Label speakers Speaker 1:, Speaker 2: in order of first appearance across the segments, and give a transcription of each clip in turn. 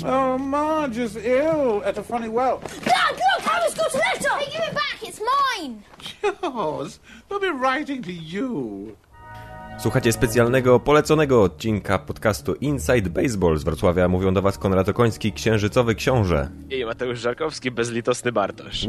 Speaker 1: Oh, Marge is ill at a funny well.
Speaker 2: Dad, look! Alice got a letter! Hey, give it back! It's mine!
Speaker 1: Yours? They'll be writing to you.
Speaker 3: Słuchacie specjalnego, poleconego odcinka podcastu Inside Baseball z Wrocławia. Mówią do was Konrad Okoński, księżycowy książę.
Speaker 4: I Mateusz Żarkowski, bezlitosny Bartosz.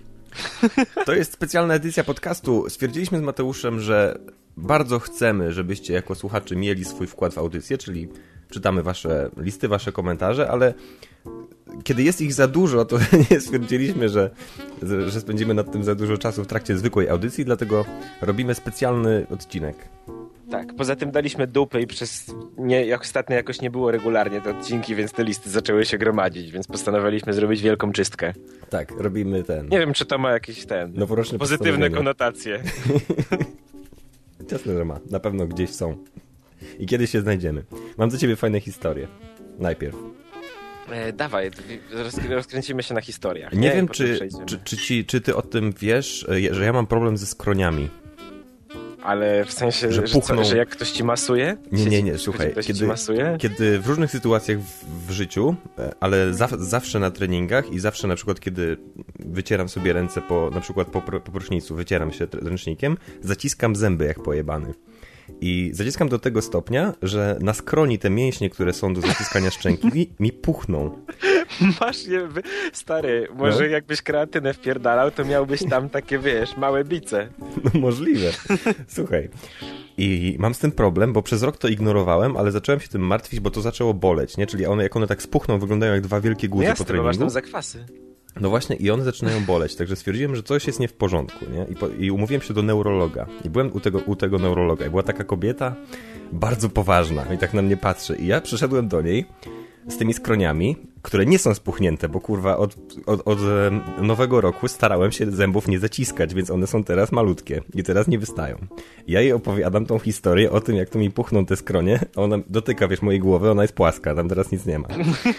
Speaker 3: To jest specjalna edycja podcastu. Stwierdziliśmy z Mateuszem, że bardzo chcemy, żebyście jako słuchacze mieli swój wkład w audycję, czyli czytamy wasze listy, wasze komentarze, ale kiedy jest ich za dużo, to nie stwierdziliśmy, że spędzimy nad tym za dużo czasu w trakcie zwykłej audycji, dlatego robimy specjalny odcinek.
Speaker 4: Tak, poza tym daliśmy dupy i jak ostatnio jakoś nie było regularnie te odcinki, więc te listy zaczęły się gromadzić, więc postanowiliśmy zrobić wielką czystkę.
Speaker 3: Tak, robimy ten...
Speaker 4: Nie wiem, czy to ma jakieś pozytywne konotacje.
Speaker 3: Jasne, że ma. Na pewno gdzieś są. I kiedyś się znajdziemy. Mam do ciebie fajne historie. Najpierw.
Speaker 4: Dawaj, rozkręcimy się na historiach.
Speaker 3: Nie wiem, czy ty o tym wiesz, że ja mam problem ze skroniami.
Speaker 4: Ale w sensie, że jak ktoś ci masuje?
Speaker 3: Nie, słuchaj, kiedy w różnych sytuacjach w życiu, ale zawsze na treningach i zawsze na przykład kiedy wycieram sobie ręce na przykład po prysznicu, wycieram się ręcznikiem, zaciskam zęby jak pojebany. I zaciskam do tego stopnia, że na skroni te mięśnie, które są do zaciskania szczęki, mi puchną.
Speaker 4: Masz je, stary, może jakbyś kreatynę wpierdalał, to miałbyś tam takie, małe bice.
Speaker 3: No możliwe. Słuchaj. I mam z tym problem, bo przez rok to ignorowałem, ale zacząłem się tym martwić, bo to zaczęło boleć, nie? Czyli jak one tak spuchną, wyglądają jak dwa wielkie guzy po treningu.
Speaker 4: Masz tam zakwasy.
Speaker 3: No właśnie i one zaczynają boleć, także stwierdziłem, że coś jest nie w porządku, nie? I umówiłem się do neurologa. I byłem u tego neurologa i była taka kobieta bardzo poważna i tak na mnie patrzy. I ja przyszedłem do niej z tymi skroniami, które nie są spuchnięte, bo kurwa od nowego roku starałem się zębów nie zaciskać, więc one są teraz malutkie i teraz nie wystają. Ja jej opowiadam tą historię o tym, jak to mi puchną te skronie, a ona dotyka, mojej głowy, ona jest płaska, tam teraz nic nie ma.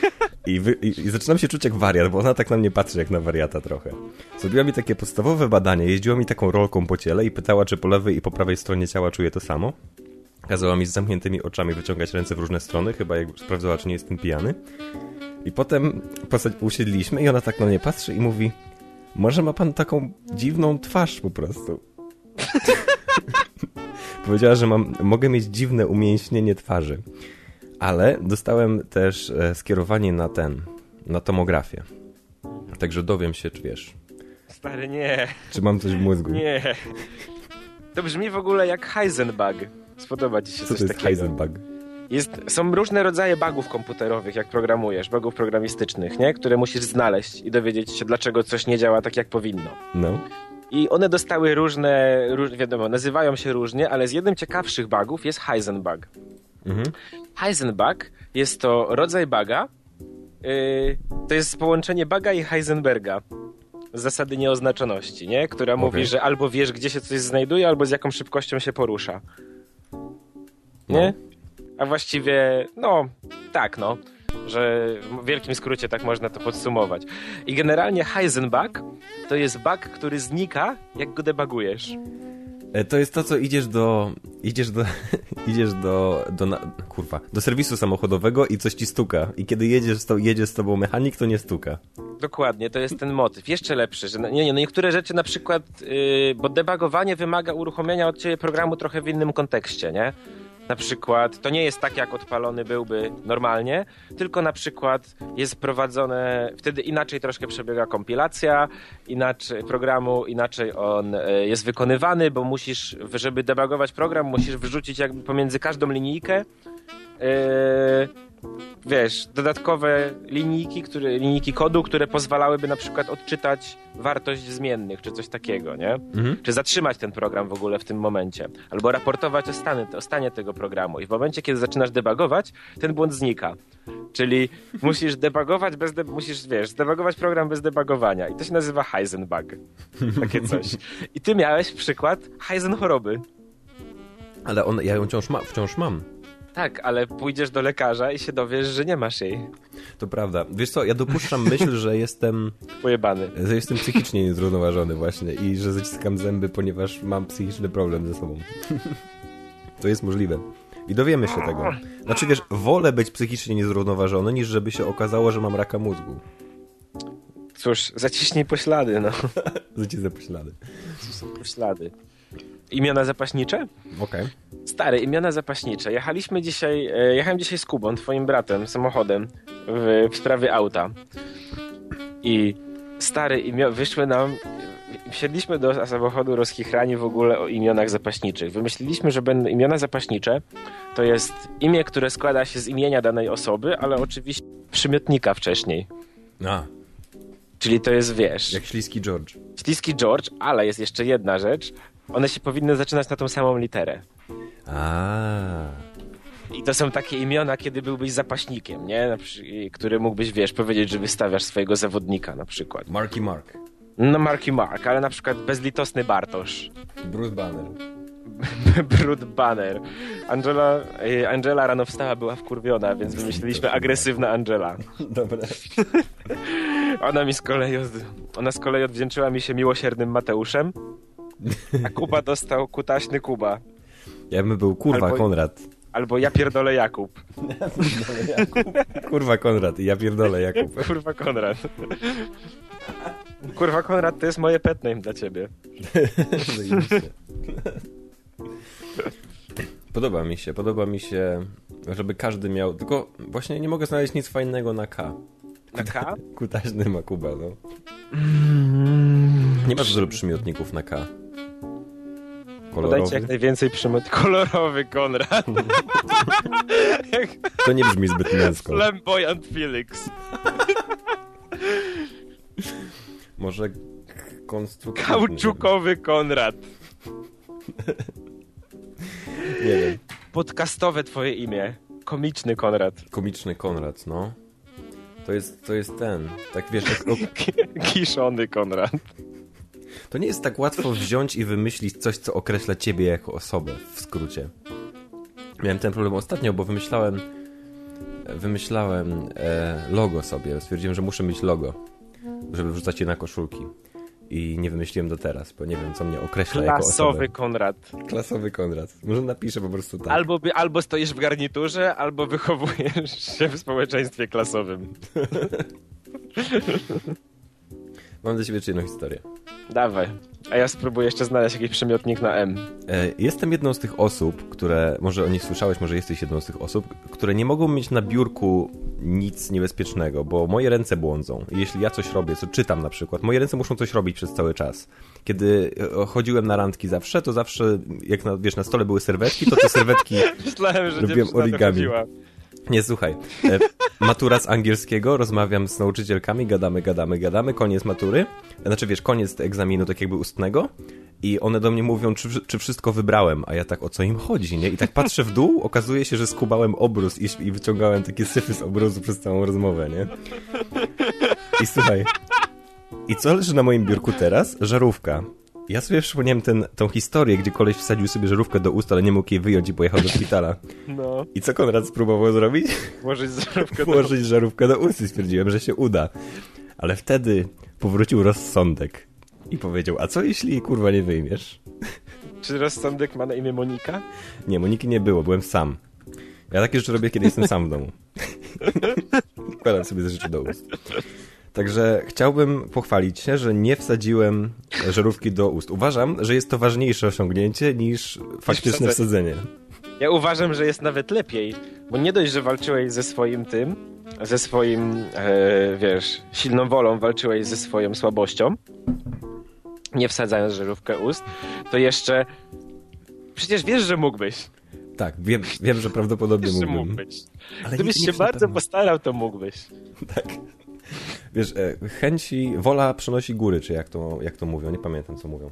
Speaker 3: I zaczynam się czuć jak wariat, bo ona tak na mnie patrzy jak na wariata trochę. Zrobiła mi takie podstawowe badanie, jeździła mi taką rolką po ciele i pytała, czy po lewej i po prawej stronie ciała czuję to samo. Kazała mi z zamkniętymi oczami wyciągać ręce w różne strony, chyba jak sprawdzała, czy nie jestem pijany. I potem usiedliśmy i ona tak na mnie patrzy i mówi: może ma pan taką dziwną twarz po prostu. Powiedziała, że mogę mieć dziwne umięśnienie twarzy. Ale dostałem też skierowanie na tomografię. Także dowiem się, czy wiesz.
Speaker 4: Stary, nie.
Speaker 3: Czy mam coś w mózgu?
Speaker 4: Nie. To brzmi w ogóle jak Heisenbug. Spodoba ci się coś takiego.
Speaker 3: Co to jest Heisenbug?
Speaker 4: Są różne rodzaje bugów komputerowych, jak programujesz, bugów programistycznych, nie? Które musisz znaleźć i dowiedzieć się, dlaczego coś nie działa tak, jak powinno.
Speaker 3: No.
Speaker 4: I one dostały wiadomo, nazywają się różnie, ale z jednym ciekawszych bugów jest Heisenbug. Mhm. Heisenbug jest to rodzaj buga, to jest połączenie buga i Heisenberga z zasady nieoznaczoności, nie? Która mówi, że albo wiesz, gdzie się coś znajduje, albo z jaką szybkością się porusza. Nie? A właściwie, że w wielkim skrócie tak można to podsumować. I generalnie Heisenbug to jest bug, który znika, jak go debugujesz.
Speaker 3: To jest to, co idziesz do serwisu samochodowego i coś ci stuka. I kiedy jedzie z tobą mechanik, to nie stuka.
Speaker 4: Dokładnie, to jest ten motyw. Jeszcze lepszy, że niektóre rzeczy na przykład, bo debugowanie wymaga uruchomienia od ciebie programu trochę w innym kontekście, nie? Na przykład to nie jest tak, jak odpalony byłby normalnie, tylko na przykład jest prowadzone, wtedy inaczej troszkę przebiega kompilacja, inaczej on jest wykonywany, bo żeby debugować program, musisz wrzucić jakby pomiędzy każdą linijkę dodatkowe linijki kodu, które pozwalałyby na przykład odczytać wartość zmiennych, czy coś takiego, nie? Mhm. Czy zatrzymać ten program w ogóle w tym momencie. Albo raportować o stanie tego programu. I w momencie, kiedy zaczynasz debugować, ten błąd znika. Czyli musisz debugować zdebugować program bez debugowania. I to się nazywa Heisenbug. Takie coś. I ty miałeś przykład Heisenchoroby.
Speaker 3: Ale ja ją wciąż mam.
Speaker 4: Tak, ale pójdziesz do lekarza i się dowiesz, że nie masz jej.
Speaker 3: To prawda. Wiesz co, ja dopuszczam myśl, że jestem...
Speaker 4: pojebany.
Speaker 3: Że jestem psychicznie niezrównoważony właśnie i że zaciskam zęby, ponieważ mam psychiczny problem ze sobą. To jest możliwe. I dowiemy się tego. Znaczy wiesz, wolę być psychicznie niezrównoważony, niż żeby się okazało, że mam raka mózgu.
Speaker 4: Cóż, zaciśnij poślady, no.
Speaker 3: Zacisnę poślady.
Speaker 4: Poślady. Imiona zapaśnicze?
Speaker 3: Okej.
Speaker 4: Stary, imiona zapaśnicze. Jechałem dzisiaj z Kubą, twoim bratem, samochodem w sprawie auta. I stary, wyszły nam... Wsiedliśmy do samochodu rozchichrani w ogóle o imionach zapaśniczych. Wymyśliliśmy, że imiona zapaśnicze to jest imię, które składa się z imienia danej osoby, ale oczywiście przymiotnika wcześniej.
Speaker 3: A.
Speaker 4: Czyli to jest, wiesz...
Speaker 3: Jak Śliski George.
Speaker 4: Śliski George, ale jest jeszcze jedna rzecz. One się powinny zaczynać na tą samą literę. I to są takie imiona, kiedy byłbyś zapaśnikiem, nie? Który mógłbyś, wiesz, powiedzieć, że wystawiasz swojego zawodnika na przykład.
Speaker 3: Marky Mark.
Speaker 4: No Marky Mark, ale na przykład bezlitosny Bartosz.
Speaker 3: Bruce Banner.
Speaker 4: Bruce Banner. Angela rano wstała, była wkurwiona, więc wymyśliliśmy agresywna Angela.
Speaker 3: Dobra.
Speaker 4: Ona z kolei odwdzięczyła mi się miłosiernym Mateuszem, a Kuba dostał kutaśny Kuba.
Speaker 3: Ja bym był kurwa Konrad.
Speaker 4: Albo ja pierdolę Jakub.
Speaker 3: Kurwa Konrad i ja pierdolę Jakub.
Speaker 4: Kurwa Konrad. Kurwa Konrad to jest moje pet name dla ciebie. Podoba mi się, żeby każdy miał, tylko właśnie nie mogę znaleźć nic fajnego na K. Na K?
Speaker 3: Kutaśny ma Kuba, no. Nie ma dużo przymiotników na K. Kolorowy?
Speaker 4: Podajcie jak najwięcej przymiotników. Kolorowy Konrad.
Speaker 3: To nie brzmi zbyt męsko.
Speaker 4: Flamboyant Felix.
Speaker 3: Może konstruktywny.
Speaker 4: Kauczukowy Konrad.
Speaker 3: Nie wiem.
Speaker 4: Podcastowe twoje imię. Komiczny Konrad.
Speaker 3: Komiczny Konrad, no. To jest ten. Tak wiesz,
Speaker 4: Kiszony Konrad.
Speaker 3: To nie jest tak łatwo wziąć i wymyślić coś, co określa ciebie jako osobę, w skrócie. Miałem ten problem ostatnio, bo wymyślałem logo sobie. Stwierdziłem, że muszę mieć logo, żeby wrzucać je na koszulki. I nie wymyśliłem do teraz, bo nie wiem, co mnie określa jako osobę.
Speaker 4: Klasowy Konrad.
Speaker 3: Klasowy Konrad. Może napiszę po prostu tak.
Speaker 4: Albo stoisz w garniturze, albo wychowujesz się w społeczeństwie klasowym.
Speaker 3: Mam dla ciebie jeszcze jedną historię.
Speaker 4: Dawaj. A ja spróbuję jeszcze znaleźć jakiś przymiotnik na M.
Speaker 3: Jestem jedną z tych osób, które, może o nich słyszałeś, może jesteś jedną z tych osób, które nie mogą mieć na biurku nic niebezpiecznego, bo moje ręce błądzą. Jeśli ja coś robię, co czytam na przykład, moje ręce muszą coś robić przez cały czas. Kiedy chodziłem na randki to zawsze, jak na stole były serwetki, to te serwetki
Speaker 4: myślałem, że
Speaker 3: robiłem origami. Nie, słuchaj. Matura z angielskiego, rozmawiam z nauczycielkami, gadamy, koniec matury. Znaczy, wiesz, koniec egzaminu tak jakby ustnego i one do mnie mówią, czy wszystko wybrałem, a ja tak, o co im chodzi, nie? I tak patrzę w dół, okazuje się, że skubałem obrus i wyciągałem takie syfy z obrusu przez całą rozmowę, nie? I słuchaj, i co leży na moim biurku teraz? Żarówka. Ja sobie przypomniałem tą historię, gdzie koleś wsadził sobie żarówkę do ust, ale nie mógł jej wyjąć i pojechał do szpitala.
Speaker 4: No.
Speaker 3: I co Konrad spróbował zrobić? Włożyć żarówkę do ust i stwierdziłem, że się uda. Ale wtedy powrócił rozsądek i powiedział, a co jeśli kurwa nie wyjmiesz?
Speaker 4: Czy rozsądek ma na imię Monika?
Speaker 3: Nie, Moniki nie było, byłem sam. Ja takie rzeczy robię, kiedy jestem sam w domu. Wkładam sobie te rzeczy do ust. Także chciałbym pochwalić się, że nie wsadziłem żarówki do ust. Uważam, że jest to ważniejsze osiągnięcie niż faktyczne wsadzenie.
Speaker 4: Ja uważam, że jest nawet lepiej, bo nie dość, że walczyłeś ze swoim, wiesz, silną wolą, walczyłeś ze swoją słabością, nie wsadzając żarówkę ust, to jeszcze przecież wiesz, że mógłbyś.
Speaker 3: Tak, wiem, że prawdopodobnie
Speaker 4: wiesz,
Speaker 3: mógłbym.
Speaker 4: Że mógłbyś. Ale gdybyś się bardzo postarał, to mógłbyś.
Speaker 3: Tak. Wiesz, wola przynosi góry, czy jak to mówią, nie pamiętam, co mówią.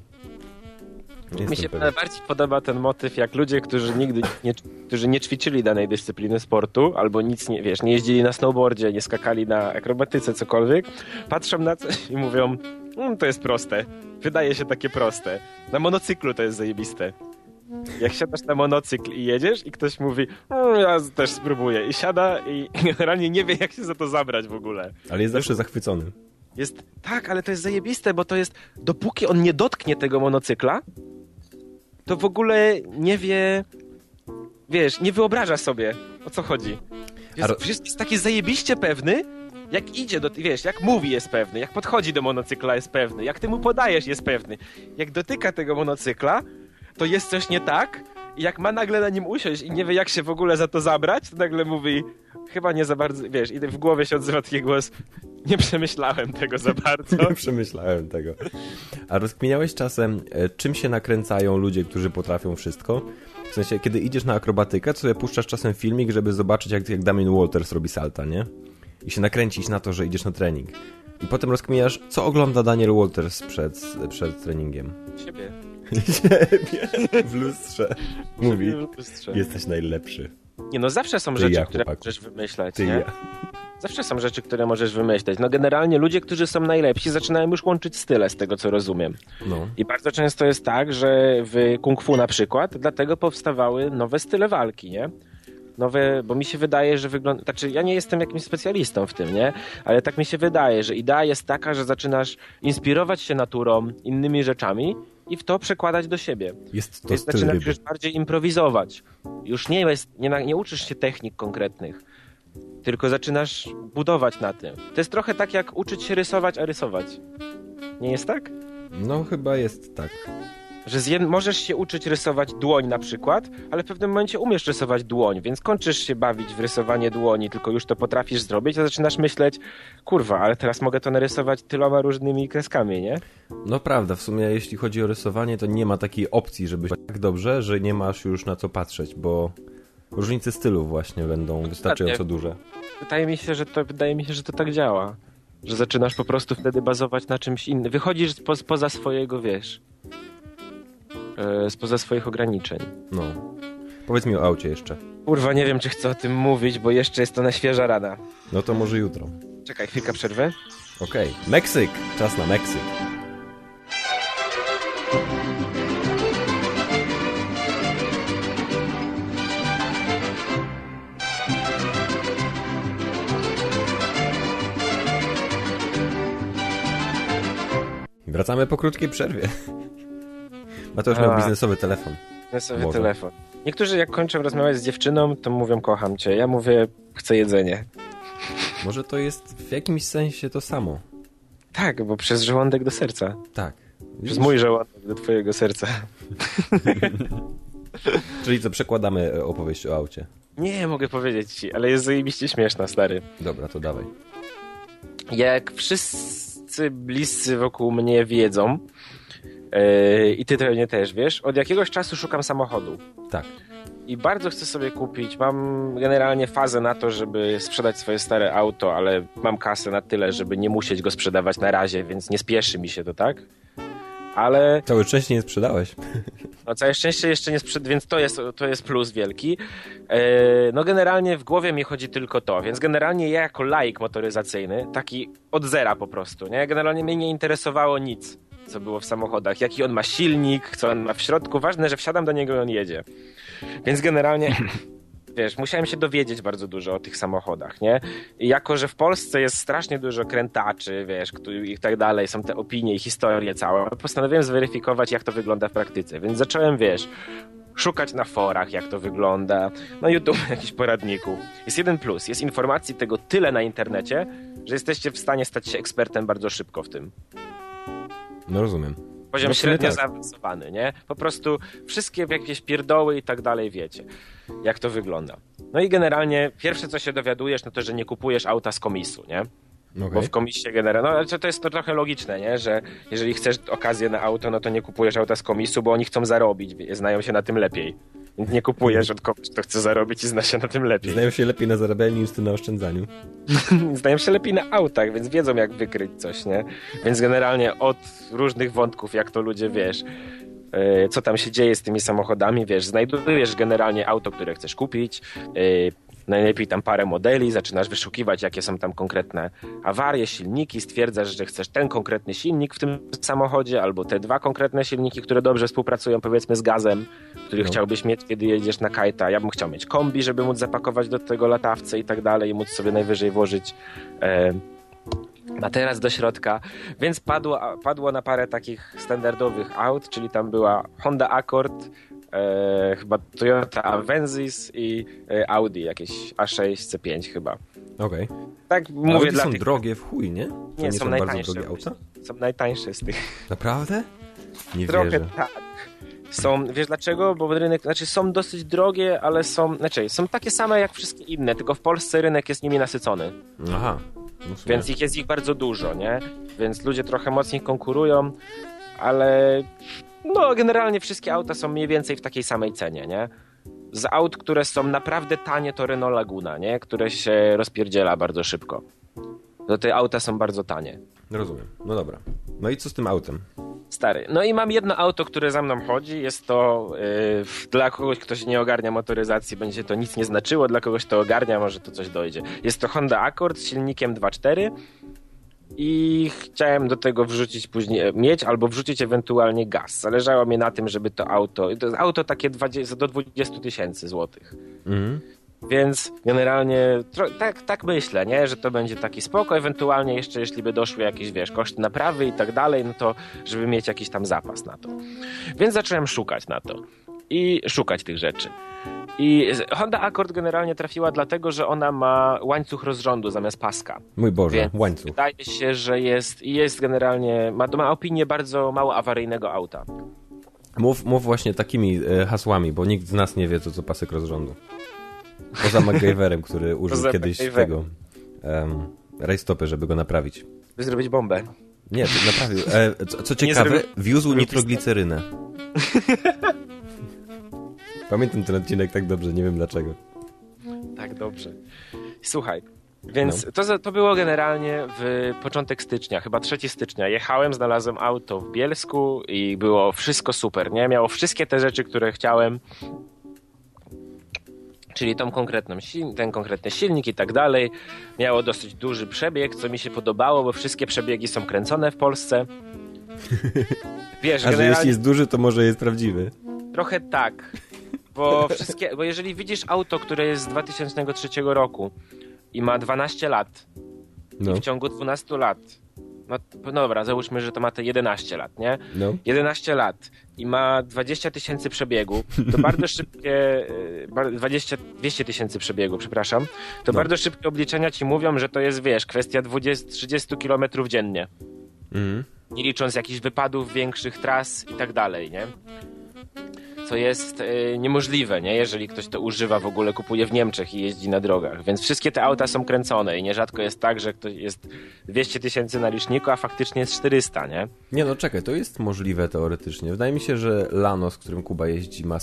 Speaker 4: Mi się najbardziej podoba ten motyw, jak ludzie, którzy nie ćwiczyli danej dyscypliny sportu, albo nic nie, wiesz, nie jeździli na snowboardzie, nie skakali na akrobatyce, cokolwiek, patrzą na coś i mówią, to jest proste, wydaje się takie proste. Na monocyklu to jest zajebiste. Jak siadasz na monocykl i jedziesz i ktoś mówi, ja też spróbuję i siada i generalnie nie wie, jak się za to zabrać w ogóle.
Speaker 3: Ale jest zawsze zachwycony.
Speaker 4: Tak, ale to jest zajebiste, bo to jest, dopóki on nie dotknie tego monocykla, to w ogóle nie wie, wiesz, nie wyobraża sobie, o co chodzi. Jest taki zajebiście pewny, jak idzie wiesz, jak mówi jest pewny, jak podchodzi do monocykla jest pewny, jak ty mu podajesz jest pewny. Jak dotyka tego monocykla, to jest coś nie tak i jak ma nagle na nim usiąść i nie wie jak się w ogóle za to zabrać, to nagle mówi, chyba nie za bardzo, wiesz, i w głowie się odzywa taki głos, nie przemyślałem tego za bardzo.
Speaker 3: Nie przemyślałem tego. A rozkminiałeś czasem, czym się nakręcają ludzie, którzy potrafią wszystko? W sensie, kiedy idziesz na akrobatykę, to sobie puszczasz czasem filmik, żeby zobaczyć, jak Damien Walters robi salta, nie? I się nakręcić na to, że idziesz na trening. I potem rozkminiasz, co ogląda Daniel Walters przed treningiem.
Speaker 4: Siebie.
Speaker 3: W lustrze. Mówi, jesteś najlepszy.
Speaker 4: Nie no, zawsze są rzeczy, które możesz wymyślać, nie?
Speaker 3: Ja.
Speaker 4: Zawsze są rzeczy, które możesz wymyśleć. No generalnie ludzie, którzy są najlepsi, zaczynają już łączyć style, z tego co rozumiem.
Speaker 3: No.
Speaker 4: I bardzo często jest tak, że w kung fu na przykład, dlatego powstawały nowe style walki, nie? Nowe, bo mi się wydaje, że wygląda... Znaczy, ja nie jestem jakimś specjalistą w tym, nie? Ale tak mi się wydaje, że idea jest taka, że zaczynasz inspirować się naturą, innymi rzeczami i w to przekładać do siebie.
Speaker 3: Jest to
Speaker 4: więc
Speaker 3: styl
Speaker 4: zaczynasz
Speaker 3: ryby.
Speaker 4: już bardziej improwizować. Już nie uczysz się technik konkretnych, tylko zaczynasz budować na tym. To jest trochę tak, jak uczyć się rysować, a rysować. Nie jest tak?
Speaker 3: No, chyba jest tak.
Speaker 4: Że możesz się uczyć rysować dłoń na przykład, ale w pewnym momencie umiesz rysować dłoń, więc kończysz się bawić w rysowanie dłoni, tylko już to potrafisz zrobić, a zaczynasz myśleć, kurwa, ale teraz mogę to narysować tyloma różnymi kreskami, nie?
Speaker 3: No prawda, w sumie jeśli chodzi o rysowanie, to nie ma takiej opcji, żeby tak dobrze, że nie masz już na co patrzeć, bo różnice stylu właśnie będą wystarczająco duże.
Speaker 4: Wydaje mi się, że to tak działa. Że zaczynasz po prostu wtedy bazować na czymś innym. Wychodzisz spoza swojego, wiesz... spoza swoich ograniczeń.
Speaker 3: No. Powiedz mi o aucie jeszcze.
Speaker 4: Kurwa, nie wiem, czy chcę o tym mówić, bo jeszcze jest to na świeża rana.
Speaker 3: No to może jutro.
Speaker 4: Czekaj, chwilkę przerwy.
Speaker 3: Okej. Meksyk! Czas na Meksyk. Wracamy po krótkiej przerwie. Mateusz miał biznesowy telefon.
Speaker 4: Biznesowy telefon. Niektórzy jak kończą rozmawiać z dziewczyną, to mówią kocham cię. Ja mówię chcę jedzenie.
Speaker 3: Może to jest w jakimś sensie to samo.
Speaker 4: Tak, bo przez żołądek do serca.
Speaker 3: Tak.
Speaker 4: Przez mój żołądek do twojego serca.
Speaker 3: Czyli co, przekładamy opowieść o aucie?
Speaker 4: Nie, mogę powiedzieć ci, ale jest zajebiście śmieszna, stary.
Speaker 3: Dobra, to dawaj.
Speaker 4: Jak wszyscy bliscy wokół mnie wiedzą, i ty pewnie też wiesz, od jakiegoś czasu szukam samochodu.
Speaker 3: Tak.
Speaker 4: I bardzo chcę sobie kupić. Mam generalnie fazę na to, żeby sprzedać swoje stare auto, ale mam kasę na tyle, żeby nie musieć go sprzedawać na razie, więc nie spieszy mi się to, tak? Ale...
Speaker 3: Całe szczęście nie sprzedałeś.
Speaker 4: No całe szczęście jeszcze nie sprzedałem, więc to jest plus wielki. No generalnie w głowie mi chodzi tylko to, więc generalnie ja jako laik motoryzacyjny, taki od zera po prostu, nie? Generalnie mnie nie interesowało nic, co było w samochodach. Jaki on ma silnik, co on ma w środku. Ważne, że wsiadam do niego i on jedzie. Więc generalnie, wiesz, musiałem się dowiedzieć bardzo dużo o tych samochodach, nie? I jako, że w Polsce jest strasznie dużo krętaczy, wiesz, i tak dalej, są te opinie i historie całe, postanowiłem zweryfikować, jak to wygląda w praktyce. Więc zacząłem, wiesz, szukać na forach, jak to wygląda, na YouTube jakichś poradników. Jest jeden plus, jest informacji tego tyle na internecie, że jesteście w stanie stać się ekspertem bardzo szybko w tym.
Speaker 3: No rozumiem.
Speaker 4: Poziom średnio zaawansowany, nie? Po prostu wszystkie jakieś pierdoły i tak dalej wiecie, jak to wygląda. No i generalnie pierwsze, co się dowiadujesz, no to, że nie kupujesz auta z komisu, nie? Okay. Bo w komisie generalnie, no to jest to trochę logiczne, nie? Że jeżeli chcesz okazję na auto, no to nie kupujesz auta z komisu, bo oni chcą zarobić, znają się na tym lepiej. Więc nie kupujesz od kogoś, kto chce zarobić i zna się na tym lepiej.
Speaker 3: Znają się lepiej na zarabianiu niż ty na oszczędzaniu.
Speaker 4: Znają się lepiej na autach, więc wiedzą, jak wykryć coś, nie? Więc generalnie od różnych wątków, jak to ludzie, wiesz, co tam się dzieje z tymi samochodami, wiesz, znajdujesz generalnie auto, które chcesz kupić, najlepiej tam parę modeli, zaczynasz wyszukiwać, jakie są tam konkretne awarie, silniki, stwierdzasz, że chcesz ten konkretny silnik w tym samochodzie, albo te dwa konkretne silniki, które dobrze współpracują, powiedzmy, z gazem, który chciałbyś mieć, kiedy jedziesz na kajta. Ja bym chciał mieć kombi, żeby móc zapakować do tego latawce i tak dalej, i móc sobie najwyżej włożyć materac do środka, więc padło na parę takich standardowych aut, czyli tam była Honda Accord, chyba Toyota Avensis i Audi jakieś A6, C5 chyba.
Speaker 3: Okej.
Speaker 4: Tak mówię
Speaker 3: Audi
Speaker 4: dla
Speaker 3: są
Speaker 4: tych...
Speaker 3: drogie w chuj, nie? To
Speaker 4: Nie, są
Speaker 3: bardzo
Speaker 4: najtańsze.
Speaker 3: drogie auta?
Speaker 4: Są najtańsze z tych.
Speaker 3: Naprawdę? Nie
Speaker 4: Trochę
Speaker 3: wierzę.
Speaker 4: tak. Są, wiesz dlaczego? Bo rynek, są dosyć drogie, ale są takie same jak wszystkie inne, tylko w Polsce rynek jest nimi nasycony.
Speaker 3: Aha. No w sumie.
Speaker 4: Więc jest ich bardzo dużo, nie? Więc ludzie trochę mocniej konkurują, ale no generalnie wszystkie auta są mniej więcej w takiej samej cenie, nie? Z aut, które są naprawdę tanie, to Renault Laguna, nie? Które się rozpierdziela bardzo szybko. To te auta są bardzo tanie.
Speaker 3: Rozumiem. No dobra. No i co z tym autem?
Speaker 4: Stary. No i mam jedno auto, które za mną chodzi. Jest to dla kogoś, kto się nie ogarnia motoryzacji, będzie to nic nie znaczyło. Dla kogoś, kto ogarnia, może to coś dojdzie. Jest to Honda Accord z silnikiem 2.4 i chciałem do tego wrzucić później, albo wrzucić ewentualnie gaz. Zależało mi na tym, żeby to auto takie do 20 000 złotych.
Speaker 3: Mhm.
Speaker 4: Więc generalnie tak myślę, nie? Że to będzie taki spoko, ewentualnie jeszcze jeśli by doszły jakieś, wiesz, koszty naprawy i tak dalej, no to żeby mieć jakiś tam zapas na to. Więc zacząłem szukać na to i szukać tych rzeczy. I Honda Accord generalnie trafiła dlatego, że ona ma łańcuch rozrządu zamiast paska.
Speaker 3: Mój Boże,
Speaker 4: Więc
Speaker 3: łańcuch.
Speaker 4: wydaje się, że jest generalnie, ma opinię bardzo mało awaryjnego auta.
Speaker 3: Mów właśnie takimi hasłami, bo nikt z nas nie wie, co pasek rozrządu. Poza MacGyverem, który użył kiedyś tego rajstopy, żeby go naprawić.
Speaker 4: By zrobić bombę.
Speaker 3: Nie, naprawił. Co ciekawe, wiózł nitroglicerynę. Pamiętam ten odcinek tak dobrze, nie wiem dlaczego.
Speaker 4: Tak, dobrze. Słuchaj, więc to było generalnie w początek stycznia, chyba 3 stycznia. Jechałem, znalazłem auto w Bielsku i było wszystko super, nie? Miało wszystkie te rzeczy, które chciałem. Czyli ten konkretny silnik i tak dalej. Miało dosyć duży przebieg, co mi się podobało, bo wszystkie przebiegi są kręcone w Polsce. Wiesz,
Speaker 3: a że jeśli jest duży, to może jest prawdziwy.
Speaker 4: Trochę tak. Bo jeżeli widzisz auto, które jest z 2003 roku i ma 12 lat i w ciągu 12 lat, no dobra, załóżmy, że to ma te 11 lat, nie?
Speaker 3: No.
Speaker 4: 11 lat i ma 20 000 przebiegu, to bardzo szybkie, 200 000 przebiegu, przepraszam, to bardzo szybkie obliczenia ci mówią, że to jest, wiesz, kwestia 30 kilometrów dziennie.
Speaker 3: Mhm.
Speaker 4: Nie licząc jakichś wypadów, większych tras i tak dalej, nie? Co jest niemożliwe, nie? Jeżeli ktoś to używa, w ogóle kupuje w Niemczech i jeździ na drogach. Więc wszystkie te auta są kręcone i nierzadko jest tak, że ktoś jest 200 000 na liczniku, a faktycznie jest 400, nie? Nie,
Speaker 3: no czekaj, to jest możliwe teoretycznie. Wydaje mi się, że Lanos, z którym Kuba jeździ, ma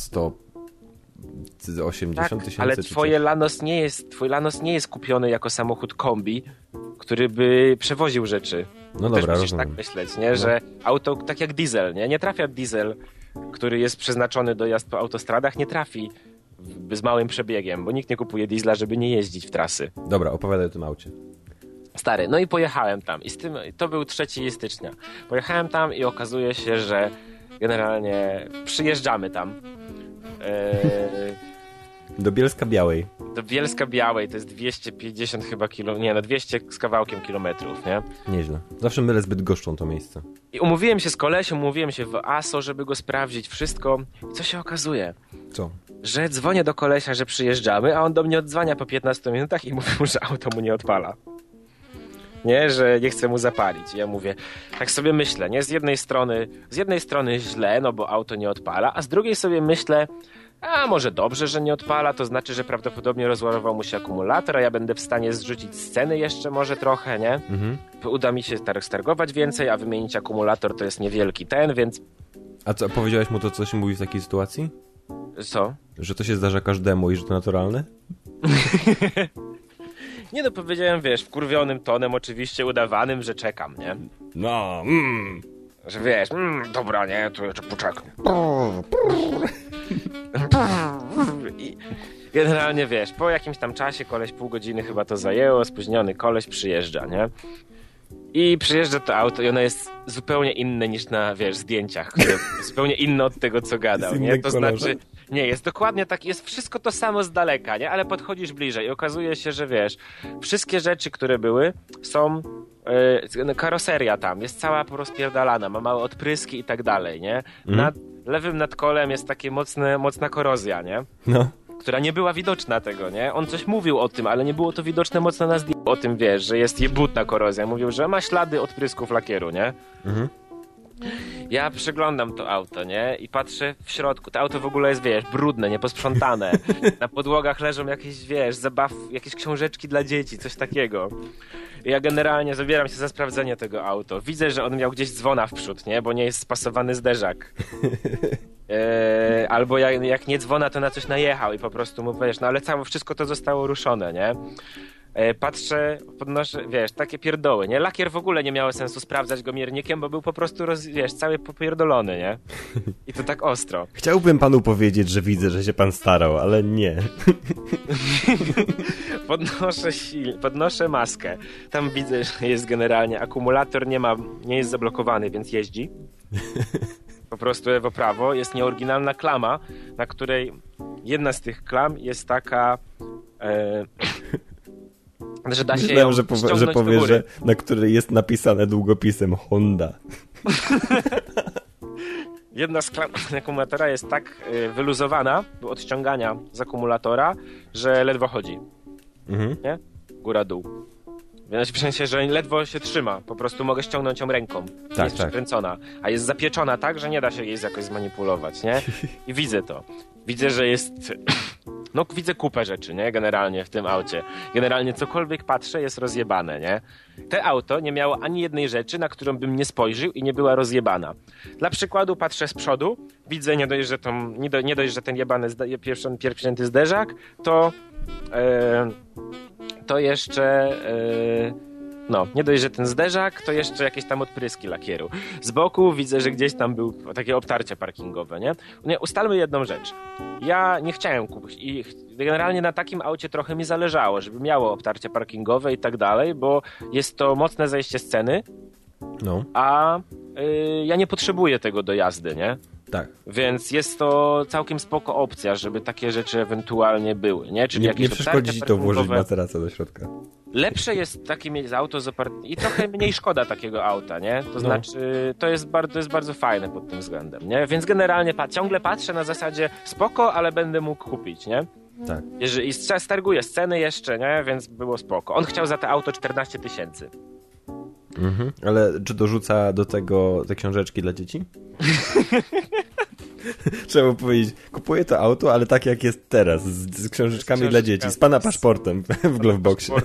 Speaker 3: 180 000.
Speaker 4: Ale twój Lanos nie jest kupiony jako samochód kombi, który by przewoził rzeczy.
Speaker 3: No dobra,
Speaker 4: też musisz
Speaker 3: rozumiem.
Speaker 4: tak myśleć, nie? Że auto, tak jak diesel, nie trafia diesel, który jest przeznaczony do jazd po autostradach, nie trafi z małym przebiegiem, bo nikt nie kupuje diesla, żeby nie jeździć w trasy.
Speaker 3: Dobra, opowiadaj o tym aucie.
Speaker 4: Stary, no i pojechałem tam to był 3 stycznia. Pojechałem tam i okazuje się, że generalnie przyjeżdżamy tam.
Speaker 3: Do Bielska Białej.
Speaker 4: Do Bielska Białej to jest 250 chyba 200 z kawałkiem kilometrów, nie?
Speaker 3: Nieźle. Zawsze mylę z Bydgoszczą to miejsce.
Speaker 4: I umówiłem się z kolesiem, umówiłem się w ASO, żeby go sprawdzić, wszystko. I co się okazuje?
Speaker 3: Co?
Speaker 4: Że dzwonię do kolesia, że przyjeżdżamy, a on do mnie odzwania po 15 minutach i mówił, że auto mu nie odpala. Nie, że nie chce mu zapalić. Ja mówię, tak sobie myślę, nie? Z jednej strony źle, no bo auto nie odpala, a z drugiej sobie myślę, a może dobrze, że nie odpala, to znaczy, że prawdopodobnie rozładował mu się akumulator, a ja będę w stanie zrzucić z ceny jeszcze może trochę, nie? Mhm. Uda mi się stargować więcej, a wymienić akumulator to jest niewielki więc...
Speaker 3: A co, powiedziałeś mu to, co się mówi w takiej sytuacji?
Speaker 4: Co?
Speaker 3: Że to się zdarza każdemu i że to naturalne?
Speaker 4: Nie no, powiedziałem, wiesz, wkurwionym tonem, oczywiście udawanym, że czekam, nie?
Speaker 3: No,
Speaker 4: Że wiesz, dobra, nie, to jeszcze poczekam. I generalnie, wiesz, po jakimś tam czasie, koleś pół godziny chyba to zajęło, spóźniony koleś przyjeżdża, nie? I przyjeżdża to auto i ono jest zupełnie inne niż na, wiesz, zdjęciach, które zupełnie inne od tego, co gadał, nie? To znaczy, nie, jest dokładnie tak, jest wszystko to samo z daleka, nie? Ale podchodzisz bliżej i okazuje się, że wiesz, wszystkie rzeczy, które były, są karoseria tam, jest cała porozpierdalana, ma małe odpryski i tak dalej, nie? lewym nadkolem jest takie mocna korozja, nie?
Speaker 3: No.
Speaker 4: Która nie była widoczna tego, nie? On coś mówił o tym, ale nie było to widoczne mocno na zdjęciu. O tym, wiesz, że jest jebutna korozja. Mówił, że ma ślady odprysków lakieru, nie?
Speaker 3: Mhm.
Speaker 4: Ja przeglądam to auto, nie? I patrzę w środku. To auto w ogóle jest, wiesz, brudne, nieposprzątane. Na podłogach leżą jakieś, wiesz, jakieś książeczki dla dzieci, coś takiego. I ja generalnie zabieram się za sprawdzenie tego auto. Widzę, że on miał gdzieś dzwona w przód, nie? Bo nie jest spasowany zderzak. Albo jak nie dzwona, to na coś najechał i po prostu mu, wiesz, no ale wszystko to zostało ruszone, nie? Patrzę, podnoszę, wiesz, takie pierdoły, nie? Lakier w ogóle nie miało sensu sprawdzać go miernikiem, bo był po prostu, wiesz, cały popierdolony, nie? I to tak ostro.
Speaker 3: Chciałbym panu powiedzieć, że widzę, że się pan starał, ale nie.
Speaker 4: Podnoszę maskę. Tam widzę, że jest generalnie akumulator, nie jest zablokowany, więc jeździ. Po prostu lewo prawo. Jest nieoryginalna klama, na której jedna z tych klam jest taka... że da się
Speaker 3: Myślałem,
Speaker 4: ją
Speaker 3: że powie, że na której jest napisane długopisem Honda.
Speaker 4: Jedna z klam akumulatora jest tak wyluzowana od ściągania z akumulatora, że ledwo chodzi.
Speaker 3: Mhm.
Speaker 4: Nie? Góra-dół. Więc w sensie, że ledwo się trzyma. Po prostu mogę ściągnąć ją ręką.
Speaker 3: Tak,
Speaker 4: jest przykręcona. A jest zapieczona tak, że nie da się jej jakoś zmanipulować, nie? I widzę to. Widzę, że jest... No, widzę kupę rzeczy, nie? Generalnie w tym aucie. Generalnie cokolwiek patrzę, jest rozjebane, nie? Te auto nie miało ani jednej rzeczy, na którą bym nie spojrzał i nie była rozjebana. Dla przykładu patrzę z przodu, widzę nie dość, że ten jebany pierwszy zderzak, to jeszcze... nie dość, że ten zderzak, to jeszcze jakieś tam odpryski lakieru. Z boku widzę, że gdzieś tam był takie obtarcie parkingowe, nie? Ustalmy jedną rzecz. Ja nie chciałem kupić i generalnie na takim aucie trochę mi zależało, żeby miało obtarcie parkingowe i tak dalej, bo jest to mocne zejście z ceny, a ja nie potrzebuję tego do jazdy, nie?
Speaker 3: Tak.
Speaker 4: Więc jest to całkiem spoko opcja, żeby takie rzeczy ewentualnie były, nie? Czyli
Speaker 3: nie przeszkodzi ci to włożyć materaca do środka.
Speaker 4: Lepsze jest takie mieć auto i trochę mniej szkoda takiego auta, nie? To znaczy, to jest bardzo fajne pod tym względem, nie? Więc generalnie ciągle patrzę na zasadzie spoko, ale będę mógł kupić, nie?
Speaker 3: Tak.
Speaker 4: I starguję z ceny jeszcze, nie? Więc było spoko. On chciał za to auto 14 000.
Speaker 3: Mhm. Ale czy dorzuca do tego te książeczki dla dzieci? Trzeba powiedzieć, kupuję to auto, ale tak jak jest teraz, z książeczkami dla dzieci, z pana paszportem w Gloveboxie.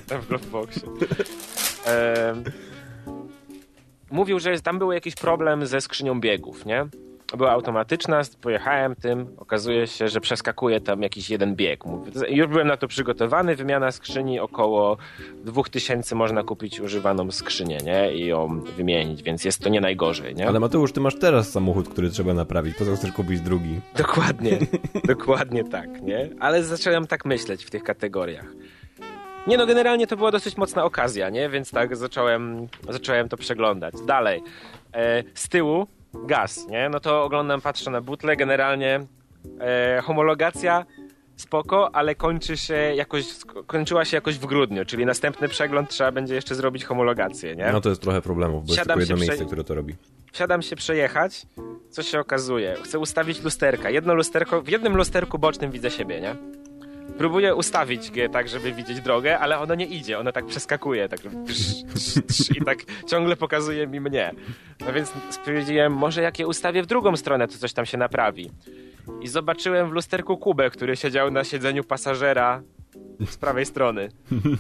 Speaker 4: Mówił, że tam był jakiś problem ze skrzynią biegów, nie? Była automatyczna, pojechałem tym, okazuje się, że przeskakuje tam jakiś jeden bieg. Już byłem na to przygotowany, wymiana skrzyni około 2000 można kupić używaną skrzynię, nie? I ją wymienić, więc jest to nie najgorzej, nie?
Speaker 3: Ale Mateusz, ty masz teraz samochód, który trzeba naprawić, po co chcesz kupić drugi?
Speaker 4: Dokładnie tak, nie? Ale zacząłem tak myśleć w tych kategoriach. Nie no, generalnie to była dosyć mocna okazja, nie? Więc tak zacząłem to przeglądać. Dalej, z tyłu gaz, nie? No to patrzę na butlę, generalnie homologacja spoko, ale kończyła się jakoś w grudniu, czyli następny przegląd trzeba będzie jeszcze zrobić homologację, nie?
Speaker 3: No to jest trochę problemów, bo jest tylko jedno miejsce, które to robi.
Speaker 4: Wsiadam się przejechać, co się okazuje? Chcę ustawić lusterka. W jednym lusterku bocznym widzę siebie, nie? Próbuję ustawić je tak, żeby widzieć drogę, ale ono nie idzie, ono tak przeskakuje, tak i tak ciągle pokazuje mi mnie. No więc stwierdziłem, może jak je ustawię w drugą stronę, to coś tam się naprawi. I zobaczyłem w lusterku Kubę, który siedział na siedzeniu pasażera z prawej strony.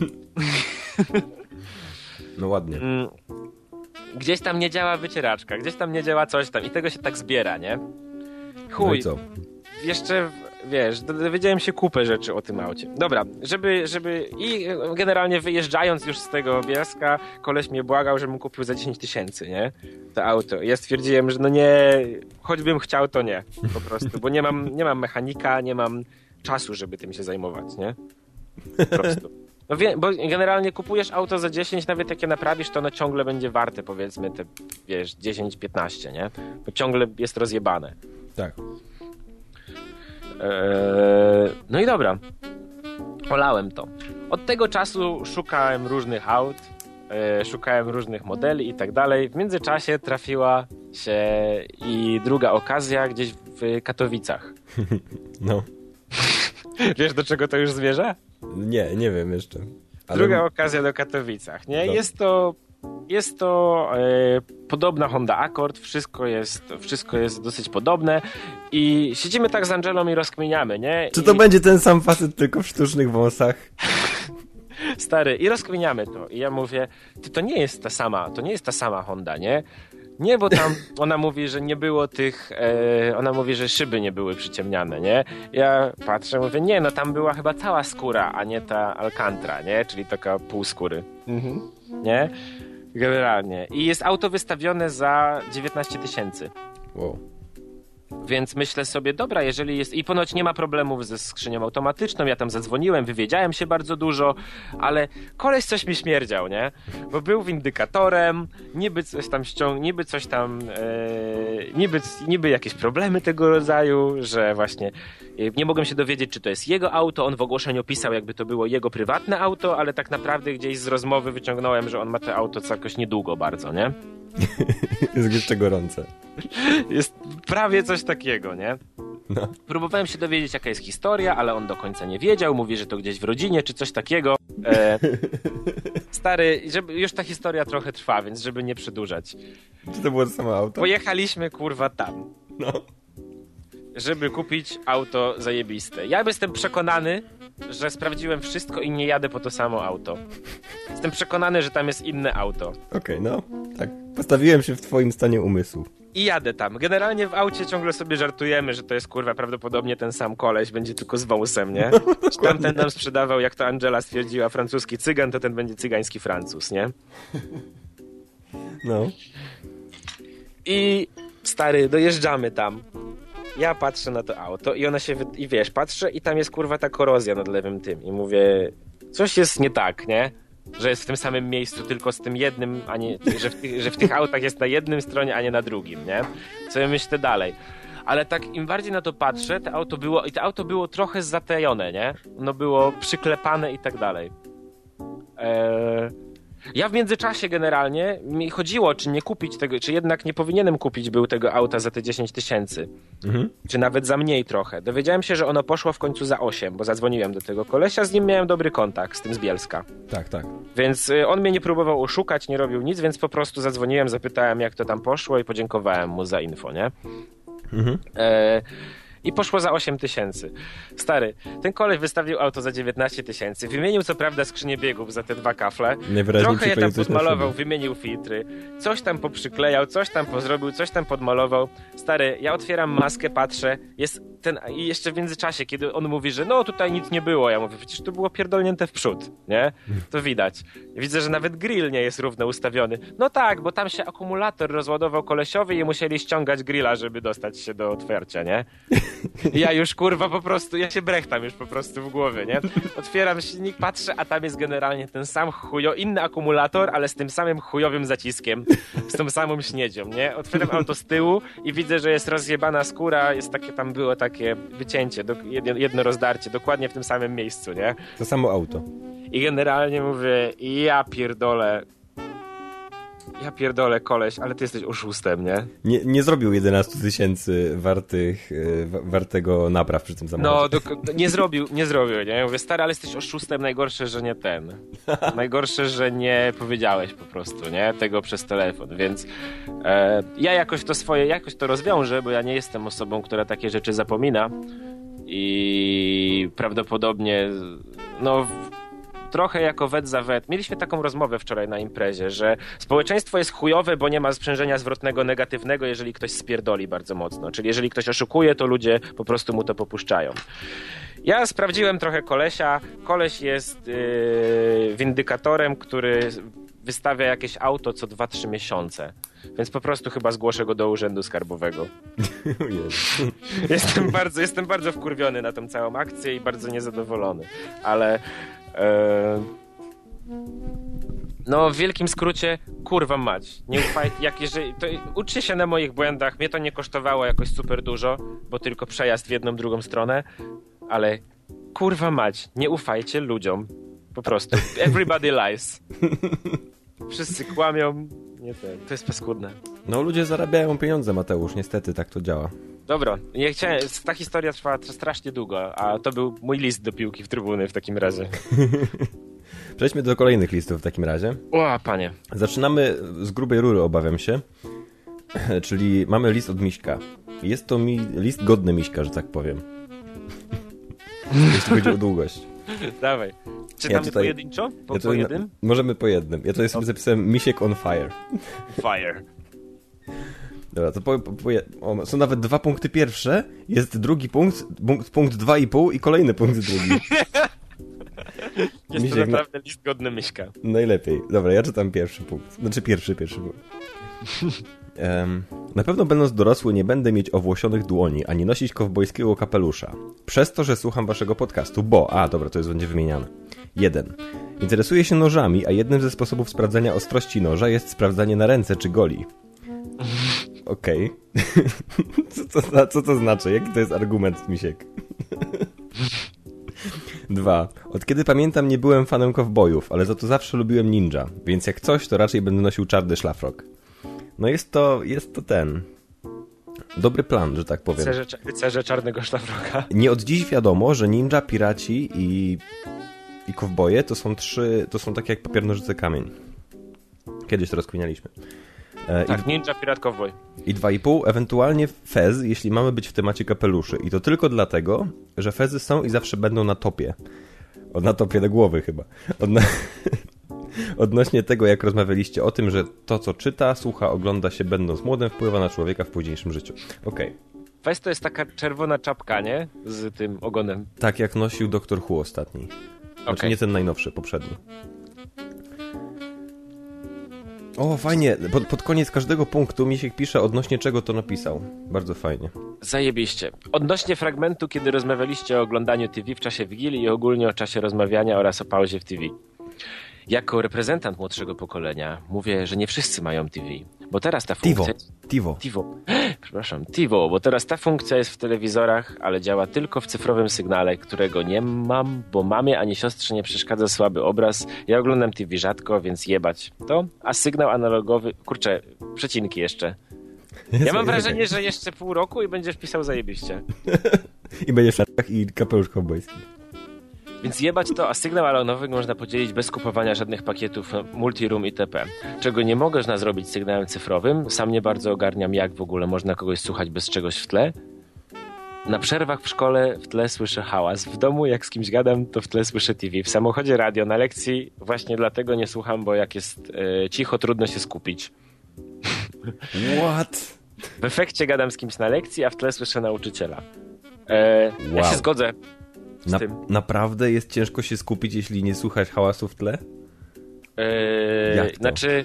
Speaker 3: No ładnie.
Speaker 4: Gdzieś tam nie działa wycieraczka, gdzieś tam nie działa coś tam i tego się tak zbiera, nie? Chuj.
Speaker 3: No i co?
Speaker 4: Jeszcze, wiesz, dowiedziałem się kupę rzeczy o tym aucie. Dobra, i generalnie wyjeżdżając już z tego Bielska, koleś mnie błagał, żebym kupił za 10 000, nie? To auto. Ja stwierdziłem, że no nie, choćbym chciał, to nie. Po prostu, bo nie mam mechanika, nie mam czasu, żeby tym się zajmować, nie? Po prostu. No bo generalnie kupujesz auto za 10, nawet jak je naprawisz, to ono ciągle będzie warte, powiedzmy, te, wiesz, 10-15, nie? Bo ciągle jest rozjebane.
Speaker 3: Tak.
Speaker 4: No i dobra. Olałem to. Od tego czasu szukałem różnych aut, szukałem różnych modeli i tak dalej. W międzyczasie trafiła się i druga okazja gdzieś w Katowicach.
Speaker 3: No.
Speaker 4: Wiesz, do czego to już zmierza?
Speaker 3: Nie wiem jeszcze. Ale...
Speaker 4: Druga okazja do Katowicach, nie?
Speaker 3: No.
Speaker 4: Jest to podobna Honda Accord, wszystko jest dosyć podobne i siedzimy tak z Angelą i rozkminiamy, nie?
Speaker 3: Czy to będzie ten sam facet, tylko w sztucznych wąsach?
Speaker 4: Stary, i rozkminiamy to. I ja mówię, to nie jest ta sama Honda, nie? Nie, bo tam ona mówi, że nie było tych, ona mówi, że szyby nie były przyciemniane, nie? Ja patrzę, mówię, nie, no tam była chyba cała skóra, a nie ta Alcantara, nie? Czyli taka pół skóry. Nie? Generalnie. I jest auto wystawione za 19 000.
Speaker 3: Wow.
Speaker 4: Więc myślę sobie, dobra, jeżeli jest... I ponoć nie ma problemów ze skrzynią automatyczną, ja tam zadzwoniłem, wywiedziałem się bardzo dużo, ale koleś coś mi śmierdział, nie? Bo był windykatorem, niby coś tam niby jakieś problemy tego rodzaju, że właśnie nie mogłem się dowiedzieć, czy to jest jego auto, on w ogłoszeniu pisał, jakby to było jego prywatne auto, ale tak naprawdę gdzieś z rozmowy wyciągnąłem, że on ma to auto jakoś niedługo bardzo, nie?
Speaker 3: Jest jeszcze gorące.
Speaker 4: Jest prawie coś takiego, nie?
Speaker 3: No.
Speaker 4: Próbowałem się dowiedzieć, jaka jest historia, ale on do końca nie wiedział. Mówi, że to gdzieś w rodzinie, czy coś takiego. Stary, już ta historia trochę trwa, więc żeby nie przedłużać.
Speaker 3: Czy to było to samo auto?
Speaker 4: Pojechaliśmy, kurwa, tam.
Speaker 3: No.
Speaker 4: Żeby kupić auto zajebiste. Ja jestem przekonany, że sprawdziłem wszystko i nie jadę po to samo auto. Jestem przekonany, że tam jest inne auto.
Speaker 3: Okej, no. Tak. Postawiłem się w twoim stanie umysłu.
Speaker 4: I jadę tam. Generalnie w aucie ciągle sobie żartujemy, że to jest kurwa prawdopodobnie ten sam koleś, będzie tylko z wąsem, nie? Że tamten nam sprzedawał, jak to Angela stwierdziła, francuski cygan, to ten będzie cygański Francuz, nie?
Speaker 3: No.
Speaker 4: I stary, dojeżdżamy tam. Ja patrzę na to auto i ona się, i wiesz, patrzę i tam jest kurwa ta korozja nad lewym tym. I mówię, coś jest nie tak, nie? Że jest w tym samym miejscu, tylko z tym jednym, a nie, że w tych autach jest na jednym stronie, a nie na drugim, nie? Co ja myślę dalej. Ale tak im bardziej na to patrzę, to auto było trochę zatajone, nie? Ono było przyklepane i tak dalej. Ja w międzyczasie generalnie mi chodziło, czy nie kupić tego, czy jednak nie powinienem kupić był tego auta za te 10 000. Czy nawet za mniej trochę. Dowiedziałem się, że ono poszło w końcu za 8, bo zadzwoniłem do tego kolesia, z nim miałem dobry kontakt, z tym z Bielska.
Speaker 3: Tak, tak.
Speaker 4: Więc on mnie nie próbował oszukać, nie robił nic, więc po prostu zadzwoniłem, zapytałem, jak to tam poszło i podziękowałem mu za info, nie? I poszło za 8 000. Stary, ten koleś wystawił auto za 19 000. Wymienił co prawda skrzynię biegów za te 2 kafle. Trochę je tam podmalował, wymienił filtry. Coś tam poprzyklejał, coś tam pozrobił, coś tam podmalował. Stary, ja otwieram maskę, patrzę. Jest ten, i jeszcze w międzyczasie, kiedy on mówi, że no tutaj nic nie było. Ja mówię, przecież to było pierdolnięte w przód, nie? To widać. Widzę, że nawet grill nie jest równo ustawiony. No tak, bo tam się akumulator rozładował kolesiowy i musieli ściągać grilla, żeby dostać się do otwarcia, nie? Ja już kurwa po prostu, ja się brechtam już po prostu w głowie, nie? Otwieram silnik, patrzę, a tam jest generalnie ten sam inny akumulator, ale z tym samym chujowym zaciskiem, z tą samą śniedzią, nie? Otwieram auto z tyłu i widzę, że jest rozjebana skóra, jest takie, tam było takie wycięcie, jedno rozdarcie, dokładnie w tym samym miejscu, nie?
Speaker 3: To samo auto.
Speaker 4: I generalnie mówię, ja pierdolę, koleś, ale ty jesteś oszustem, nie?
Speaker 3: Nie zrobił 11 000 wartego napraw przy tym samochodzie.
Speaker 4: No, nie zrobił, nie? Mówię, stary, ale jesteś oszustem, najgorsze, że nie ten. Najgorsze, że nie powiedziałeś po prostu, nie? Tego przez telefon, więc ja jakoś to rozwiążę, bo ja nie jestem osobą, która takie rzeczy zapomina i prawdopodobnie, no... Trochę jako wet za wet. Mieliśmy taką rozmowę wczoraj na imprezie, że społeczeństwo jest chujowe, bo nie ma sprzężenia zwrotnego negatywnego, jeżeli ktoś spierdoli bardzo mocno. Czyli jeżeli ktoś oszukuje, to ludzie po prostu mu to popuszczają. Ja sprawdziłem trochę kolesia. Koleś jest windykatorem, który wystawia jakieś auto co 2-3 miesiące. Więc po prostu chyba zgłoszę go do urzędu skarbowego. Jestem bardzo wkurwiony na tą całą akcję i bardzo niezadowolony. Ale no w wielkim skrócie, kurwa mać. Nie ufaj, uczcie się na moich błędach. Mnie to nie kosztowało jakoś super dużo, bo tylko przejazd w jedną, drugą stronę, ale kurwa mać, nie ufajcie ludziom. Po prostu. Everybody lies. Wszyscy kłamią. Nie, to jest paskudne.
Speaker 3: No ludzie zarabiają pieniądze, Mateusz, niestety tak to działa.
Speaker 4: Dobra, nie chciałem, ta historia trwała strasznie długo, a to był mój list do piłki w trybuny w takim razie.
Speaker 3: Przejdźmy do kolejnych listów w takim razie.
Speaker 4: O, panie.
Speaker 3: Zaczynamy z grubej rury, obawiam się. Czyli mamy list od Miśka. Jest to list godny Miśka, że tak powiem. Jeśli chodzi o długość.
Speaker 4: Dawaj. Czytamy pojedynczo? Po jednym?
Speaker 3: Możemy po jednym. Ja tutaj sobie zapisałem Misiek on fire.
Speaker 4: Fire.
Speaker 3: Dobra, to są nawet 2 punkty pierwsze, jest drugi punkt 2,5 i kolejny punkt drugi.
Speaker 4: Jest
Speaker 3: Misiek,
Speaker 4: to naprawdę list godny Miśka.
Speaker 3: Najlepiej. Dobra, ja czytam pierwszy punkt. Znaczy pierwszy punkt. Na pewno będąc dorosły nie będę mieć owłosionych dłoni, ani nosić kowbojskiego kapelusza. Przez to, że słucham waszego podcastu, dobra, to jest będzie wymieniane. 1. Interesuję się nożami, a jednym ze sposobów sprawdzania ostrości noża jest sprawdzanie na ręce czy goli. Okej. Co to znaczy? Jaki to jest argument, Misiek? 2. Od kiedy pamiętam, nie byłem fanem kowbojów, ale za to zawsze lubiłem ninja, więc jak coś, to raczej będę nosił czarny szlafrok. No jest to ten dobry plan, że tak powiem.
Speaker 4: Rycerze czarnego szlafroka.
Speaker 3: Nie od dziś wiadomo, że ninja, piraci i kowboje to są takie jak papier, nożyce, kamień. Kiedyś to rozkminialiśmy.
Speaker 4: Tak, ninja, pirat, kowboj.
Speaker 3: I 2,5, ewentualnie fez, jeśli mamy być w temacie kapeluszy. I to tylko dlatego, że fezy są i zawsze będą na topie. Na topie do głowy chyba. Odnośnie tego, jak rozmawialiście o tym, że to, co czyta, słucha, ogląda się będąc młodym, wpływa na człowieka w późniejszym życiu. Okej.
Speaker 4: Fez to jest taka czerwona czapka, nie? Z tym ogonem.
Speaker 3: Tak, jak nosił Dr. Who ostatni. Znaczy nie ten najnowszy, poprzedni. O, fajnie. Pod koniec każdego punktu Misiek pisze, odnośnie czego to napisał. Bardzo fajnie.
Speaker 4: Zajebiście. Odnośnie fragmentu, kiedy rozmawialiście o oglądaniu TV w czasie Wigilii i ogólnie o czasie rozmawiania oraz o pauzie w TV. Jako reprezentant młodszego pokolenia mówię, że nie wszyscy mają TV, bo teraz ta funkcja... TiVo. Przepraszam, TiVo, bo teraz ta funkcja jest w telewizorach, ale działa tylko w cyfrowym sygnale, którego nie mam, bo mamie ani siostrze nie przeszkadza słaby obraz. Ja oglądam TV rzadko, więc jebać to, a sygnał analogowy... Kurczę, przecinki jeszcze. Ja mam wrażenie, że jeszcze pół roku i będziesz pisał zajebiście.
Speaker 3: I będziesz w szatach i kapelusz kowbojski.
Speaker 4: Więc jebać to, a sygnał analogowy można podzielić bez kupowania żadnych pakietów multiroom itp. Czego nie można zrobić sygnałem cyfrowym, sam nie bardzo ogarniam, jak w ogóle można kogoś słuchać bez czegoś w tle. Na przerwach w szkole w tle słyszę hałas. W domu jak z kimś gadam, to w tle słyszę TV. W samochodzie radio, na lekcji właśnie dlatego nie słucham, bo jak jest cicho, trudno się skupić.
Speaker 3: What?
Speaker 4: W efekcie gadam z kimś na lekcji, a w tle słyszę nauczyciela. Ja się zgodzę.
Speaker 3: Naprawdę jest ciężko się skupić, jeśli nie słuchać hałasu w tle? Jak to?
Speaker 4: Znaczy,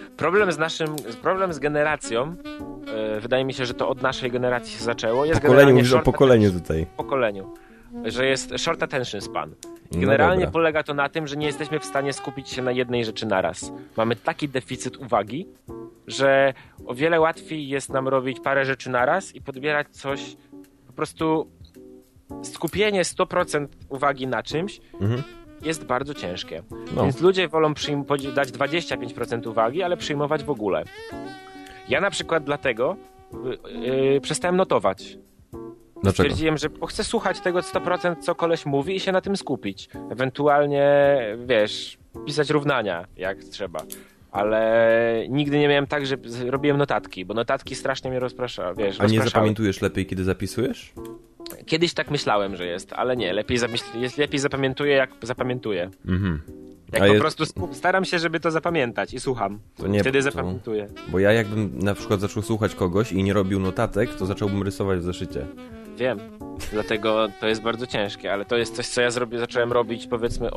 Speaker 4: problem z generacją, wydaje mi się, że to od naszej generacji się zaczęło. Jest
Speaker 3: mówisz o pokoleniu tutaj.
Speaker 4: Pokoleniu. Że jest short attention span. Generalnie polega to na tym, że nie jesteśmy w stanie skupić się na jednej rzeczy naraz. Mamy taki deficyt uwagi, że o wiele łatwiej jest nam robić parę rzeczy naraz i podbierać coś po prostu... Skupienie 100% uwagi na czymś jest bardzo ciężkie. Więc ludzie wolą dać 25% uwagi, ale przyjmować w ogóle. Ja na przykład dlatego przestałem notować.
Speaker 3: Dlaczego?
Speaker 4: Stwierdziłem, że chcę słuchać tego 100%, co koleś mówi i się na tym skupić. Ewentualnie, pisać równania, jak trzeba. Ale nigdy nie miałem tak, że robiłem notatki, bo notatki strasznie mnie rozpraszały.
Speaker 3: A nie zapamiętujesz lepiej, kiedy zapisujesz?
Speaker 4: Kiedyś tak myślałem, że jest, ale nie. Lepiej zapamiętuję, jak zapamiętuję. Jak po prostu staram się, żeby to zapamiętać i słucham. Wtedy zapamiętuję.
Speaker 3: Bo ja jakbym na przykład zaczął słuchać kogoś i nie robił notatek, to zacząłbym rysować w zeszycie.
Speaker 4: Wiem. Dlatego to jest bardzo ciężkie, ale to jest coś, co ja zacząłem robić powiedzmy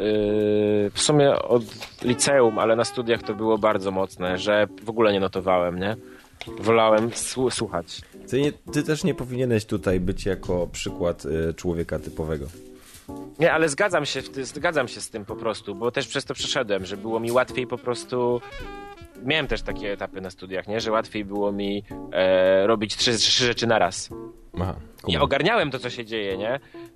Speaker 4: w sumie od liceum, ale na studiach to było bardzo mocne, że w ogóle nie notowałem, nie? Wolałem słuchać.
Speaker 3: Ty też nie powinieneś tutaj być jako przykład człowieka typowego.
Speaker 4: Nie, ale zgadzam się z tym po prostu, bo też przez to przeszedłem, że było mi łatwiej po prostu... Miałem też takie etapy na studiach, nie? Że łatwiej było mi robić trzy rzeczy naraz.
Speaker 3: Aha,
Speaker 4: nie ogarniałem to, co się dzieje, nie?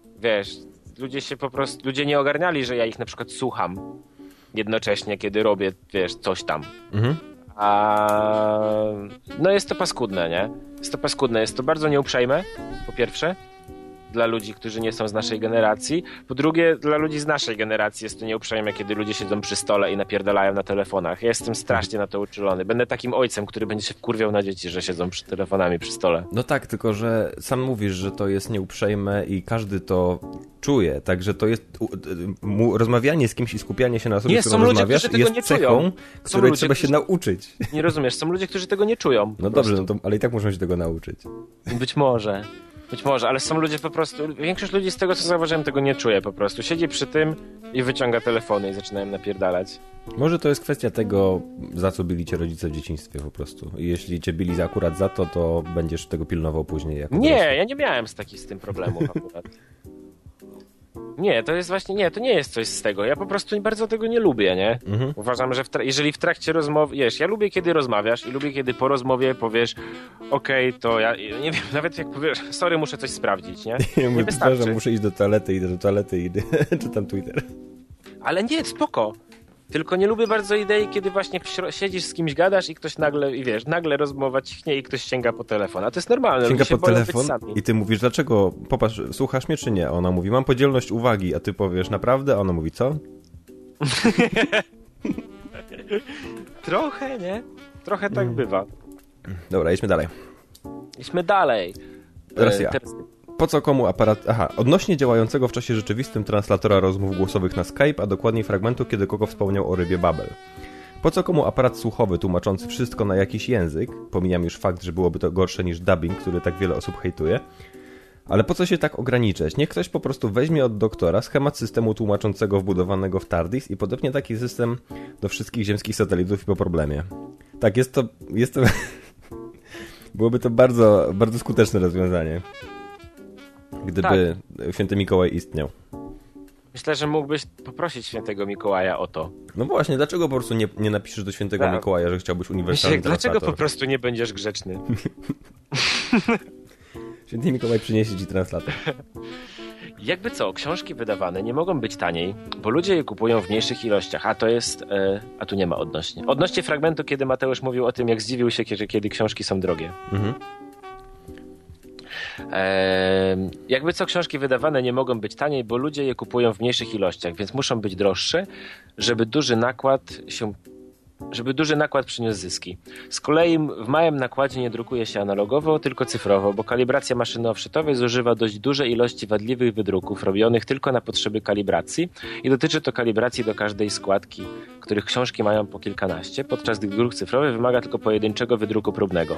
Speaker 4: Ludzie nie ogarniali, że ja ich na przykład słucham jednocześnie, kiedy robię, coś tam. No jest to paskudne, nie? Jest to paskudne, jest to bardzo nieuprzejme, po pierwsze, dla ludzi, którzy nie są z naszej generacji. Po drugie, dla ludzi z naszej generacji jest to nieuprzejme, kiedy ludzie siedzą przy stole i napierdalają na telefonach. Ja jestem strasznie na to uczulony. Będę takim ojcem, który będzie się wkurwiał na dzieci, że siedzą przy telefonami przy stole.
Speaker 3: No tak, tylko że sam mówisz, że to jest nieuprzejme i każdy to czuje. Także to jest rozmawianie z kimś i skupianie się na sobie, z którą rozmawiasz, jest cechą, której trzeba się nauczyć.
Speaker 4: Nie rozumiesz, są ludzie, którzy tego nie czują.
Speaker 3: No dobrze, no to, ale i tak muszą się tego nauczyć.
Speaker 4: Być może, ale są ludzie po prostu, większość ludzi z tego co zauważyłem tego nie czuje po prostu. Siedzi przy tym i wyciąga telefony i zaczynają napierdalać.
Speaker 3: Może to jest kwestia tego, za co bili cię rodzice w dzieciństwie po prostu. I jeśli cię bili akurat za to, to będziesz tego pilnował później.
Speaker 4: Nie, ja nie miałem z tym problemów akurat. Nie, to jest właśnie, nie, to nie jest coś z tego. Ja po prostu bardzo tego nie lubię, nie? Mhm. Uważam, że jeżeli w trakcie rozmowy, ja lubię kiedy rozmawiasz i lubię kiedy po rozmowie powiesz okej, to ja nie wiem, nawet jak powiesz, sorry, muszę coś sprawdzić, nie?
Speaker 3: Ja mówię, przepraszam, muszę iść do toalety, idę do toalety i czytam Twitter.
Speaker 4: Ale nie, spoko. Tylko nie lubię bardzo idei, kiedy właśnie siedzisz z kimś, gadasz i ktoś nagle rozmowa cichnie i ktoś sięga po telefon. A to jest normalne,
Speaker 3: sięga
Speaker 4: ludzie
Speaker 3: po telefon i ty mówisz, dlaczego? Popatrz, słuchasz mnie czy nie? Ona mówi, mam podzielność uwagi, a ty powiesz, naprawdę? A ona mówi, co?
Speaker 4: Trochę, nie? Trochę tak bywa.
Speaker 3: Dobra, idźmy dalej. Teraz ja. Po co komu aparat... odnośnie działającego w czasie rzeczywistym translatora rozmów głosowych na Skype, a dokładniej fragmentu, kiedy Koko wspomniał o rybie Babel. Po co komu aparat słuchowy tłumaczący wszystko na jakiś język? Pomijam już fakt, że byłoby to gorsze niż dubbing, który tak wiele osób hejtuje. Ale po co się tak ograniczać? Niech ktoś po prostu weźmie od doktora schemat systemu tłumaczącego wbudowanego w TARDIS i podepnie taki system do wszystkich ziemskich satelitów i po problemie. Tak, jest to... Byłoby to bardzo, bardzo skuteczne rozwiązanie. Gdyby Święty Mikołaj istniał.
Speaker 4: Myślę, że mógłbyś poprosić Świętego Mikołaja o to.
Speaker 3: No właśnie, dlaczego po prostu nie napiszesz do Świętego Mikołaja, że chciałbyś uniwersalny translator?
Speaker 4: Dlaczego po prostu nie będziesz grzeczny?
Speaker 3: Święty Mikołaj przyniesie ci translator.
Speaker 4: Jakby co, książki wydawane nie mogą być taniej, bo ludzie je kupują w mniejszych ilościach, a to jest... a tu nie ma odnośnie. Odnośnie fragmentu, kiedy Mateusz mówił o tym, jak zdziwił się, kiedy książki są drogie. Mhm. Jakby co, książki wydawane nie mogą być taniej, bo ludzie je kupują w mniejszych ilościach, więc muszą być droższe, żeby duży nakład przyniósł zyski. Z kolei w małym nakładzie nie drukuje się analogowo, tylko cyfrowo, bo kalibracja maszyny offsetowej zużywa dość duże ilości wadliwych wydruków robionych tylko na potrzeby kalibracji i dotyczy to kalibracji do każdej składki, których książki mają po kilkanaście, podczas gdy druk cyfrowy wymaga tylko pojedynczego wydruku próbnego.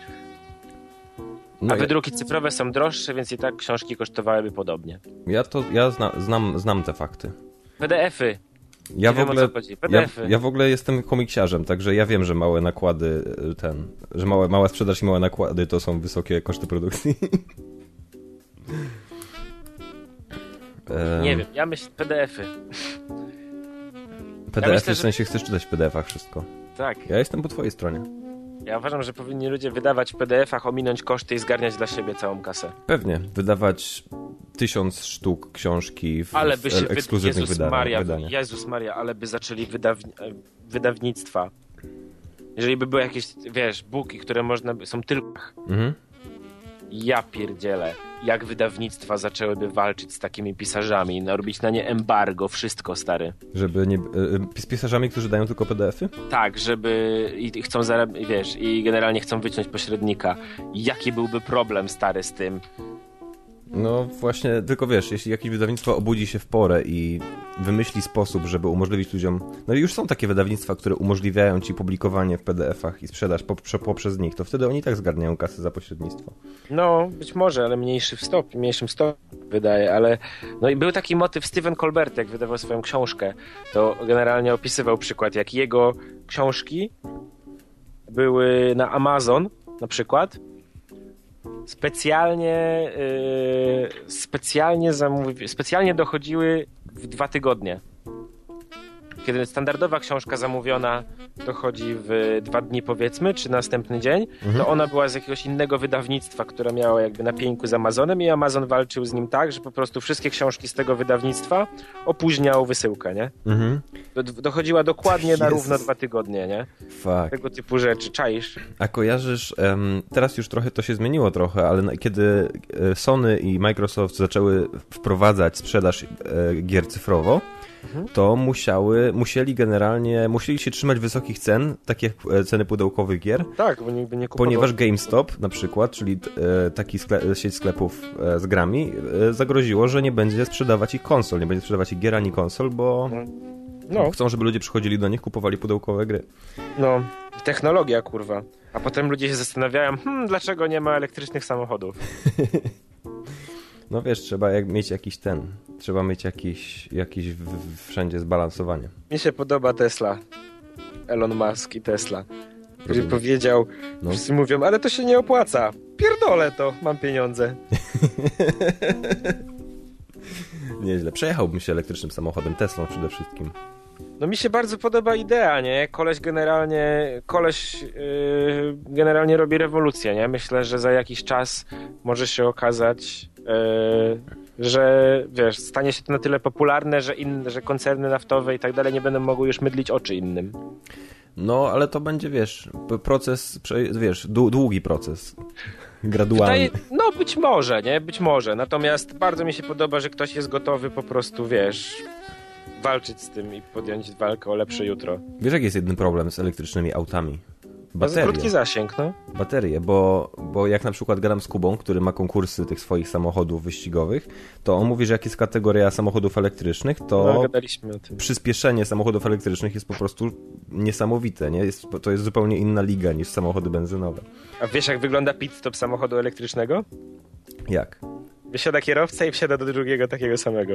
Speaker 4: A wydruki cyfrowe są droższe, więc i tak książki kosztowałyby podobnie.
Speaker 3: Ja znam te fakty.
Speaker 4: PDF-y.
Speaker 3: Ja w ogóle jestem komiksiarzem, także ja wiem, że małe nakłady, że mała sprzedaż i małe nakłady to są wysokie koszty produkcji.
Speaker 4: Nie wiem, ja myślę PDF-y.
Speaker 3: PDF-y, w sensie chcesz czytać w PDF-ach wszystko.
Speaker 4: Tak.
Speaker 3: Ja jestem po twojej stronie.
Speaker 4: Ja uważam, że powinni ludzie wydawać w PDF-ach, ominąć koszty i zgarniać dla siebie całą kasę.
Speaker 3: Pewnie. Wydawać 1000 sztuk książki w ekskluzywnych wydaniach.
Speaker 4: Jezus Maria, ale by zaczęli wydawnictwa. Jeżeli by były jakieś, booki, które są tylko... Mhm. Ja pierdzielę. Jak wydawnictwa zaczęłyby walczyć z takimi pisarzami, robić na nie embargo, wszystko, stary.
Speaker 3: Żeby nie... Z pisarzami, którzy dają tylko PDF-y?
Speaker 4: Tak, i chcą i generalnie chcą wyciąć pośrednika. Jaki byłby problem, stary, z tym?
Speaker 3: No właśnie, tylko jeśli jakieś wydawnictwo obudzi się w porę i wymyśli sposób, żeby umożliwić ludziom... No i już są takie wydawnictwa, które umożliwiają ci publikowanie w PDF-ach i sprzedaż poprzez nich, to wtedy oni tak zgarniają kasę za pośrednictwo.
Speaker 4: No, być może, ale mniejszym stopniu wydaje, ale... No i był taki motyw, Stephen Colbert, jak wydawał swoją książkę, to generalnie opisywał przykład, jak jego książki były na Amazon, na przykład, specjalnie dochodziły w 2 tygodnie. kiedy standardowa książka zamówiona dochodzi w 2 dni powiedzmy, czy następny dzień, to ona była z jakiegoś innego wydawnictwa, które miało jakby na pieńku z Amazonem i Amazon walczył z nim tak, że po prostu wszystkie książki z tego wydawnictwa opóźniał wysyłkę, nie? Dochodziła dokładnie na równo 2 tygodnie, nie?
Speaker 3: Fuck.
Speaker 4: Tego typu rzeczy, czaisz?
Speaker 3: A kojarzysz, teraz już trochę to się zmieniło trochę, ale kiedy Sony i Microsoft zaczęły wprowadzać sprzedaż gier cyfrowo, to musieli się trzymać wysokich cen, takie jak ceny pudełkowych gier.
Speaker 4: Tak, bo nikt by nie kupował.
Speaker 3: Ponieważ GameStop na przykład, czyli taki sieć sklepów z grami, zagroziło, że nie będzie sprzedawać ich konsol, nie będzie sprzedawać ich gier ani konsol, bo chcą, żeby ludzie przychodzili do nich, kupowali pudełkowe gry.
Speaker 4: No, technologia, kurwa. A potem ludzie się zastanawiają, dlaczego nie ma elektrycznych samochodów?
Speaker 3: No wiesz, trzeba mieć trzeba mieć jakiś wszędzie zbalansowanie.
Speaker 4: Mi się podoba Tesla. Elon Musk i Tesla. Który powiedział, wszyscy mówią, ale to się nie opłaca. Pierdolę to, mam pieniądze.
Speaker 3: Nieźle. Przejechałbym się elektrycznym samochodem, Teslą przede wszystkim.
Speaker 4: No mi się bardzo podoba idea, nie? Koleś generalnie robi rewolucję, nie? Myślę, że za jakiś czas może się okazać, że wiesz, stanie się to na tyle popularne, że koncerny naftowe i tak dalej nie będą mogły już mydlić oczy innym.
Speaker 3: No, ale to będzie, wiesz, proces, długi proces. Gradualny.
Speaker 4: No być może, nie? Być może. Natomiast bardzo mi się podoba, że ktoś jest gotowy po prostu, wiesz, walczyć z tym i podjąć walkę o lepsze jutro.
Speaker 3: Wiesz, jaki jest jeden problem z elektrycznymi autami? Baterie.
Speaker 4: Krótki zasięg, no.
Speaker 3: Baterie, bo jak na przykład gadam z Kubą, który ma konkursy tych swoich samochodów wyścigowych, to on mówi, że jak jest kategoria samochodów elektrycznych, to
Speaker 4: gadaliśmy o tym.
Speaker 3: Przyspieszenie samochodów elektrycznych jest po prostu niesamowite, nie? To jest zupełnie inna liga niż samochody benzynowe.
Speaker 4: A wiesz, jak wygląda pit stop samochodu elektrycznego?
Speaker 3: Jak?
Speaker 4: Wysiada kierowca i wsiada do drugiego takiego samego.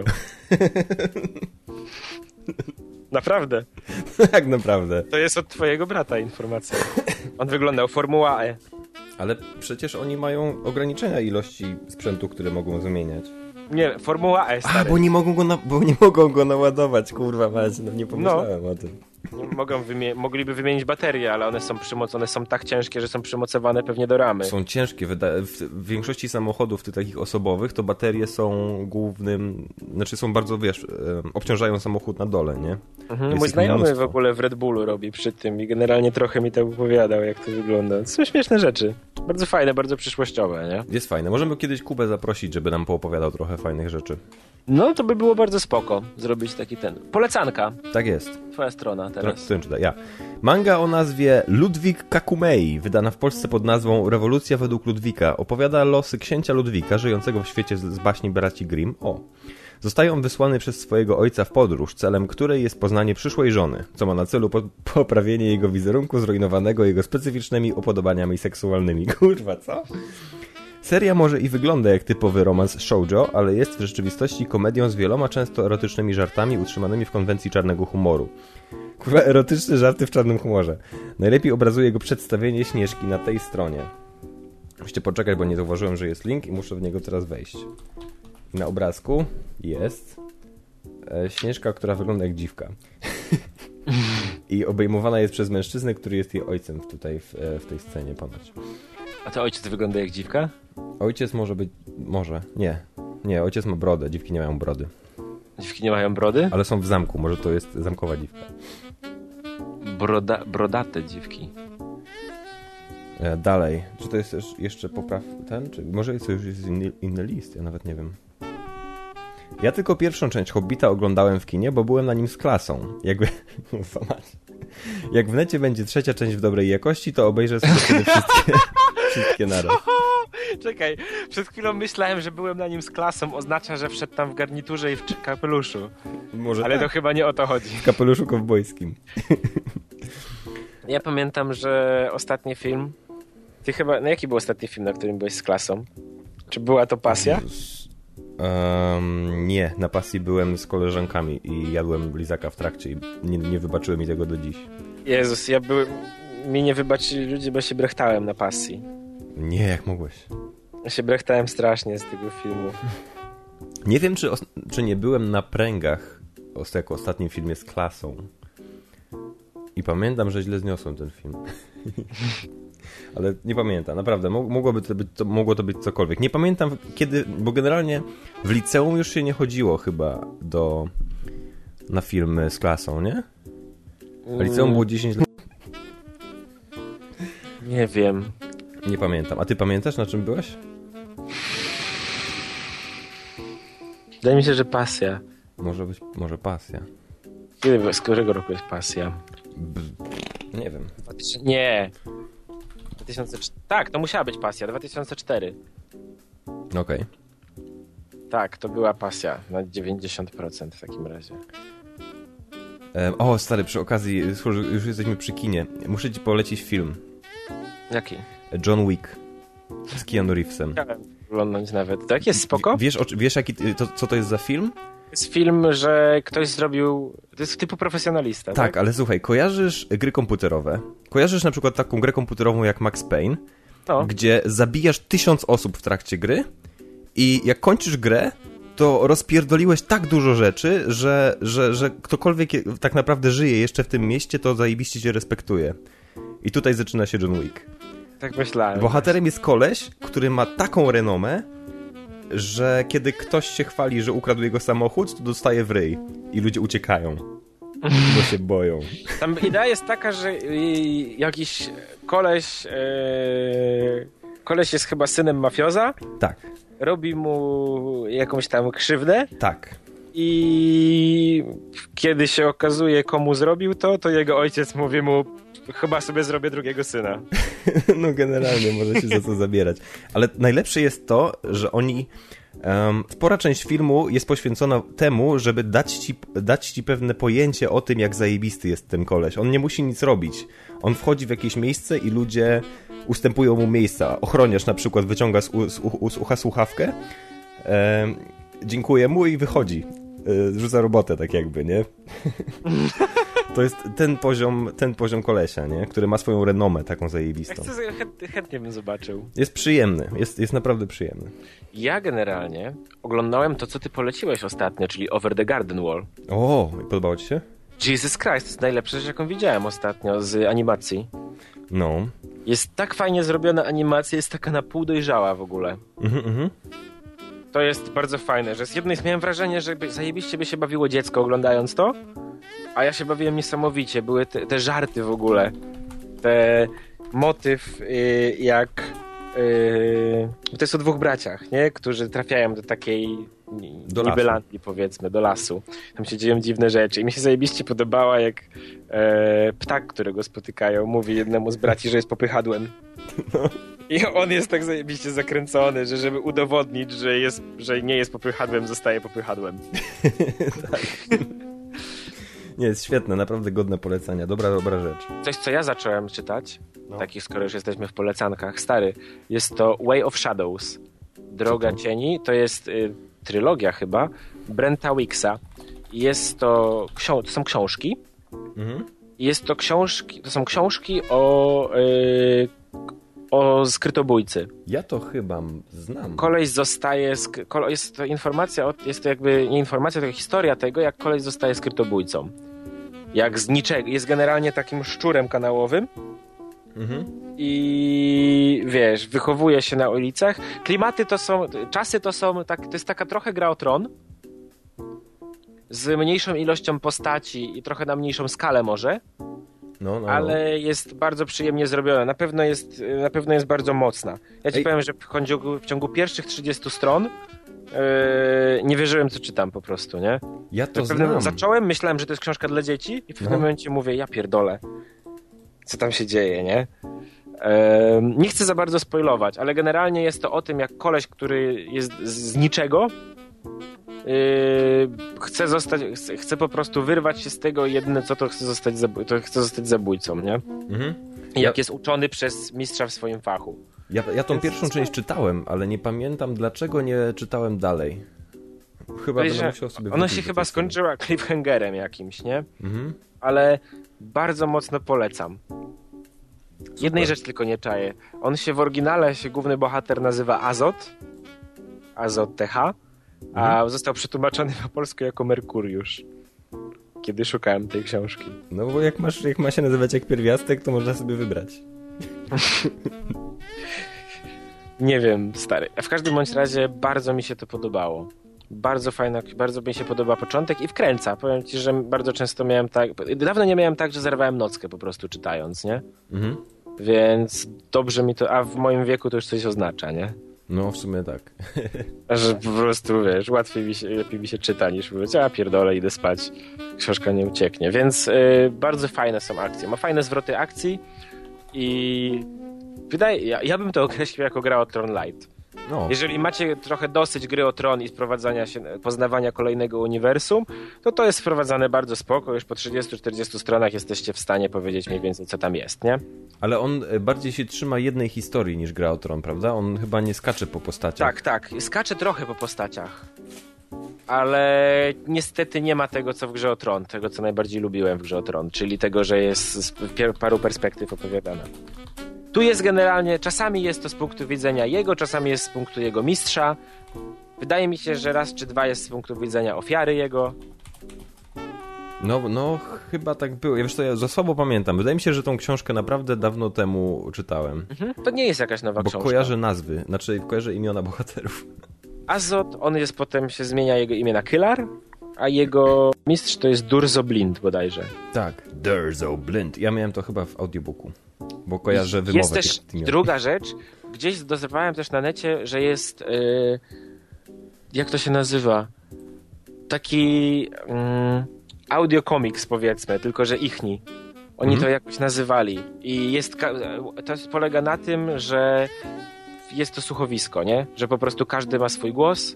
Speaker 4: Naprawdę.
Speaker 3: Jak naprawdę?
Speaker 4: To jest od twojego brata informacja. On wyglądał Formuła E.
Speaker 3: Ale przecież oni mają ograniczenia ilości sprzętu, które mogą zmieniać.
Speaker 4: Nie, Formuła E, stary.
Speaker 3: Bo nie mogą go naładować, kurwa mać, nie pomyślałem o tym.
Speaker 4: Mogliby wymienić baterie, ale one są tak ciężkie, że są przymocowane pewnie do ramy.
Speaker 3: Są ciężkie. W większości samochodów tych takich osobowych to baterie są są bardzo, wiesz, obciążają samochód na dole, nie?
Speaker 4: Mój znajomy w ogóle w Red Bullu robi przy tym i generalnie trochę mi to opowiadał, jak to wygląda. To są śmieszne rzeczy. Bardzo fajne, bardzo przyszłościowe, nie?
Speaker 3: Jest fajne. Możemy kiedyś Kubę zaprosić, żeby nam poopowiadał trochę fajnych rzeczy.
Speaker 4: No, to by było bardzo spoko zrobić taki polecanka.
Speaker 3: Tak jest.
Speaker 4: Twoja strona teraz.
Speaker 3: Ja. Manga o nazwie Ludwik Kakumei, wydana w Polsce pod nazwą Rewolucja według Ludwika, opowiada losy księcia Ludwika, żyjącego w świecie z baśni braci Grimm. Zostaje on wysłany przez swojego ojca w podróż, celem której jest poznanie przyszłej żony, co ma na celu poprawienie jego wizerunku zrujnowanego jego specyficznymi upodobaniami seksualnymi. Kurwa, co? Seria może i wygląda jak typowy romans shoujo, ale jest w rzeczywistości komedią z wieloma często erotycznymi żartami utrzymanymi w konwencji czarnego humoru. Kurwa, erotyczne żarty w czarnym humorze. Najlepiej obrazuje go przedstawienie Śnieżki na tej stronie. Musicie poczekać, bo nie zauważyłem, że jest link i muszę w niego teraz wejść. Na obrazku jest Śnieżka, która wygląda jak dziwka. I obejmowana jest przez mężczyznę, który jest jej ojcem tutaj w tej scenie ponoć.
Speaker 4: A to ojciec wygląda jak dziwka?
Speaker 3: Ojciec może być... Może. Nie, ojciec ma brodę. Dziwki nie mają brody.
Speaker 4: Dziwki nie mają brody?
Speaker 3: Ale są w zamku. Może to jest zamkowa dziwka.
Speaker 4: Brodate dziwki.
Speaker 3: Dalej. Czy to jest jeszcze Czy może to już jest inny list? Ja nawet nie wiem. Ja tylko pierwszą część Hobbita oglądałem w kinie, bo byłem na nim z klasą. Jak w necie będzie trzecia część w dobrej jakości, to obejrzę sobie wtedy wszystkie naraz.
Speaker 4: Czekaj, przed chwilą myślałem, że byłem na nim z klasą. Oznacza, że wszedł tam w garniturze i w kapeluszu.
Speaker 3: Może
Speaker 4: ale
Speaker 3: tak.
Speaker 4: To chyba nie o to chodzi.
Speaker 3: W kapeluszu kowbojskim.
Speaker 4: Ja pamiętam, że ostatni film... Ty chyba... No jaki był ostatni film, na którym byłeś z klasą? Czy była to Pasja?
Speaker 3: Nie, na Pasji byłem z koleżankami i jadłem lizaka w trakcie i nie wybaczyły mi tego do dziś.
Speaker 4: Jezus, mi nie wybaczyli ludzie, bo się brechtałem na Pasji.
Speaker 3: Nie, jak mogłeś?
Speaker 4: Ja się brechtałem strasznie z tego filmu.
Speaker 3: Nie wiem, czy nie byłem na pręgach jako ostatnim filmie z klasą. I pamiętam, że źle zniosłem ten film. Ale nie pamiętam, naprawdę, mogło to być cokolwiek. Nie pamiętam kiedy, bo generalnie w liceum już się nie chodziło chyba na filmy z klasą, nie? A liceum było 10 lat.
Speaker 4: Nie wiem.
Speaker 3: Nie pamiętam. A ty pamiętasz, na czym byłeś?
Speaker 4: Wydaje mi się, że Pasja.
Speaker 3: Może Pasja.
Speaker 4: Z którego roku jest Pasja?
Speaker 3: Nie wiem.
Speaker 4: Nie. 2004. Tak, to musiała być Pasja. 2004.
Speaker 3: Okej.
Speaker 4: Tak, to była Pasja. Na 90% w takim razie.
Speaker 3: O, stary, przy okazji, już jesteśmy przy kinie. Muszę ci polecić film.
Speaker 4: Jaki?
Speaker 3: John Wick. Z Keanu Reevesem.
Speaker 4: Chciałem oglądać nawet. Tak, jest spoko?
Speaker 3: Wiesz co to jest za film?
Speaker 4: Jest film, że ktoś zrobił... To jest typu profesjonalista, tak?
Speaker 3: Tak, ale słuchaj, kojarzysz gry komputerowe? Kojarzysz na przykład taką grę komputerową jak Max Payne, gdzie zabijasz 1000 osób w trakcie gry i jak kończysz grę, to rozpierdoliłeś tak dużo rzeczy, że ktokolwiek tak naprawdę żyje jeszcze w tym mieście, to zajebiście cię respektuje. I tutaj zaczyna się John Wick.
Speaker 4: Tak myślałem.
Speaker 3: Bohaterem jest koleś, który ma taką renomę, że kiedy ktoś się chwali, że ukradł jego samochód, to dostaje w ryj i ludzie uciekają, bo się boją.
Speaker 4: Tam idea jest taka, że jakiś koleś jest chyba synem mafioza.
Speaker 3: Tak.
Speaker 4: Robi mu jakąś tam krzywdę.
Speaker 3: Tak.
Speaker 4: I kiedy się okazuje, komu zrobił to jego ojciec mówi mu, chyba sobie zrobię drugiego syna.
Speaker 3: No generalnie może się za co zabierać. Ale najlepsze jest to, że oni... spora część filmu jest poświęcona temu, żeby dać ci pewne pojęcie o tym, jak zajebisty jest ten koleś. On nie musi nic robić. On wchodzi w jakieś miejsce i ludzie ustępują mu miejsca. Ochroniarz na przykład wyciąga z ucha słuchawkę, dziękuję mu i wychodzi. Rzuca robotę tak jakby, nie? To jest ten poziom kolesia, nie? Który ma swoją renomę taką zajebistą.
Speaker 4: Chętnie bym zobaczył.
Speaker 3: Jest przyjemny, jest naprawdę przyjemny.
Speaker 4: Ja generalnie oglądałem to, co ty poleciłeś ostatnio, czyli Over the Garden Wall.
Speaker 3: O, podobało ci się?
Speaker 4: Jesus Christ, to jest najlepsza rzecz, jaką widziałem ostatnio z animacji.
Speaker 3: No.
Speaker 4: Jest tak fajnie zrobiona animacja, jest taka na pół dojrzała w ogóle. To jest bardzo fajne, że z jednej miałem wrażenie, że zajebiście by się bawiło dziecko oglądając to, a ja się bawiłem niesamowicie. Były te żarty w ogóle. Te motyw jak... to jest o dwóch braciach, nie? Którzy trafiają do takiej nibelandii, powiedzmy, do lasu. Tam się dzieją dziwne rzeczy. I mi się zajebiście podobała, jak ptak, którego spotykają, mówi jednemu z braci, że jest popychadłem. No. I on jest tak zajebiście zakręcony, że żeby udowodnić, że nie jest popychadłem, zostaje popychadłem.
Speaker 3: Tak. Nie, jest świetne, naprawdę godne polecenia. Dobra rzecz.
Speaker 4: Coś, co ja zacząłem czytać, takich, skoro już jesteśmy w polecankach, stary, jest to Way of Shadows. Droga Cieni. To jest trylogia chyba Brenta Wicksa. To są książki. To są książki o skrytobójcy.
Speaker 3: Ja to chyba znam.
Speaker 4: Koleś zostaje... Jest to informacja, jest to jakby nie informacja, tylko historia tego, jak koleś zostaje skrytobójcą. Jak z niczego. Jest generalnie takim szczurem kanałowym. I wiesz, wychowuje się na ulicach. Klimaty to są... Czasy to są... To jest taka trochę gra o tron. Z mniejszą ilością postaci i trochę na mniejszą skalę może. Ale jest bardzo przyjemnie zrobiona. Na pewno jest bardzo mocna. Ja ci powiem, że w ciągu pierwszych 30 stron nie wierzyłem, co czytam po prostu, nie?
Speaker 3: Ja to znam.
Speaker 4: Zacząłem, myślałem, że to jest książka dla dzieci i w pewnym momencie mówię, ja pierdolę. Co tam się dzieje, nie? Nie chcę za bardzo spoilować, ale generalnie jest to o tym, jak koleś, który jest z niczego, chce po prostu wyrwać się z tego, jedyne co to chce zostać zabójcą, nie? I jak jest uczony przez mistrza w swoim fachu.
Speaker 3: Ja tą pierwszą część czytałem, ale nie pamiętam, dlaczego nie czytałem dalej. Chyba będę musiał sobie...
Speaker 4: Ona się chyba skończyła cliffhangerem jakimś, nie? Ale bardzo mocno polecam. Super. Jednej rzeczy tylko nie czaję. W oryginale główny bohater nazywa Azot TH, a został przetłumaczony na polsku jako Merkuriusz. kiedy szukałem tej książki.
Speaker 3: No bo jak ma się nazywać jak pierwiastek, to można sobie wybrać.
Speaker 4: Nie wiem, stary. A w każdym bądź razie bardzo mi się to podobało. Bardzo fajna, bardzo mi się podoba początek i wkręca. Powiem ci, że bardzo często miałem tak... Dawno nie miałem tak, że zerwałem nockę po prostu czytając, nie?
Speaker 3: Mhm.
Speaker 4: Więc dobrze mi to... A w moim wieku to już coś oznacza, nie?
Speaker 3: No, w sumie tak.
Speaker 4: Że po prostu, wiesz, lepiej mi się czyta niż mówić, a pierdolę, idę spać. Książka nie ucieknie. Więc bardzo fajne są akcje. Ma fajne zwroty akcji i... Ja bym to określił jako gra o Tron Light.
Speaker 3: No.
Speaker 4: Jeżeli macie trochę dosyć gry o Tron i poznawania kolejnego uniwersum, to jest wprowadzane bardzo spoko. Już po 30-40 stronach jesteście w stanie powiedzieć mniej więcej, co tam jest, nie?
Speaker 3: Ale on bardziej się trzyma jednej historii niż gra o Tron, prawda? On chyba nie skacze po postaciach.
Speaker 4: Tak. Skacze trochę po postaciach. Ale niestety nie ma tego, co w grze o Tron. Tego, co najbardziej lubiłem w grze o Tron. Czyli tego, że jest z paru perspektyw opowiadane. Tu jest generalnie, czasami jest to z punktu widzenia jego, czasami jest z punktu jego mistrza. Wydaje mi się, że raz czy dwa jest z punktu widzenia ofiary jego.
Speaker 3: No, chyba tak było. Ja wiesz co, ja za słabo pamiętam. Wydaje mi się, że tą książkę naprawdę dawno temu czytałem.
Speaker 4: To nie jest jakaś nowa książka.
Speaker 3: Bo kojarzę nazwy, kojarzę imiona bohaterów.
Speaker 4: Azot, potem się zmienia jego imię na Kylar, a jego mistrz to jest Durzo Blind bodajże.
Speaker 3: Tak, Durzo Blind. Ja miałem to chyba w audiobooku, bo kojarzę wymowę.
Speaker 4: Jest też druga rzecz, gdzieś zdozerwałem też na necie, że jest jak to się nazywa? Taki audiokomiks, powiedzmy, tylko że ichni. Oni to jakoś nazywali. I to polega na tym, że jest to słuchowisko, nie? Że po prostu każdy ma swój głos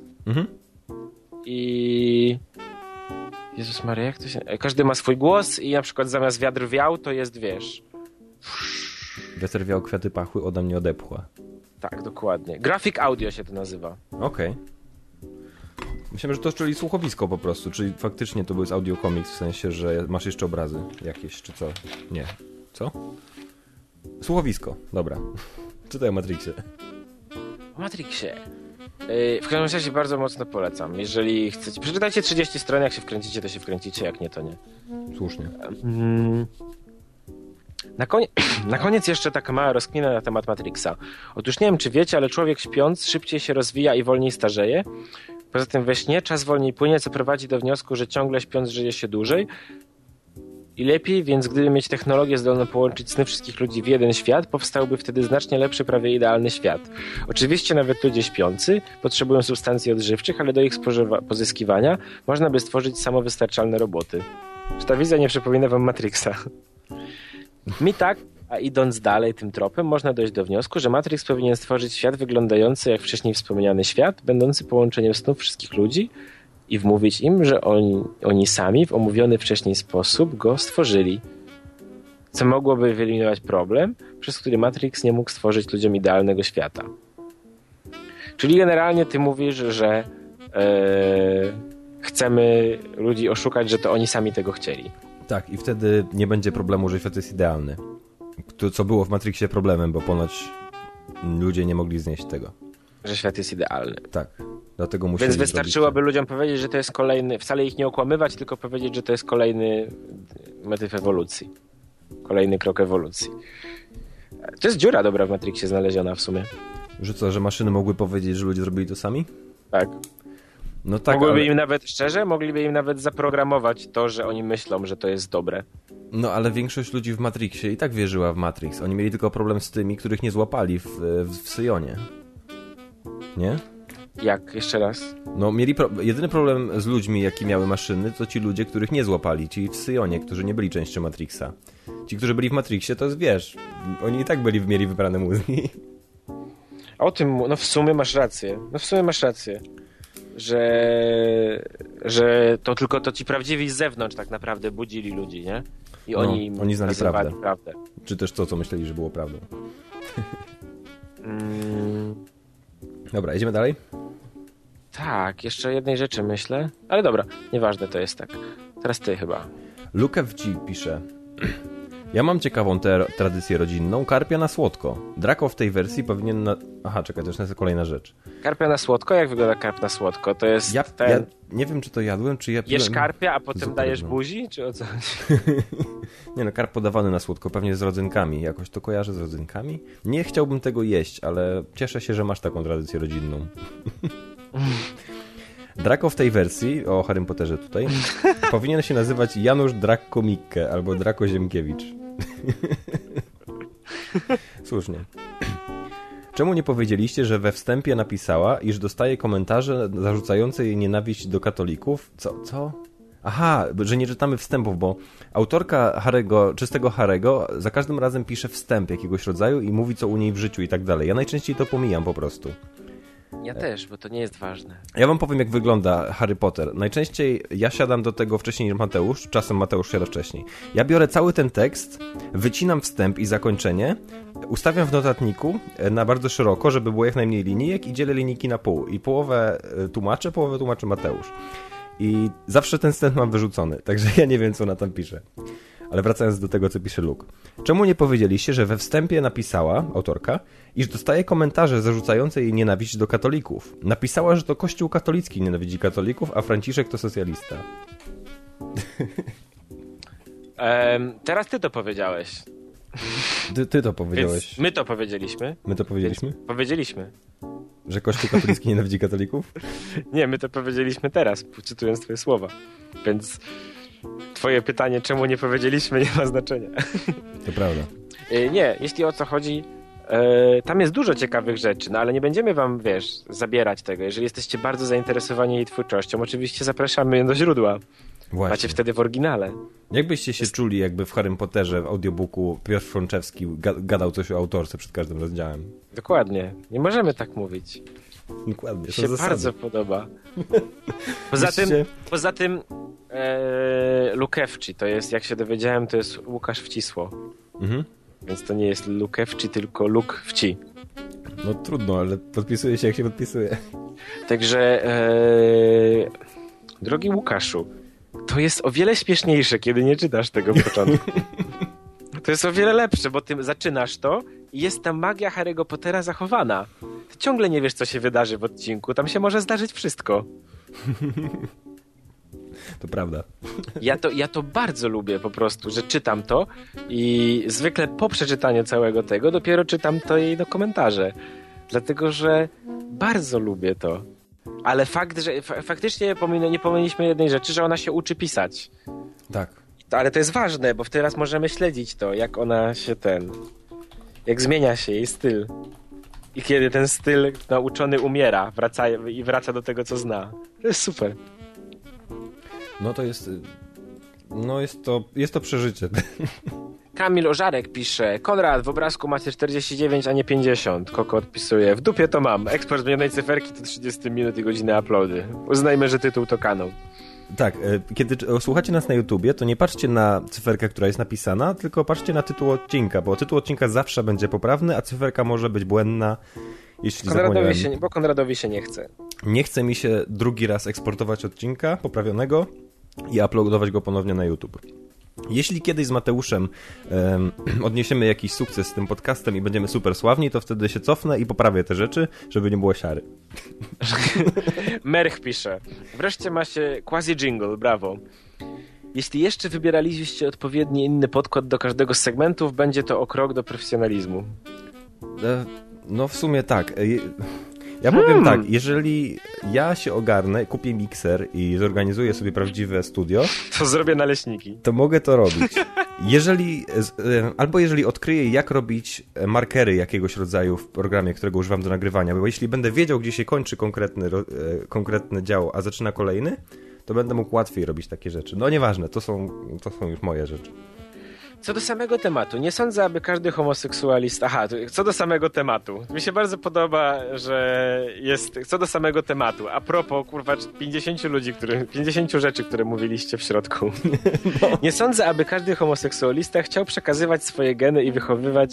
Speaker 4: i... Jezus Maria, jak to się... Każdy ma swój głos i na przykład zamiast wiatr wiał, to jest, wiesz...
Speaker 3: Wiatr wiał, kwiaty pachły, ode mnie odepchła.
Speaker 4: Tak, dokładnie. Graphic audio się to nazywa.
Speaker 3: Okej. Myślałem, że to czyli słuchowisko po prostu, czyli faktycznie to był audio comics, w sensie, że masz jeszcze obrazy jakieś, czy co? Nie. Co? Słuchowisko, dobra. Czytaj o Matrixie.
Speaker 4: O Matrixie. W każdym razie bardzo mocno polecam. Jeżeli chcecie... Przeczytajcie 30 stron, jak się wkręcicie, to się wkręcicie, jak nie, to nie.
Speaker 3: Słusznie.
Speaker 4: Na koniec jeszcze taka mała rozkmina na temat Matrixa. Otóż nie wiem, czy wiecie, ale człowiek śpiąc szybciej się rozwija i wolniej starzeje. Poza tym we śnie czas wolniej płynie, co prowadzi do wniosku, że ciągle śpiąc żyje się dłużej i lepiej, więc gdyby mieć technologię zdolną połączyć sny wszystkich ludzi w jeden świat, powstałby wtedy znacznie lepszy, prawie idealny świat. Oczywiście nawet ludzie śpiący potrzebują substancji odżywczych, ale do ich pozyskiwania można by stworzyć samowystarczalne roboty. Czy ta wizja nie przypomina wam Matrixa? Mi tak, a idąc dalej tym tropem, można dojść do wniosku, że Matrix powinien stworzyć świat wyglądający jak wcześniej wspomniany świat, będący połączeniem snów wszystkich ludzi i wmówić im, że oni sami w omówiony wcześniej sposób go stworzyli. Co mogłoby wyeliminować problem, przez który Matrix nie mógł stworzyć ludziom idealnego świata. Czyli generalnie ty mówisz, że chcemy ludzi oszukać, że to oni sami tego chcieli.
Speaker 3: Tak, i wtedy nie będzie problemu, że świat jest idealny. To, co było w Matrixie problemem, bo ponoć ludzie nie mogli znieść tego.
Speaker 4: Że świat jest idealny.
Speaker 3: Tak, dlatego musieli
Speaker 4: Więc wystarczyłoby ludziom powiedzieć, że to jest kolejny, wcale ich nie okłamywać, tylko powiedzieć, że to jest kolejny motyw ewolucji. Kolejny krok ewolucji. To jest dziura dobra w Matrixie znaleziona w sumie.
Speaker 3: Że co, że maszyny mogły powiedzieć, że ludzie zrobili to sami?
Speaker 4: Tak.
Speaker 3: No tak,
Speaker 4: mogliby im nawet, szczerze, mogliby im nawet zaprogramować to, że oni myślą, że to jest dobre.
Speaker 3: No ale większość ludzi w Matrixie i tak wierzyła w Matrix. Oni mieli tylko problem z tymi, których nie złapali w Syjonie. Nie?
Speaker 4: Jak? Jeszcze raz?
Speaker 3: No mieli jedyny problem z ludźmi, jaki miały maszyny, to ci ludzie, których nie złapali, ci w Syjonie, którzy nie byli częścią Matrixa. Ci, którzy byli w Matrixie, to jest, wiesz, oni i tak mieli wybrane mózgi.
Speaker 4: O tym, no w sumie masz rację. Że to tylko to ci prawdziwi z zewnątrz tak naprawdę budzili ludzi, nie? I oni
Speaker 3: znali
Speaker 4: prawdę.
Speaker 3: Czy też to, co myśleli, że było prawdą. Dobra, idziemy dalej?
Speaker 4: Tak, jeszcze jednej rzeczy myślę. Ale dobra, nieważne to jest tak. Teraz ty chyba.
Speaker 3: Lukew G pisze: Ja mam ciekawą tradycję rodzinną. Karpia na słodko. Draco w tej wersji powinien... Aha, czekaj, to już jest kolejna rzecz.
Speaker 4: Karpia na słodko? Jak wygląda karp na słodko? To jest
Speaker 3: Ja nie wiem, czy to jadłem, czy ja piłem...
Speaker 4: Jesz karpia, a potem
Speaker 3: Zupełnie.
Speaker 4: dajesz buzi? Czy o co chodzi?
Speaker 3: Nie no, karp podawany na słodko, pewnie z rodzynkami. Jakoś to kojarzę z rodzynkami. Nie chciałbym tego jeść, ale cieszę się, że masz taką tradycję rodzinną. Draco w tej wersji, o Harrym Potterze tutaj, powinien się nazywać Janusz Drakko Mikke albo Draco Ziemkiewicz. Słusznie. Czemu nie powiedzieliście, że we wstępie napisała, iż dostaje komentarze zarzucające jej nienawiść do katolików? Co? Aha, że nie czytamy wstępów, bo autorka Czystego Harry'ego za każdym razem pisze wstęp jakiegoś rodzaju i mówi, co u niej w życiu i tak dalej. Ja najczęściej to pomijam po prostu.
Speaker 4: Ja też, bo to nie jest ważne.
Speaker 3: Ja wam powiem, jak wygląda Harry Potter. Najczęściej ja siadam do tego wcześniej niż Mateusz, czasem Mateusz siada wcześniej. Ja biorę cały ten tekst, wycinam wstęp i zakończenie, ustawiam w notatniku na bardzo szeroko, żeby było jak najmniej linijek i dzielę linijki na pół. I połowę tłumaczy Mateusz. I zawsze ten wstęp mam wyrzucony, także ja nie wiem, co ona tam pisze. Ale wracając do tego, co pisze Luke. Czemu nie powiedzieliście, że we wstępie napisała, autorka, iż dostaje komentarze zarzucające jej nienawiść do katolików? Napisała, że to Kościół katolicki nienawidzi katolików, a Franciszek to socjalista.
Speaker 4: Teraz ty to powiedziałeś.
Speaker 3: Ty to powiedziałeś.
Speaker 4: Więc my to powiedzieliśmy.
Speaker 3: My to powiedzieliśmy?
Speaker 4: Powiedzieliśmy.
Speaker 3: Że Kościół katolicki nienawidzi katolików?
Speaker 4: Nie, my to powiedzieliśmy teraz, cytując twoje słowa. Więc twoje pytanie, czemu nie powiedzieliśmy, nie ma znaczenia.
Speaker 3: To prawda.
Speaker 4: Nie, jeśli o co chodzi, tam jest dużo ciekawych rzeczy, no ale nie będziemy wam, zabierać tego. Jeżeli jesteście bardzo zainteresowani jej twórczością, oczywiście zapraszamy do źródła.
Speaker 3: Właśnie.
Speaker 4: Macie wtedy w oryginale.
Speaker 3: Jakbyście się czuli, jakby w Harrym Potterze w audiobooku Piotr Frączewski gadał coś o autorce przed każdym rozdziałem?
Speaker 4: Dokładnie. Nie możemy tak mówić.
Speaker 3: Dokładnie.
Speaker 4: Mi się bardzo podoba. Poza tym Lukewczy, to jest, jak się dowiedziałem, to jest Łukasz Wcisło.
Speaker 3: Mhm.
Speaker 4: Więc to nie jest Lukewczy, tylko Luk Wci.
Speaker 3: No trudno, ale podpisuje się jak się podpisuje.
Speaker 4: Także drogi Łukaszu, to jest o wiele śmieszniejsze, kiedy nie czytasz tego początku. To jest o wiele lepsze, bo ty zaczynasz to i jest ta magia Harry'ego Pottera zachowana. Ty ciągle nie wiesz, co się wydarzy w odcinku. Tam się może zdarzyć wszystko.
Speaker 3: To prawda.
Speaker 4: Ja to bardzo lubię po prostu, że czytam to i zwykle po przeczytaniu całego tego dopiero czytam to jej do komentarze. Dlatego, że bardzo lubię to. Ale fakt, że faktycznie nie pomyliśmy jednej rzeczy, że ona się uczy pisać.
Speaker 3: Tak.
Speaker 4: Ale to jest ważne, bo teraz możemy śledzić to, jak ona się jak zmienia się jej styl. I kiedy ten styl nauczony umiera, wraca do tego, co zna. To jest super.
Speaker 3: No to jest... No jest to przeżycie.
Speaker 4: Kamil Ożarek pisze: Konrad, w obrazku macie 49, a nie 50. Koko odpisuje: w dupie to mam. Eksport zmienionej cyferki to 30 minut i godziny uploady. Uznajmy, że tytuł to kanał.
Speaker 3: Tak, kiedy słuchacie nas na YouTubie, to nie patrzcie na cyferkę, która jest napisana, tylko patrzcie na tytuł odcinka, bo tytuł odcinka zawsze będzie poprawny, a cyferka może być błędna, jeśli
Speaker 4: Bo Konradowi się nie chce.
Speaker 3: Nie chce mi się drugi raz eksportować odcinka poprawionego i uploadować go ponownie na YouTube. Jeśli kiedyś z Mateuszem odniesiemy jakiś sukces z tym podcastem i będziemy super sławni, to wtedy się cofnę i poprawię te rzeczy, żeby nie było siary.
Speaker 4: Merch pisze: wreszcie ma się quasi-jingle, brawo. Jeśli jeszcze wybieraliście odpowiedni inny podkład do każdego z segmentów, będzie to o krok do profesjonalizmu.
Speaker 3: No w sumie tak. Ja powiem tak, jeżeli ja się ogarnę, kupię mikser i zorganizuję sobie prawdziwe studio,
Speaker 4: to zrobię naleśniki.
Speaker 3: To mogę to robić. Jeżeli odkryję, jak robić markery jakiegoś rodzaju w programie, którego używam do nagrywania, bo jeśli będę wiedział, gdzie się kończy konkretny dział, a zaczyna kolejny, to będę mógł łatwiej robić takie rzeczy. No nieważne, to są już moje rzeczy.
Speaker 4: Co do samego tematu, nie sądzę, aby każdy homoseksualista... Aha, co do samego tematu. Mi się bardzo podoba, że jest... Co do samego tematu. A propos, 50 rzeczy, które mówiliście w środku. No. Nie sądzę, aby każdy homoseksualista chciał przekazywać swoje geny i wychowywać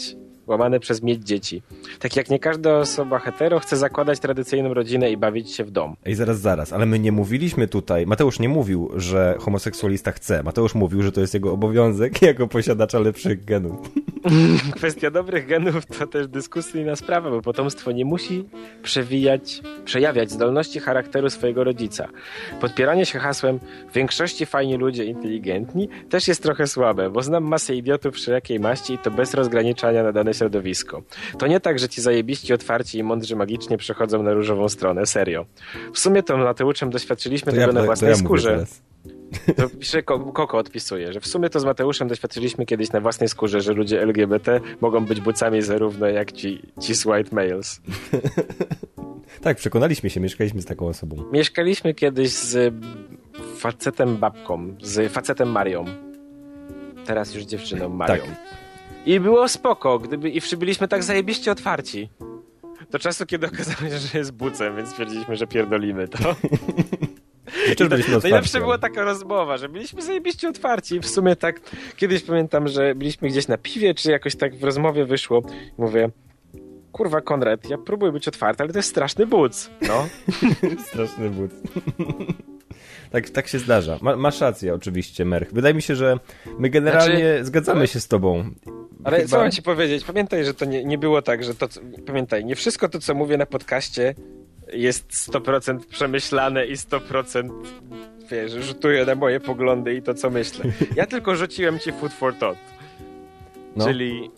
Speaker 4: łamane przez mieć dzieci. Tak jak nie każda osoba hetero chce zakładać tradycyjną rodzinę i bawić się w dom.
Speaker 3: Ej, zaraz, ale my nie mówiliśmy tutaj, Mateusz nie mówił, że homoseksualista chce. Mateusz mówił, że to jest jego obowiązek jako posiadacza lepszych genów.
Speaker 4: Kwestia dobrych genów to też dyskusyjna sprawa, bo potomstwo nie musi przejawiać zdolności charakteru swojego rodzica. Podpieranie się hasłem w większości fajni ludzie inteligentni też jest trochę słabe, bo znam masę idiotów wszelakiej maści i to bez rozgraniczania na dane środowisko. To nie tak, że ci zajebiści, otwarci i mądrzy magicznie przechodzą na różową stronę, serio. W sumie to Mateuszem doświadczyliśmy tego na własnej skórze. To pisze, Koko odpisuje, że w sumie to z Mateuszem doświadczyliśmy kiedyś na własnej skórze, że ludzie LGBT mogą być bucami zarówno jak ci white males.
Speaker 3: Tak, przekonaliśmy się, mieszkaliśmy z taką osobą.
Speaker 4: Mieszkaliśmy kiedyś z facetem babką, z facetem Marią. Teraz już dziewczyną Marią. Tak. I było spoko, i byliśmy tak zajebiście otwarci. Do czasu, kiedy okazało się, że jest bucem, więc stwierdziliśmy, że pierdolimy to. Najlepsze była taka rozmowa, że byliśmy zajebiście otwarci i w sumie tak, kiedyś pamiętam, że byliśmy gdzieś na piwie, czy jakoś tak w rozmowie wyszło, mówię, kurwa Konrad, ja próbuję być otwarty, ale to jest straszny buc, no.
Speaker 3: Straszny buc. Tak się zdarza. Masz rację oczywiście, Merch. Wydaje mi się, że my generalnie zgadzamy się z tobą.
Speaker 4: Ale co mam ci powiedzieć? Pamiętaj, że to nie było tak, że pamiętaj, nie wszystko to, co mówię na podcaście jest 100% przemyślane i 100% wiesz, rzutuje na moje poglądy i to, co myślę. Ja tylko rzuciłem ci food for thought. No.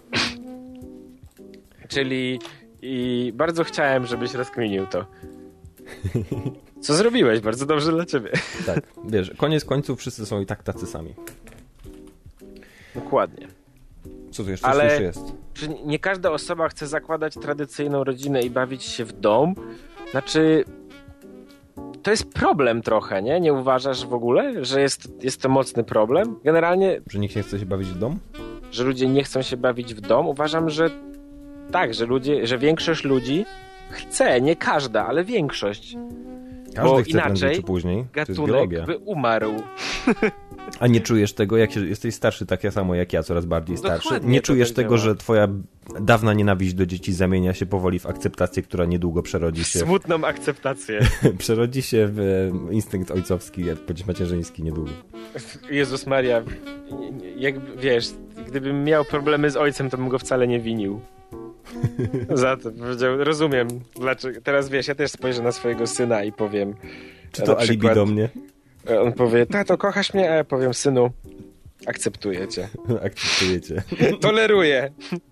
Speaker 4: Czyli i bardzo chciałem, żebyś rozkminił to. Co zrobiłeś? Bardzo dobrze dla ciebie.
Speaker 3: Tak, wiesz, koniec końców wszyscy są i tak tacy sami.
Speaker 4: Dokładnie.
Speaker 3: Co tu jeszcze już jest?
Speaker 4: Czy nie każda osoba chce zakładać tradycyjną rodzinę i bawić się w dom? Znaczy, to jest problem trochę, nie? Nie uważasz w ogóle, że jest to mocny problem? Generalnie...
Speaker 3: Że nikt nie chce się bawić w dom?
Speaker 4: Że ludzie nie chcą się bawić w dom? Uważam, że tak, że większość ludzi chce, nie każda, ale większość.
Speaker 3: Każdy
Speaker 4: bo
Speaker 3: chce
Speaker 4: inaczej
Speaker 3: czy później.
Speaker 4: Gatunek by umarł.
Speaker 3: A nie czujesz tego, jak jesteś starszy, tak samo jak ja, coraz bardziej starszy?
Speaker 4: Dokładnie,
Speaker 3: nie czujesz
Speaker 4: tak
Speaker 3: tego,
Speaker 4: działa.
Speaker 3: że twoja dawna nienawiść do dzieci zamienia się powoli w akceptację, która niedługo przerodzi się...
Speaker 4: Smutną akceptację.
Speaker 3: Przerodzi się w instynkt ojcowski, bądź macierzyński niedługo.
Speaker 4: Jezus Maria, jak wiesz, gdybym miał problemy z ojcem, to bym go wcale nie winił. Za to powiedział, rozumiem, dlaczego. Teraz wiesz, ja też spojrzę na swojego syna i powiem...
Speaker 3: Czy to alibi do mnie?
Speaker 4: On powie, tato, kochasz mnie? A ja powiem, synu, akceptuję cię.
Speaker 3: Akceptuję cię.
Speaker 4: Toleruję.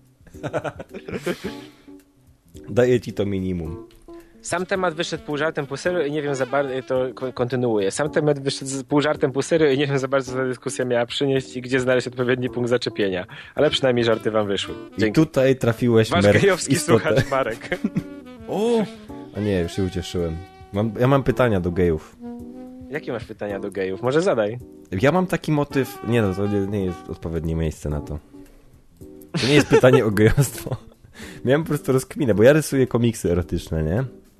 Speaker 3: Daję ci to minimum.
Speaker 4: Sam temat wyszedł pół żartem, pół serio i nie wiem za bardzo, to kontynuuję. Sam temat wyszedł pół żartem, pół serio i nie wiem za bardzo, co ta dyskusja miała przynieść i gdzie znaleźć odpowiedni punkt zaczepienia. Ale przynajmniej żarty wam wyszły. Dzięki.
Speaker 3: I tutaj trafiłeś,
Speaker 4: Wasz gejowski słuchacz Marek.
Speaker 3: A nie, już się ucieszyłem. Ja mam pytania do gejów.
Speaker 4: Jakie masz pytania do gejów? Może zadaj.
Speaker 3: Ja mam taki motyw... Nie no, to nie jest odpowiednie miejsce na to. To nie jest pytanie o gejostwo. Miałem po prostu rozkminę, bo ja rysuję komiksy erotyczne, nie?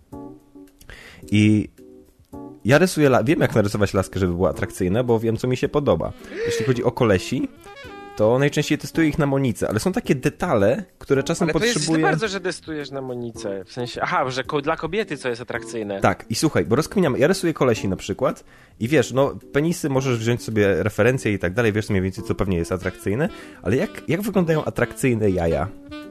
Speaker 3: I ja rysuję... Wiem, jak narysować laskę, żeby była atrakcyjna, bo wiem, co mi się podoba. Jeśli chodzi o kolesi, to najczęściej testuję ich na Monice, ale są takie detale, które czasem potrzebuję...
Speaker 4: Ale to jest bardzo, że testujesz na Monice. W sensie, że dla kobiety co jest atrakcyjne.
Speaker 3: Tak, i słuchaj, bo rozkminiamy. Ja rysuję kolesi na przykład i wiesz, no penisy możesz wziąć sobie referencje i tak dalej, wiesz mniej więcej, co pewnie jest atrakcyjne, ale jak wyglądają atrakcyjne jaja?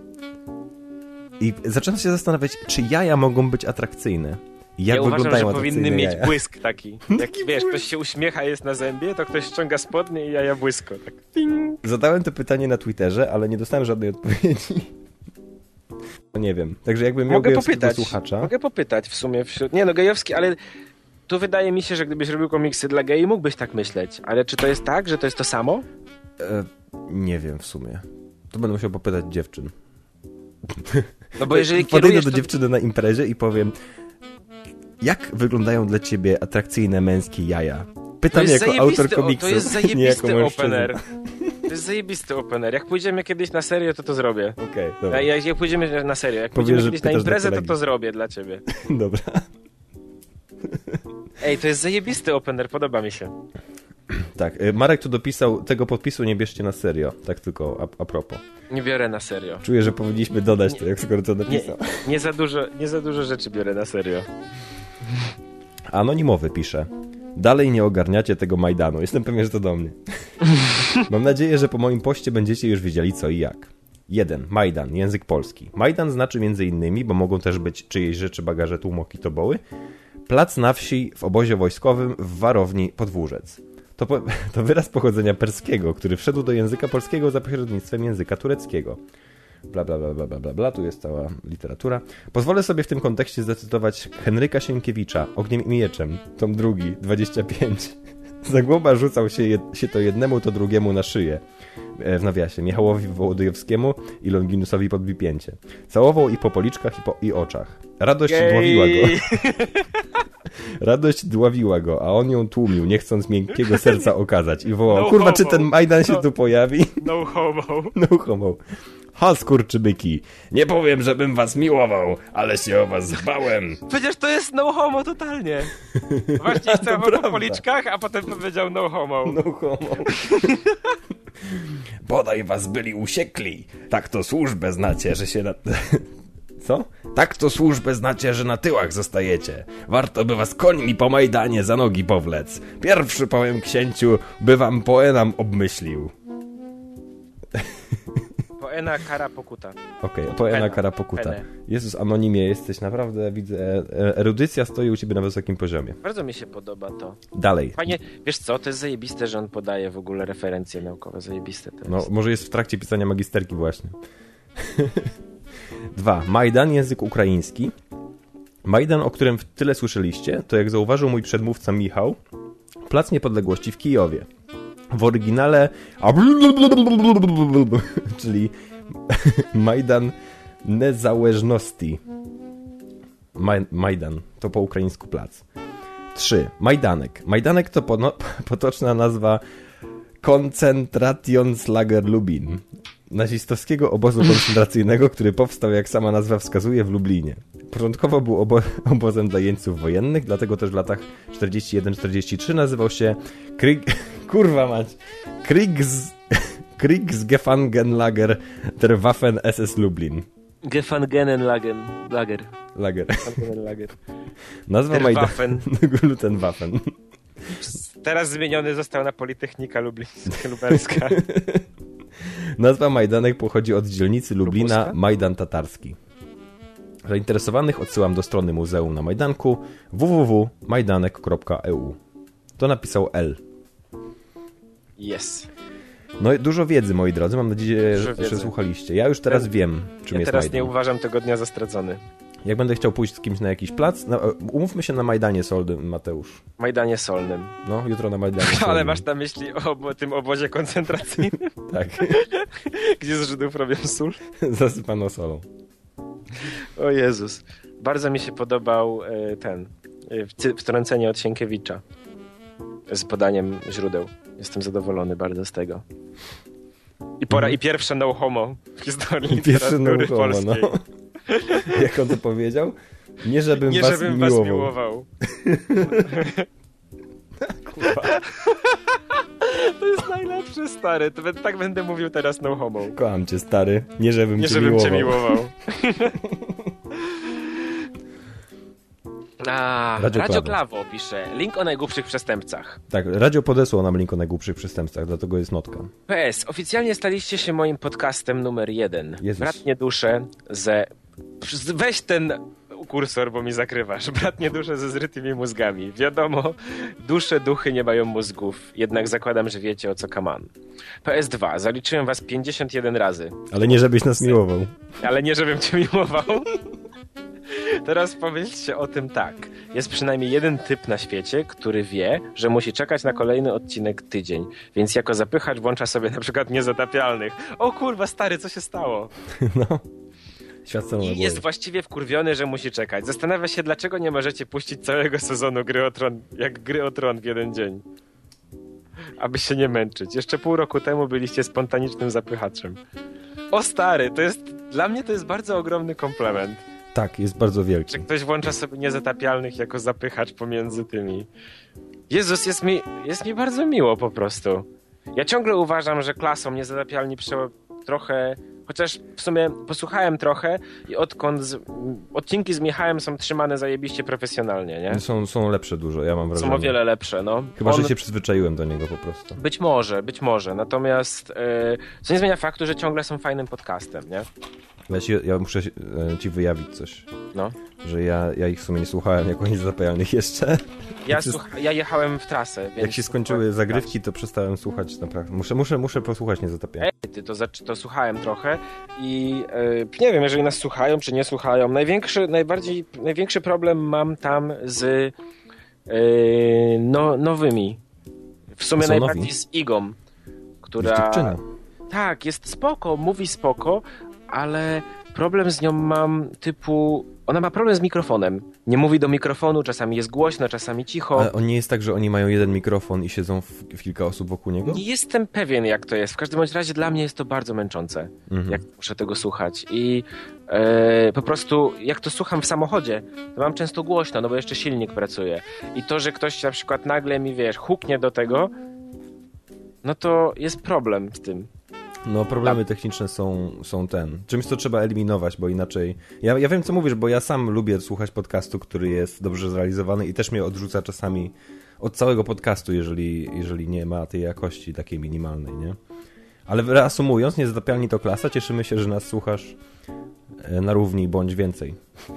Speaker 3: I zaczynam się zastanawiać, czy jaja mogą być atrakcyjne? Jak
Speaker 4: ja uważam, że powinny mieć
Speaker 3: jaja?
Speaker 4: błysk taki. Jak wiesz, ktoś się uśmiecha, jest na zębie, to ktoś ściąga spodnie i jaja błysko. Tak. Ting.
Speaker 3: Zadałem to pytanie na Twitterze, ale nie dostałem żadnej odpowiedzi. No nie wiem. Także jakbym miał gejowskiego słuchacza...
Speaker 4: Mogę popytać w sumie wśród... Nie no, gejowski, ale tu wydaje mi się, że gdybyś robił komiksy dla gei, mógłbyś tak myśleć. Ale czy to jest tak, że to jest to samo?
Speaker 3: Nie wiem w sumie. To będę musiał popytać dziewczyn.
Speaker 4: No bo jeżeli
Speaker 3: podejdę do dziewczyny na imprezie i powiem, jak wyglądają dla ciebie atrakcyjne męskie jaja? Pytam jako autor komiksu.
Speaker 4: To jest zajebisty opener. To jest zajebisty opener. Jak pójdziemy kiedyś na serio, to zrobię.
Speaker 3: Okej, dobra.
Speaker 4: Jak pójdziemy na serio, jak pójdziemy kiedyś na imprezę, to zrobię dla ciebie.
Speaker 3: Dobra.
Speaker 4: Ej, to jest zajebisty opener, podoba mi się.
Speaker 3: Tak, Marek tu dopisał, tego podpisu nie bierzcie na serio, tak tylko a propos.
Speaker 4: Nie biorę na serio.
Speaker 3: Czuję, że powinniśmy dodać to, jak skoro to napisał.
Speaker 4: Nie za dużo rzeczy biorę na serio.
Speaker 3: Anonimowy pisze: dalej nie ogarniacie tego Majdanu. Jestem pewien, że to do mnie. Mam nadzieję, że po moim poście będziecie już wiedzieli co i jak. 1. Majdan, język polski. Majdan znaczy m.in., bo mogą też być czyjeś rzeczy, bagaże, tłumoki, toboły, plac na wsi w obozie wojskowym w warowni Podwórzec. To wyraz pochodzenia perskiego, który wszedł do języka polskiego za pośrednictwem języka tureckiego. Bla, bla, bla, bla, bla, bla, bla, tu jest cała literatura. Pozwolę sobie w tym kontekście zacytować Henryka Sienkiewicza, Ogniem i mieczem, tom 2, 25. Zagłoba rzucał się to jednemu, to drugiemu na szyję. W nawiasie, Michałowi Wołodyjowskiemu i Longinusowi podbipięcie. Całował i po policzkach, i oczach. Radość dławiła go. Radość dławiła go, a on ją tłumił, nie chcąc miękkiego serca okazać. I wołał, no kurwa, homo. Czy ten Majdan się tu pojawi?
Speaker 4: No homo.
Speaker 3: No homo. Ha, skurczybyki, nie powiem, żebym was miłował, ale się o was zbałem.
Speaker 4: Przecież to jest no homo totalnie. Właśnie całował po policzkach, a potem powiedział no homo.
Speaker 3: No homo. Bodaj was byli usiekli. Tak to służbę znacie, że się na... Co? Tak to służbę znacie, że na tyłach zostajecie. Warto by was końmi po Majdanie za nogi powlec. Pierwszy powiem księciu, by wam poenam obmyślił.
Speaker 4: Poena kara pokuta.
Speaker 3: Okej, poena kara pokuta. Pene. Jezus, anonimie, jesteś naprawdę, widzę, erudycja stoi u ciebie na wysokim poziomie.
Speaker 4: Bardzo mi się podoba to.
Speaker 3: Dalej.
Speaker 4: Panie, wiesz co, to jest zajebiste, że on podaje w ogóle referencje naukowe, zajebiste to jest.
Speaker 3: No, może jest w trakcie pisania magisterki właśnie. 2. Majdan, język ukraiński. Majdan, o którym tyle słyszeliście, to jak zauważył mój przedmówca Michał, Plac Niepodległości w Kijowie. W oryginale czyli Majdan Niezależności. Majdan to po ukraińsku plac. 3. Majdanek. Majdanek to potoczna nazwa Koncentrationslager Lubin, nazistowskiego obozu koncentracyjnego, który powstał, jak sama nazwa wskazuje, w Lublinie. Początkowo był obozem dla jeńców wojennych, dlatego też w latach 41-43 nazywał się Kriegsgefangenlager der Waffen SS Lublin.
Speaker 4: Gefangenenlager.
Speaker 3: Nazwa Majdanu. Glutenwaffen.
Speaker 4: Teraz zmieniony został na Politechnika Lubelska.
Speaker 3: Nazwa Majdanek pochodzi od dzielnicy Lublina Majdan Tatarski. Zainteresowanych odsyłam do strony Muzeum na Majdanku www.majdanek.eu. To napisał L.
Speaker 4: Yes.
Speaker 3: No dużo wiedzy, moi drodzy. Mam nadzieję, że słuchaliście. Ja już teraz wiem, czym jest
Speaker 4: teraz
Speaker 3: Majdan.
Speaker 4: Nie uważam tego dnia za stracony.
Speaker 3: Jak będę chciał pójść z kimś na jakiś plac, umówmy się na Majdanie Solnym, Mateusz.
Speaker 4: Majdanie Solnym.
Speaker 3: No, jutro na Majdanie Solnym.
Speaker 4: Ale masz na myśli o tym obozie koncentracyjnym?
Speaker 3: Tak.
Speaker 4: Gdzie z Żydów robią sól?
Speaker 3: Zasypano solą.
Speaker 4: O Jezus. Bardzo mi się podobał wtrącenie od Sienkiewicza z podaniem źródeł. Jestem zadowolony bardzo z tego. I pierwsze no homo w historii literatury polskiej. No.
Speaker 3: Jak on to powiedział? Nie żebym was miłował.
Speaker 4: Kurwa. To jest najlepsze, stary. Tak będę mówił teraz no homo.
Speaker 3: Kocham cię, stary. Nie żebym cię miłował.
Speaker 4: Radio Klawo pisze. Link o najgłupszych przestępcach.
Speaker 3: Tak, Radio podesłał nam link o najgłupszych przestępcach, dlatego jest notka.
Speaker 4: PS. Oficjalnie staliście się moim podcastem numer 1.
Speaker 3: Jezus.
Speaker 4: Bratnie dusze Weź ten kursor, bo mi zakrywasz. Bratnie dusze ze zrytymi mózgami. Wiadomo, duchy nie mają mózgów. Jednak zakładam, że wiecie, o co kaman. PS2. Zaliczyłem was 51 razy.
Speaker 3: Ale nie, żebyś nas miłował.
Speaker 4: Ale nie, żebym cię miłował. Teraz pomyślcie o tym tak. Jest przynajmniej jeden typ na świecie, który wie, że musi czekać na kolejny odcinek tydzień. Więc jako zapychacz włącza sobie na przykład Niezatapialnych. O kurwa, stary, co się stało?
Speaker 3: No.
Speaker 4: I jest właściwie wkurwiony, że musi czekać. Zastanawia się, dlaczego nie możecie puścić całego sezonu Gry o Tron w jeden dzień. Aby się nie męczyć. Jeszcze pół roku temu byliście spontanicznym zapychaczem. O stary, dla mnie to jest bardzo ogromny komplement.
Speaker 3: Tak, jest bardzo wielki.
Speaker 4: Że ktoś włącza sobie Niezatapialnych jako zapychacz pomiędzy tymi. Jezus, jest mi bardzo miło po prostu. Ja ciągle uważam, że klasą Niezatapialni trochę... Chociaż w sumie posłuchałem trochę i odcinki z Michałem są trzymane zajebiście profesjonalnie, nie?
Speaker 3: Są lepsze dużo, ja mam wrażenie.
Speaker 4: Są o wiele lepsze, no.
Speaker 3: Chyba, że się przyzwyczaiłem do niego po prostu.
Speaker 4: Być może. Natomiast co nie zmienia faktu, że ciągle są fajnym podcastem, nie?
Speaker 3: Ja muszę ci wyjawić coś.
Speaker 4: No.
Speaker 3: Że ja ich w sumie nie słuchałem jako Niezatapialnych jeszcze.
Speaker 4: Ja jechałem w trasę. Więc
Speaker 3: jak się skończyły zagrywki, to przestałem słuchać naprawdę. Muszę posłuchać Niezatapialnych.
Speaker 4: To słuchałem trochę i nie wiem, jeżeli nas słuchają, czy nie słuchają. Największy problem mam tam z nowymi. W sumie najbardziej nowi? Z Igą, która... Tak, jest spoko, mówi spoko, ale problem z nią mam typu... Ona ma problem z mikrofonem. Nie mówi do mikrofonu, czasami jest głośno, czasami cicho.
Speaker 3: Ale on nie jest tak, że oni mają jeden mikrofon i siedzą w kilka osób wokół niego?
Speaker 4: Nie jestem pewien, jak to jest. W każdym bądź razie dla mnie jest to bardzo męczące, jak muszę tego słuchać. I po prostu jak to słucham w samochodzie, to mam często głośno, no bo jeszcze silnik pracuje. I to, że ktoś na przykład nagle mi, huknie do tego, no to jest problem z tym.
Speaker 3: No problemy techniczne są czymś, co trzeba eliminować, bo inaczej... Ja wiem, co mówisz, bo ja sam lubię słuchać podcastu, który jest dobrze zrealizowany i też mnie odrzuca czasami od całego podcastu, jeżeli nie ma tej jakości takiej minimalnej, nie? Ale reasumując, Niezatapialni to klasa, cieszymy się, że nas słuchasz na równi bądź więcej.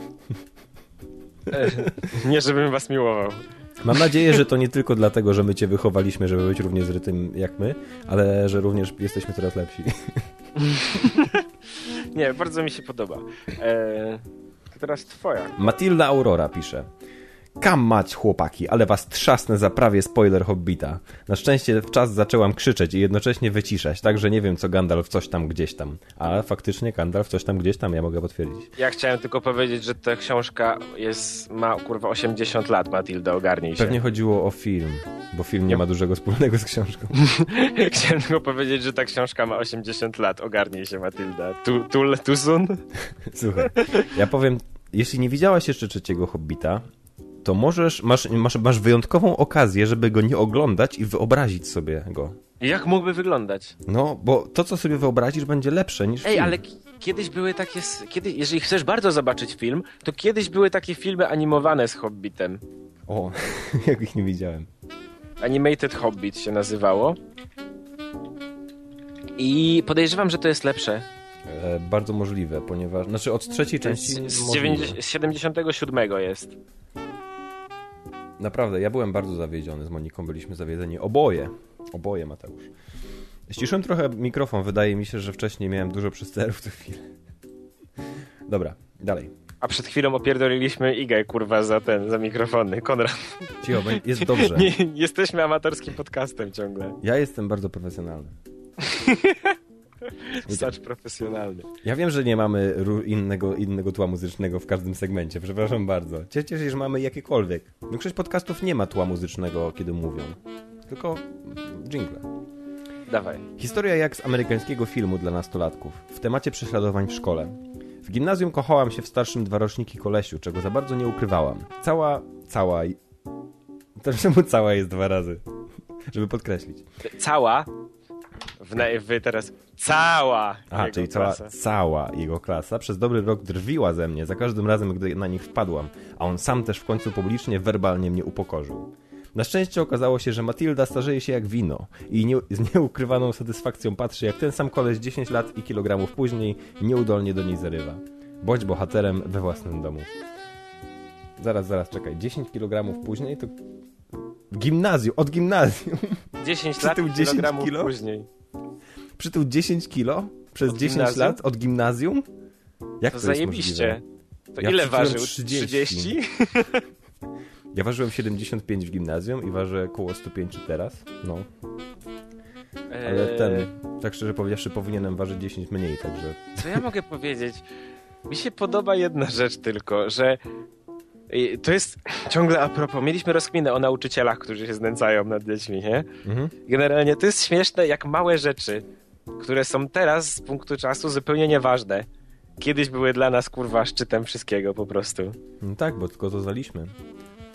Speaker 4: Nie, żebym was miłował.
Speaker 3: Mam nadzieję, że to nie tylko dlatego, że my cię wychowaliśmy, żeby być równie zrytym jak my, ale że również jesteśmy coraz lepsi.
Speaker 4: Nie, bardzo mi się podoba. To teraz twoja.
Speaker 3: Matilda Aurora pisze: Kam mać, chłopaki, ale was trzasnę za prawie spoiler Hobbita. Na szczęście w czas zaczęłam krzyczeć i jednocześnie wyciszać, także nie wiem co Gandalf coś tam gdzieś tam. Ale faktycznie Gandalf coś tam gdzieś tam, ja mogę potwierdzić.
Speaker 4: Ja chciałem tylko powiedzieć, że ta książka ma 80 lat, Matilda, ogarnij się.
Speaker 3: Pewnie chodziło o film, bo film nie ma dużego wspólnego z książką.
Speaker 4: Chciałem tylko powiedzieć, że ta książka ma 80 lat, ogarnij się, Matilda. Too soon?
Speaker 3: Słuchaj, ja powiem, jeśli nie widziałaś jeszcze trzeciego Hobbita, to masz wyjątkową okazję, żeby go nie oglądać i wyobrazić sobie go.
Speaker 4: Jak mógłby wyglądać?
Speaker 3: No, bo to, co sobie wyobrazisz, będzie lepsze niż film.
Speaker 4: Ale kiedyś były takie... jeżeli chcesz bardzo zobaczyć film, to kiedyś były takie filmy animowane z Hobbitem.
Speaker 3: O, jak ich nie widziałem.
Speaker 4: Animated Hobbit się nazywało. I podejrzewam, że to jest lepsze.
Speaker 3: Bardzo możliwe, ponieważ... Znaczy od trzeciej części...
Speaker 4: Z 77 jest.
Speaker 3: Naprawdę, ja byłem bardzo zawiedziony z Moniką, byliśmy zawiedzeni. Oboje, Mateusz. Ściszyłem trochę mikrofon, wydaje mi się, że wcześniej miałem dużo przysterów w tej chwili. Dobra, dalej.
Speaker 4: A przed chwilą opierdoliliśmy Igę, kurwa, za mikrofony. Konrad.
Speaker 3: Cicho, jest dobrze.
Speaker 4: Nie, jesteśmy amatorskim podcastem ciągle.
Speaker 3: Ja jestem bardzo profesjonalny.
Speaker 4: Stacz profesjonalny.
Speaker 3: Ja wiem, że nie mamy innego tła muzycznego w każdym segmencie. Przepraszam bardzo. Cieszę się, że mamy jakiekolwiek. Większość podcastów nie ma tła muzycznego, kiedy mówią. Tylko dżingle.
Speaker 4: Dawaj.
Speaker 3: Historia jak z amerykańskiego filmu dla nastolatków. W temacie prześladowań w szkole. W gimnazjum kochałam się w starszym 2 roczniki kolesiu, czego za bardzo nie ukrywałam. Cała... To czemu cała jest 2 razy? Żeby podkreślić.
Speaker 4: Cała? Teraz cała
Speaker 3: czyli
Speaker 4: klasa.
Speaker 3: cała jego klasa przez dobry rok drwiła ze mnie za każdym razem, gdy na nich wpadłam, a on sam też w końcu publicznie, werbalnie mnie upokorzył. Na szczęście okazało się, że Matilda starzeje się jak wino i z nieukrywaną satysfakcją patrzy, jak ten sam koleś 10 lat i kilogramów później nieudolnie do niej zarywa. Bądź bohaterem we własnym domu. Zaraz, czekaj. 10 kilogramów później to... Od gimnazjum.
Speaker 4: 10 lat i kilogramów później.
Speaker 3: Przytył 10 kilo przez 10 lat od gimnazjum? Jak to
Speaker 4: zajebiście. To ile ważył? 30?
Speaker 3: Ja ważyłem 75 w gimnazjum i ważę koło 105 teraz. No. Ale tak szczerze powiedziawszy, powinienem ważyć 10 mniej, także...
Speaker 4: Co ja mogę powiedzieć? Mi się podoba jedna rzecz tylko, że to jest ciągle a propos, mieliśmy rozkminę o nauczycielach, którzy się znęcają nad dziećmi, nie? Generalnie to jest śmieszne, jak małe rzeczy, które są teraz z punktu czasu zupełnie nieważne, kiedyś były dla nas, kurwa, szczytem wszystkiego po prostu.
Speaker 3: No tak, bo tylko to znaliśmy.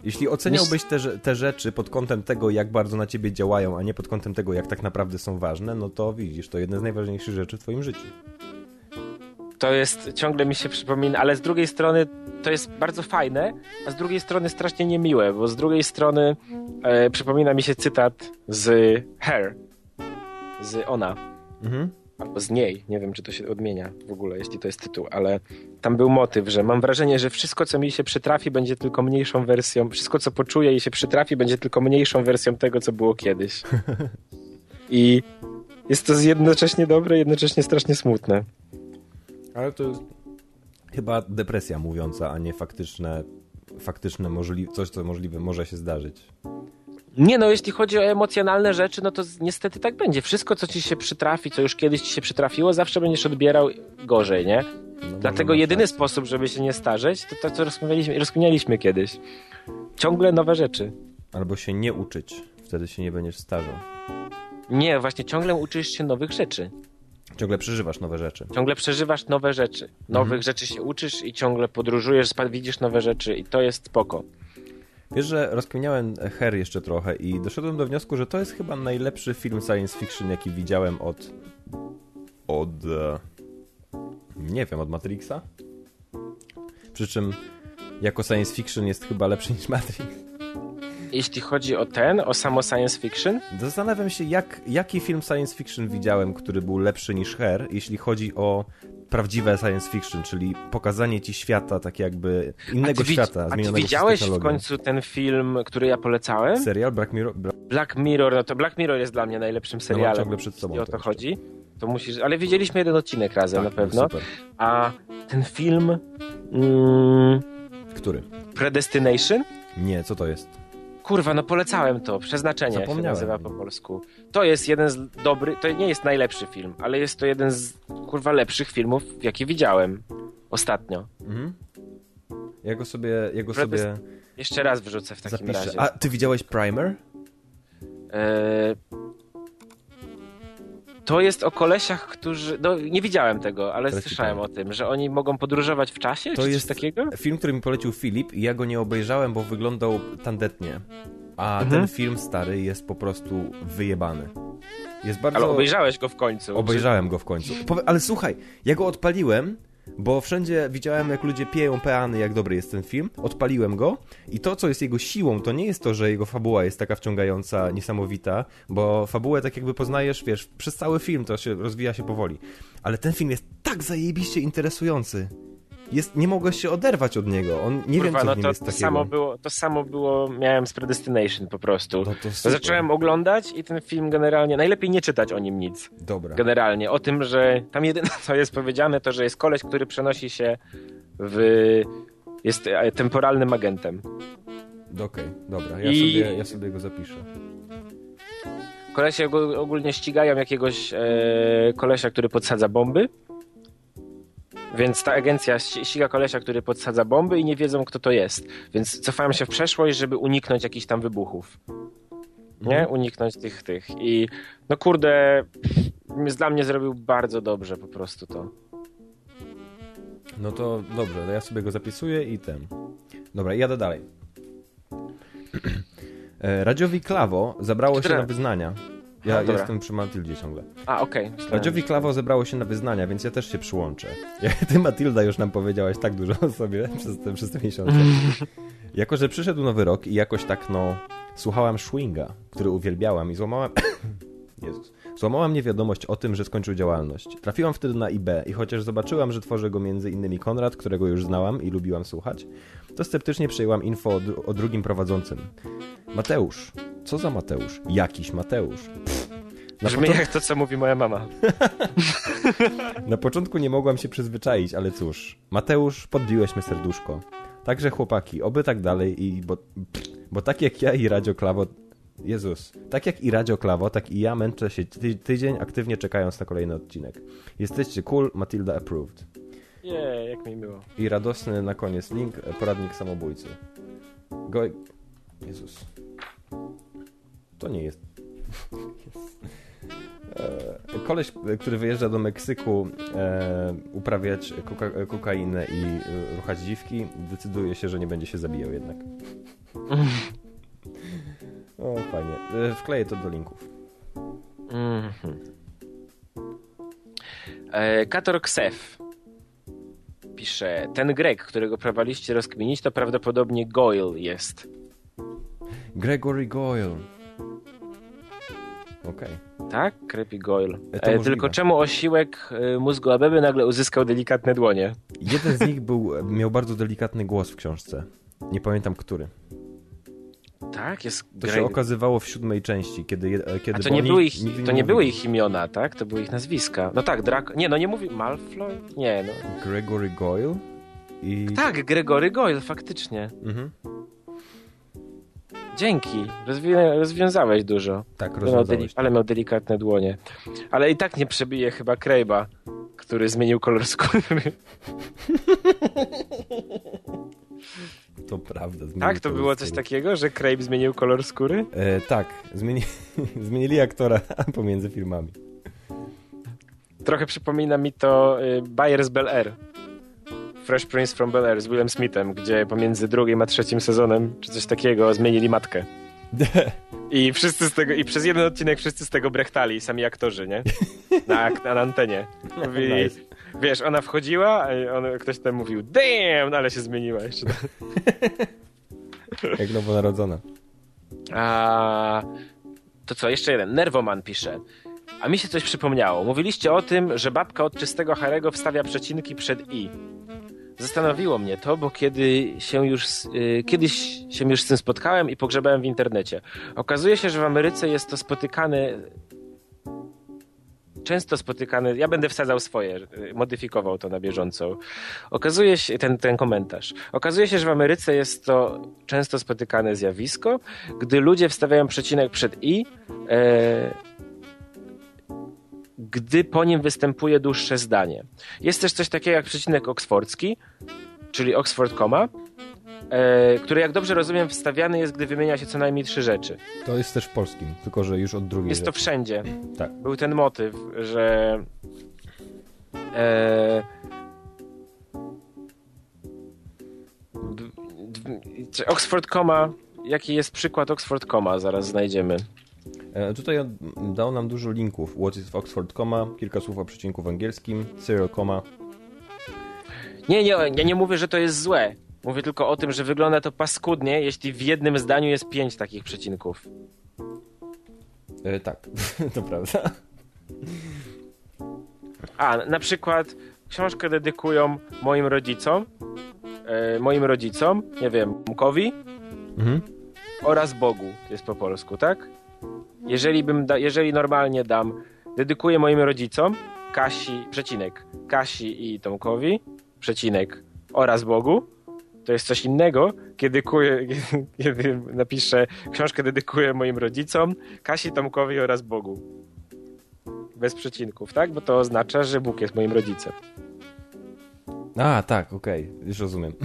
Speaker 3: Jeśli oceniałbyś te rzeczy pod kątem tego, jak bardzo na ciebie działają, a nie pod kątem tego, jak tak naprawdę są ważne, no to widzisz, to jedne z najważniejszych rzeczy w twoim życiu.
Speaker 4: To jest, ciągle mi się przypomina, ale z drugiej strony to jest bardzo fajne, a z drugiej strony strasznie niemiłe, bo z drugiej strony przypomina mi się cytat z Her, z Ona, albo z niej, nie wiem, czy to się odmienia w ogóle, jeśli to jest tytuł, ale tam był motyw, że mam wrażenie, że wszystko, co mi się przytrafi, będzie tylko mniejszą wersją, wszystko, co poczuję i się przytrafi, będzie tylko mniejszą wersją tego, co było kiedyś. I jest to jednocześnie dobre, jednocześnie strasznie smutne.
Speaker 3: Ale to jest chyba depresja mówiąca, a nie faktyczne coś, co możliwe może się zdarzyć.
Speaker 4: Nie, no jeśli chodzi o emocjonalne rzeczy, no to niestety tak będzie. Wszystko, co ci się przytrafi, co już kiedyś ci się przytrafiło, zawsze będziesz odbierał gorzej, nie?
Speaker 3: No,
Speaker 4: Dlatego jedyny sposób, żeby się nie starzeć, to co rozkminialiśmy kiedyś. Ciągle nowe rzeczy.
Speaker 3: Albo się nie uczyć, wtedy się nie będziesz starzał.
Speaker 4: Nie, właśnie ciągle uczysz się nowych rzeczy.
Speaker 3: Ciągle przeżywasz nowe rzeczy.
Speaker 4: Ciągle przeżywasz nowe rzeczy. Nowych rzeczy się uczysz i ciągle podróżujesz, widzisz nowe rzeczy i to jest spoko.
Speaker 3: Wiesz, że rozkminiałem Her jeszcze trochę i doszedłem do wniosku, że to jest chyba najlepszy film science fiction, jaki widziałem od Matrixa. Przy czym jako science fiction jest chyba lepszy niż Matrix.
Speaker 4: Jeśli chodzi o samo science fiction?
Speaker 3: Zastanawiam się, jaki film science fiction widziałem, który był lepszy niż Her, jeśli chodzi o prawdziwe science fiction, czyli pokazanie ci świata tak jakby innego świata, zmienionego
Speaker 4: A ty widziałeś w końcu ten film, który ja polecałem?
Speaker 3: Serial Black Mirror?
Speaker 4: Black Mirror, no to Black Mirror jest dla mnie najlepszym serialem.
Speaker 3: No, ciągle przed sobą.
Speaker 4: I o to chodzi. To musisz, ale widzieliśmy jeden odcinek razem
Speaker 3: tak,
Speaker 4: na pewno.
Speaker 3: Super.
Speaker 4: A ten film...
Speaker 3: Który?
Speaker 4: Predestination?
Speaker 3: Nie, co to jest?
Speaker 4: Kurwa, no polecałem to. Przeznaczenie się nazywa po polsku. To jest jeden z to nie jest najlepszy film, ale jest to jeden z kurwa lepszych filmów, jakie widziałem ostatnio.
Speaker 3: Ja go sobie
Speaker 4: jeszcze raz wrzucę w takim razie.
Speaker 3: A ty widziałeś Primer?
Speaker 4: To jest o kolesiach, którzy... No, nie widziałem tego, ale słyszałem o tym, że oni mogą podróżować w czasie,
Speaker 3: to
Speaker 4: czy
Speaker 3: jest
Speaker 4: coś takiego?
Speaker 3: Film, który mi polecił Filip i ja go nie obejrzałem, bo wyglądał tandetnie. A ten film stary jest po prostu wyjebany. Jest bardzo...
Speaker 4: Ale obejrzałeś go w końcu.
Speaker 3: Obejrzałem go w końcu. Ale słuchaj, ja go odpaliłem, bo wszędzie widziałem, jak ludzie pieją peany, jak dobry jest ten film. Odpaliłem go i to, co jest jego siłą, to nie jest to, że jego fabuła jest taka wciągająca, niesamowita, bo fabułę tak jakby poznajesz, wiesz, przez cały film to się rozwija się powoli. Ale ten film jest tak zajebiście interesujący. Nie mogłeś się oderwać od niego. On nie wiem, co w nim jest takiego.
Speaker 4: To samo było, miałem z Predestination po prostu.
Speaker 3: No to
Speaker 4: zacząłem oglądać i ten film generalnie, najlepiej nie czytać o nim nic.
Speaker 3: Dobra.
Speaker 4: Generalnie, o tym, że tam jedyne, co jest powiedziane, to, że jest koleś, który przenosi się jest temporalnym agentem.
Speaker 3: Okej, dobra. Ja sobie go zapiszę.
Speaker 4: Kolesie ogólnie ścigają jakiegoś kolesia, który podsadza bomby. Więc ta agencja ściga kolesia, który podsadza bomby i nie wiedzą, kto to jest. Więc cofają się w przeszłość, żeby uniknąć jakichś tam wybuchów. Nie? Uniknąć tych. I no kurde, dla mnie zrobił bardzo dobrze po prostu to.
Speaker 3: No to dobrze, ja sobie go zapisuję i Dobra, jadę dalej. Radziowi Klawo zabrało się na wyznania. Ja jestem przy Matyldzie ciągle.
Speaker 4: A, okej.
Speaker 3: Radziowi Klawo zebrało się na wyznania, więc ja też się przyłączę. Ty, Matylda, już nam powiedziałaś tak dużo o sobie przez te miesiące. Jako że przyszedł nowy rok i jakoś tak, słuchałam Schwinga, który uwielbiałam i złamała mnie wiadomość o tym, że skończył działalność. Trafiłam wtedy na IB i chociaż zobaczyłam, że tworzy go m.in. Konrad, którego już znałam i lubiłam słuchać, to sceptycznie przyjęłam info o drugim prowadzącym. Mateusz. Co za Mateusz? Jakiś Mateusz.
Speaker 4: Brzmi jak to, co mówi moja mama.
Speaker 3: Na początku nie mogłam się przyzwyczaić, ale cóż. Mateusz, podbiłeś me serduszko. Także chłopaki, oby tak dalej bo tak jak ja i Radio Klawo... Jezus. Tak jak i Radio Klawo, tak i ja męczę się tydzień aktywnie czekając na kolejny odcinek. Jesteście cool, Matilda approved.
Speaker 4: Jak mi miło.
Speaker 3: I radosny na koniec link, poradnik samobójcy. Jezus. To nie jest... Koleś, który wyjeżdża do Meksyku uprawiać kokainę i ruchać dziwki, decyduje się, że nie będzie się zabijał jednak. O, fajnie. Wkleję to do linków.
Speaker 4: Kator Ksef pisze, ten Greg, którego próbowaliście rozkminić, to prawdopodobnie Goyle jest.
Speaker 3: Gregory Goyle. Okej.
Speaker 4: Tak? Creepy Goyle.
Speaker 3: Możliwe.
Speaker 4: Tylko czemu osiłek mózgu Abeby nagle uzyskał delikatne dłonie?
Speaker 3: Jeden z nich miał bardzo delikatny głos w książce. Nie pamiętam, który.
Speaker 4: Tak? Jest
Speaker 3: To się okazywało w 7. części, kiedy
Speaker 4: A to nie były ich imiona, tak? To były ich nazwiska. No tak, nie mówi Malfoy? Nie, no.
Speaker 3: Gregory Goyle i...
Speaker 4: Tak, Gregory Goyle, faktycznie.
Speaker 3: Mhm.
Speaker 4: Dzięki, rozwiązałeś dużo.
Speaker 3: Tak, rozwiązałeś.
Speaker 4: Ale miał delikatne dłonie. Ale i tak nie przebije chyba Crabe'a, który zmienił kolor skóry.
Speaker 3: To prawda.
Speaker 4: Tak, to było coś takiego, że Crabe zmienił kolor skóry?
Speaker 3: Tak, zmienili aktora pomiędzy filmami.
Speaker 4: Trochę przypomina mi to Bayer z Bel Air. Fresh Prince from Bel Air z Willem Smithem, gdzie pomiędzy 2. a 3. sezonem, czy coś takiego, zmienili matkę. I wszyscy z tego, i przez jeden odcinek wszyscy z tego brechtali, sami aktorzy, nie? Na antenie. Mówili, nice. Wiesz, ona wchodziła, a ktoś tam mówił, damn, ale się zmieniła jeszcze.
Speaker 3: Jak nowonarodzona.
Speaker 4: To co, jeszcze jeden. Nerwoman pisze. A mi się coś przypomniało. Mówiliście o tym, że babka od czystego Harry'ego wstawia przecinki przed i. Zastanowiło mnie to, bo kiedyś się już z tym spotkałem i pogrzebałem w internecie. Okazuje się, że w Ameryce jest to często spotykane, ja będę wsadzał swoje, modyfikował to na bieżąco. Okazuje się, ten komentarz. Okazuje się, że w Ameryce jest to często spotykane zjawisko, gdy ludzie wstawiają przecinek przed i, gdy po nim występuje dłuższe zdanie. Jest też coś takiego jak przecinek oksfordzki, czyli Oxford comma, który, jak dobrze rozumiem, wstawiany jest, gdy wymienia się co najmniej 3 rzeczy.
Speaker 3: To jest też w polskim, tylko że już od drugiej
Speaker 4: Jest
Speaker 3: rzeczy.
Speaker 4: to wszędzie.
Speaker 3: Tak.
Speaker 4: Był ten motyw, że Oxford comma, jaki jest przykład Oxford comma, zaraz znajdziemy.
Speaker 3: Tutaj dał nam dużo linków. What is Oxford comma, kilka słów o przecinku w angielskim, serial comma.
Speaker 4: Ja nie mówię, że to jest złe. Mówię tylko o tym, że wygląda to paskudnie, jeśli w jednym zdaniu jest 5 takich przecinków.
Speaker 3: Tak, to prawda.
Speaker 4: Na przykład książkę dedykują moim rodzicom, nie wiem, Mukowi oraz Bogu, jest po polsku, tak? Jeżeli normalnie dedykuję moim rodzicom, Kasi i Tomkowi, oraz Bogu, to jest coś innego, kiedy napiszę książkę dedykuję moim rodzicom, Kasi, Tomkowi oraz Bogu. Bez przecinków, tak? Bo to oznacza, że Bóg jest moim rodzicem.
Speaker 3: Tak, okej, już rozumiem.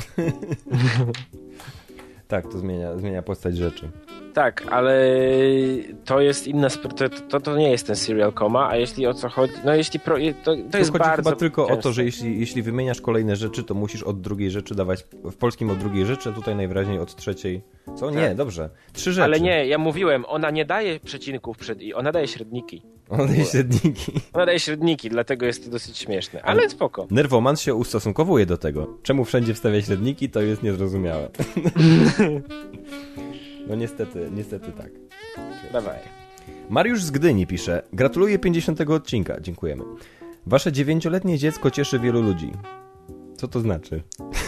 Speaker 3: Tak, to zmienia postać rzeczy.
Speaker 4: Tak, ale to jest inna sprawa, to nie jest ten serial comma, a jeśli o co chodzi, to jest
Speaker 3: chodzi
Speaker 4: bardzo
Speaker 3: chyba tylko
Speaker 4: często.
Speaker 3: o to, że jeśli wymieniasz kolejne rzeczy, to musisz od drugiej rzeczy dawać, w polskim od drugiej rzeczy, a tutaj najwyraźniej od trzeciej. Co? Tak. Nie, dobrze. 3 rzeczy.
Speaker 4: Ale nie, ja mówiłem, ona nie daje przecinków przed i, ona daje średniki. Ona daje średniki, dlatego jest to dosyć śmieszne, ale spoko.
Speaker 3: Nerwoman się ustosunkowuje do tego. Czemu wszędzie wstawia średniki, to jest niezrozumiałe. No niestety tak.
Speaker 4: Dawaj.
Speaker 3: Mariusz z Gdyni pisze: gratuluję 50. odcinka, dziękujemy. Wasze 9-letnie dziecko cieszy wielu ludzi. Co to znaczy?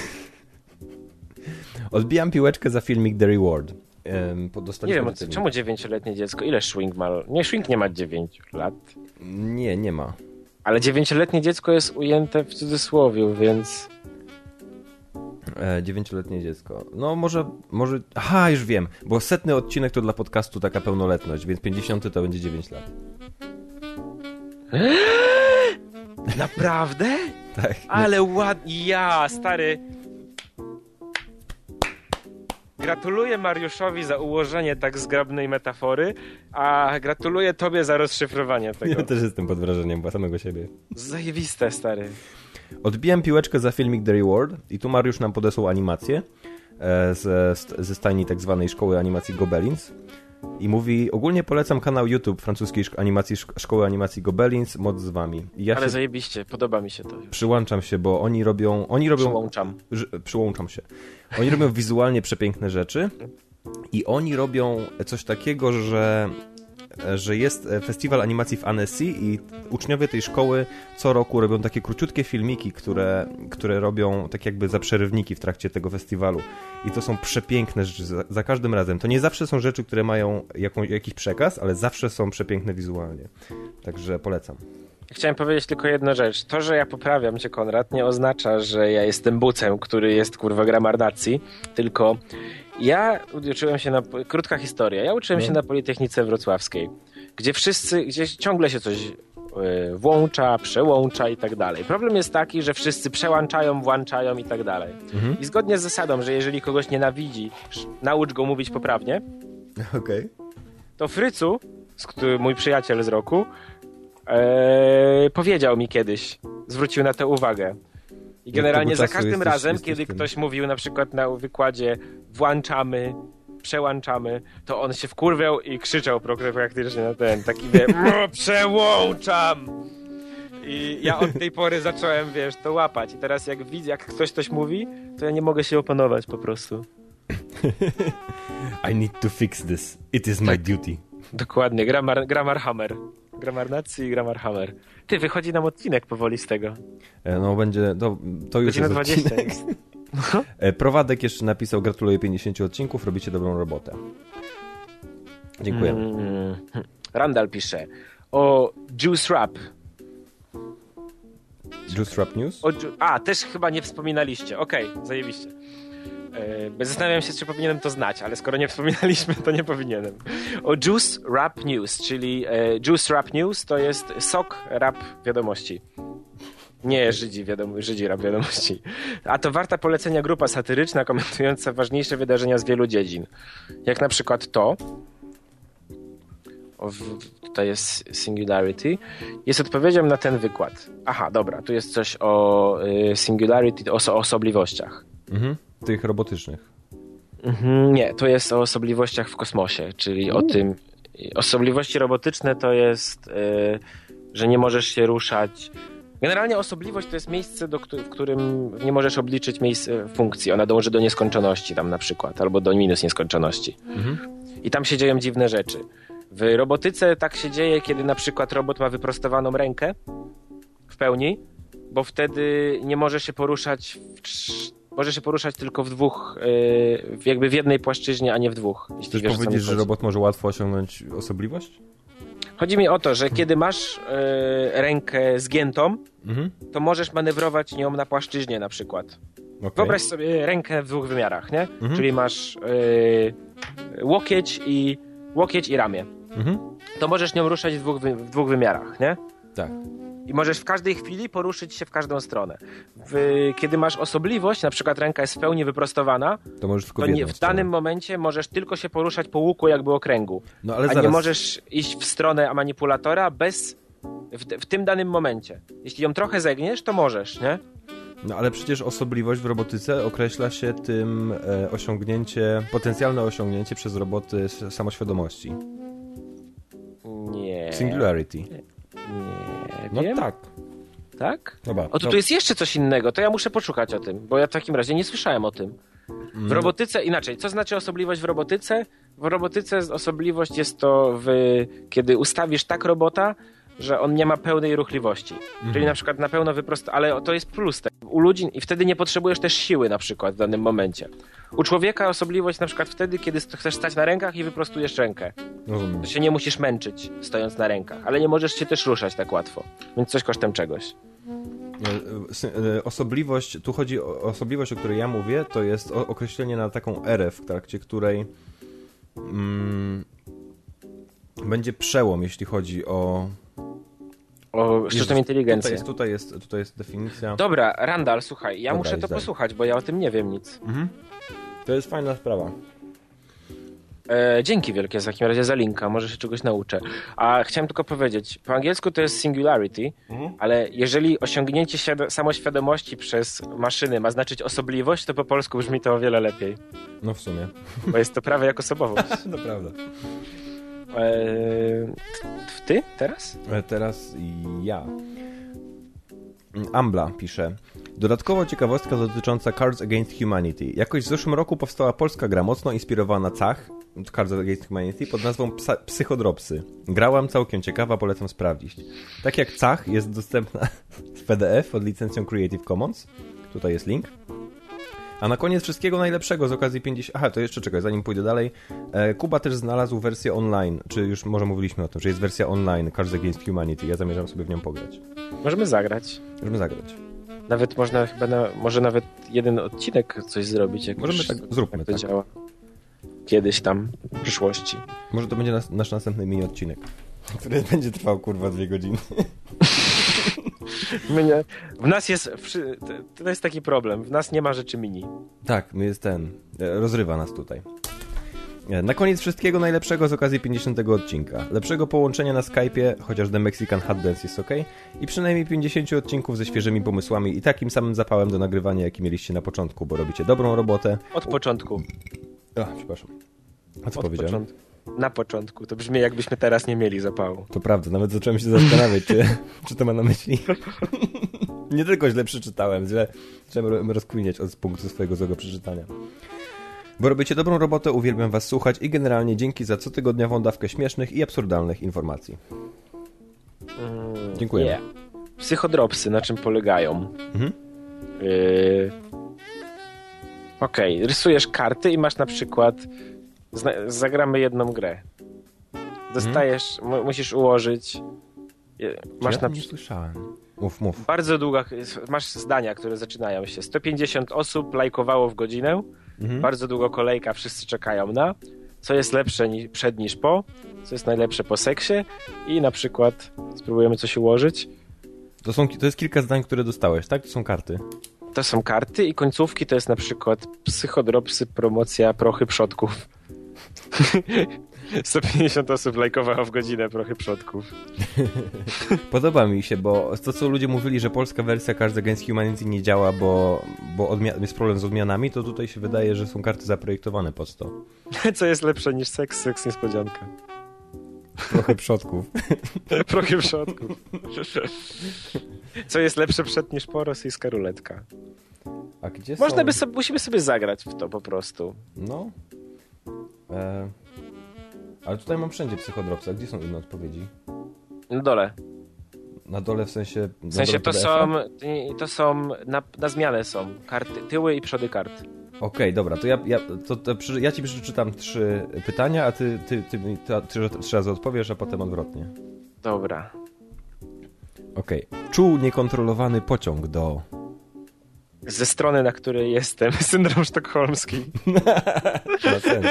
Speaker 3: Odbijam piłeczkę za filmik The Reward.
Speaker 4: Nie wiem, czemu 9-letnie dziecko? Ile Schwing ma? Nie, Schwing nie ma 9 lat.
Speaker 3: Nie ma.
Speaker 4: Ale 9-letnie dziecko jest ujęte w cudzysłowie, więc...
Speaker 3: 9-letnie dziecko. No może... Aha, już wiem, bo 100. odcinek to dla podcastu taka pełnoletność, więc 50. to będzie 9 lat.
Speaker 4: Naprawdę?
Speaker 3: Tak.
Speaker 4: Ale ładnie. Stary... Gratuluję Mariuszowi za ułożenie tak zgrabnej metafory, a gratuluję tobie za rozszyfrowanie tego.
Speaker 3: Ja też jestem pod wrażeniem samego siebie.
Speaker 4: Zajebiste, stary.
Speaker 3: Odbijam piłeczkę za filmik The Reward i tu Mariusz nam podesłał animację. ze stajni tak zwanej szkoły animacji Gobelins. I mówi, ogólnie polecam kanał YouTube francuskiej szkoły animacji Gobelins, moc z wami.
Speaker 4: Ale zajebiście, podoba mi się to.
Speaker 3: Przyłączam się, bo oni robią... Przyłączam się. Oni robią wizualnie przepiękne rzeczy i oni robią coś takiego, że jest festiwal animacji w Annecy i uczniowie tej szkoły co roku robią takie króciutkie filmiki, które robią tak jakby za przerywniki w trakcie tego festiwalu. I to są przepiękne rzeczy za każdym razem. To nie zawsze są rzeczy, które mają jakiś przekaz, ale zawsze są przepiękne wizualnie. Także polecam.
Speaker 4: Chciałem powiedzieć tylko jedną rzecz. To, że ja poprawiam cię, Konrad, nie oznacza, że ja jestem bucem, który jest kurwa gramarnacji, tylko ja uczyłem się krótka historia, ja uczyłem się na Politechnice Wrocławskiej, gdzie ciągle się coś włącza, przełącza i tak dalej. Problem jest taki, że wszyscy przełączają, włączają i tak dalej. I zgodnie z zasadą, że jeżeli kogoś nienawidzi, naucz go mówić poprawnie, to Frycu, mój przyjaciel z roku, powiedział mi kiedyś, zwrócił na to uwagę. I generalnie za każdym razem, kiedy ktoś mówił na przykład na wykładzie włączamy, przełączamy, to on się wkurwiał i krzyczał praktycznie na ten, taki przełączam! I ja od tej pory zacząłem, to łapać. I teraz jak widzę, jak ktoś coś mówi, to ja nie mogę się opanować po prostu.
Speaker 3: I need to fix this. It is my duty.
Speaker 4: Dokładnie, Grammar Hammer. Gramarnacji i Grammar Hammer. Ty, wychodzi nam odcinek powoli z tego.
Speaker 3: No będzie, to już jest 20 jest. Prowadek jeszcze napisał, gratuluję 50 odcinków, robicie dobrą robotę. Dziękujemy.
Speaker 4: Randall pisze o Juice Rap.
Speaker 3: Juice Rap News?
Speaker 4: Też chyba nie wspominaliście. Okej, zajebiście. Zastanawiam się, czy powinienem to znać, ale skoro nie wspominaliśmy, to nie powinienem. O Juice Rap News, czyli Juice Rap News to jest sok rap wiadomości. Nie Żydzi rap wiadomości. A to warta polecenia grupa satyryczna komentująca ważniejsze wydarzenia z wielu dziedzin. Jak na przykład to, tutaj jest Singularity, jest odpowiedzią na ten wykład. Aha, dobra, tu jest coś o Singularity, o osobliwościach.
Speaker 3: Tych robotycznych.
Speaker 4: Nie, to jest o osobliwościach w kosmosie, czyli o tym... Osobliwości robotyczne to jest, że nie możesz się ruszać... Generalnie osobliwość to jest miejsce, w którym nie możesz obliczyć funkcji. Ona dąży do nieskończoności tam na przykład, albo do minus nieskończoności. I tam się dzieją dziwne rzeczy. W robotyce tak się dzieje, kiedy na przykład robot ma wyprostowaną rękę w pełni, bo wtedy nie może się poruszać może się poruszać tylko w dwóch, jakby w jednej płaszczyźnie, a nie w dwóch.
Speaker 3: Chcesz powiedzieć, że robot może łatwo osiągnąć osobliwość?
Speaker 4: Chodzi mi o to, że kiedy masz rękę zgiętą, to możesz manewrować nią na płaszczyźnie na przykład. Wyobraź sobie rękę w dwóch wymiarach, nie? Czyli masz łokieć i ramię. To możesz nią ruszać w dwóch wymiarach, nie?
Speaker 3: Tak.
Speaker 4: I możesz w każdej chwili poruszyć się w każdą stronę. Kiedy masz osobliwość, na przykład ręka jest w pełni wyprostowana,
Speaker 3: to możesz tylko
Speaker 4: w danym momencie możesz tylko się poruszać po łuku jakby okręgu.
Speaker 3: No, ale
Speaker 4: nie możesz iść w stronę manipulatora w tym danym momencie. Jeśli ją trochę zegniesz, to możesz, nie?
Speaker 3: No ale przecież osobliwość w robotyce określa się tym potencjalne osiągnięcie przez roboty samoświadomości.
Speaker 4: Nie.
Speaker 3: Singularity.
Speaker 4: Nie wiem.
Speaker 3: Tak.
Speaker 4: Tak?
Speaker 3: Dobra,
Speaker 4: tu jest jeszcze coś innego, to ja muszę poszukać o tym, bo ja w takim razie nie słyszałem o tym. W robotyce, inaczej, co znaczy osobliwość w robotyce? W robotyce osobliwość jest to, kiedy ustawisz tak robota, że on nie ma pełnej ruchliwości. Czyli na przykład na pełno ale to jest plus. U ludzi i wtedy nie potrzebujesz też siły na przykład w danym momencie. U człowieka osobliwość na przykład wtedy, kiedy chcesz stać na rękach i wyprostujesz rękę. To się nie musisz męczyć stojąc na rękach, ale nie możesz się też ruszać tak łatwo. Więc coś kosztem czegoś.
Speaker 3: Osobliwość, tu chodzi o osobliwość, o której ja mówię, to jest określenie na taką erę, w trakcie której będzie przełom, jeśli chodzi o
Speaker 4: sztuczną inteligencję.
Speaker 3: Tutaj jest definicja.
Speaker 4: Dobra, Randall, słuchaj, muszę to posłuchać, bo ja o tym nie wiem nic.
Speaker 3: To jest fajna sprawa.
Speaker 4: Dzięki wielkie w takim razie za linka, może się czegoś nauczę. A chciałem tylko powiedzieć, po angielsku to jest singularity, ale jeżeli osiągnięcie samoświadomości przez maszyny ma znaczyć osobliwość, to po polsku brzmi to o wiele lepiej.
Speaker 3: No w sumie.
Speaker 4: Bo jest to prawie jak osobowość.
Speaker 3: To prawda.
Speaker 4: Ty teraz?
Speaker 3: Teraz ja. Ambla pisze. Dodatkowo ciekawostka dotycząca Cards Against Humanity. Jakoś w zeszłym roku powstała polska gra mocno inspirowana Cach, Cards Against Humanity, pod nazwą Psychodropsy. Grałam, całkiem ciekawa, polecam sprawdzić. Tak jak Cach jest dostępna w PDF pod licencją Creative Commons. Tutaj jest link. A na koniec wszystkiego najlepszego z okazji 50... Aha, to jeszcze czekaj, zanim pójdę dalej. Kuba też znalazł wersję online, czy już może mówiliśmy o tym, że jest wersja online Cards Against Humanity. Ja zamierzam sobie w nią pograć.
Speaker 4: Możemy zagrać. Nawet można chyba, może nawet jeden odcinek coś zrobić. Jak
Speaker 3: możemy tak, zróbmy
Speaker 4: to działa. Kiedyś tam, w przyszłości.
Speaker 3: Może to będzie nasz następny mini odcinek, który będzie trwał, 2 godziny.
Speaker 4: W nas jest... To jest taki problem. W nas nie ma rzeczy mini.
Speaker 3: Tak, rozrywa nas tutaj. Na koniec wszystkiego najlepszego z okazji 50. odcinka. Lepszego połączenia na Skype'ie, chociaż The Mexican Hot Dance jest ok. I przynajmniej 50 odcinków ze świeżymi pomysłami i takim samym zapałem do nagrywania, jaki mieliście na początku, bo robicie dobrą robotę.
Speaker 4: Od początku.
Speaker 3: Przepraszam. A co powiedziałem?
Speaker 4: Na początku. To brzmi, jakbyśmy teraz nie mieli zapału.
Speaker 3: To prawda, nawet zacząłem się zastanawiać, czy to ma na myśli. Nie tylko źle przeczytałem, trzeba rozkminiać z punktu swojego złego przeczytania. Bo robicie dobrą robotę, uwielbiam was słuchać i generalnie dzięki za cotygodniową dawkę śmiesznych i absurdalnych informacji. Dziękuję.
Speaker 4: Yeah. Psychodropsy, na czym polegają? Okej, rysujesz karty i masz na przykład zagramy jedną grę. Dostajesz, musisz ułożyć
Speaker 3: nie słyszałem. Mów.
Speaker 4: Bardzo długa, masz zdania, które zaczynają się. 150 osób lajkowało w godzinę. Bardzo długo kolejka, wszyscy czekają na. Co jest lepsze przed niż po. Co jest najlepsze po seksie. I na przykład spróbujemy coś ułożyć.
Speaker 3: To jest kilka zdań, które dostałeś, tak? To są karty.
Speaker 4: To są karty i końcówki to jest na przykład psychodropsy, promocja, prochy przodków. 150 osób lajkowało w godzinę prochy przodków.
Speaker 3: Podoba mi się, bo to co ludzie mówili, że polska wersja Cards Against Humanity nie działa, bo jest problem z odmianami, to tutaj się wydaje, że są karty zaprojektowane pod to.
Speaker 4: Co jest lepsze niż seks? Seks niespodzianka.
Speaker 3: Prochy przodków.
Speaker 4: Prochy przodków. Co jest lepsze przed niż po? Rosyjska ruletka.
Speaker 3: A gdzie
Speaker 4: musimy sobie zagrać w to po prostu.
Speaker 3: No. Ale tutaj mam wszędzie psychodropsy. A gdzie są inne odpowiedzi?
Speaker 4: Na dole.
Speaker 3: Na dole w sensie...
Speaker 4: W sensie to są na zmianę są karty, tyły i przody kart.
Speaker 3: Okej, dobra, to ja ci przeczytam 3 pytania, a ty 3 razy odpowiesz, a potem odwrotnie.
Speaker 4: Dobra.
Speaker 3: Okej. Czuł niekontrolowany pociąg do...
Speaker 4: Ze strony, na której jestem. Syndrom sztokholmski.
Speaker 3: Ma sens.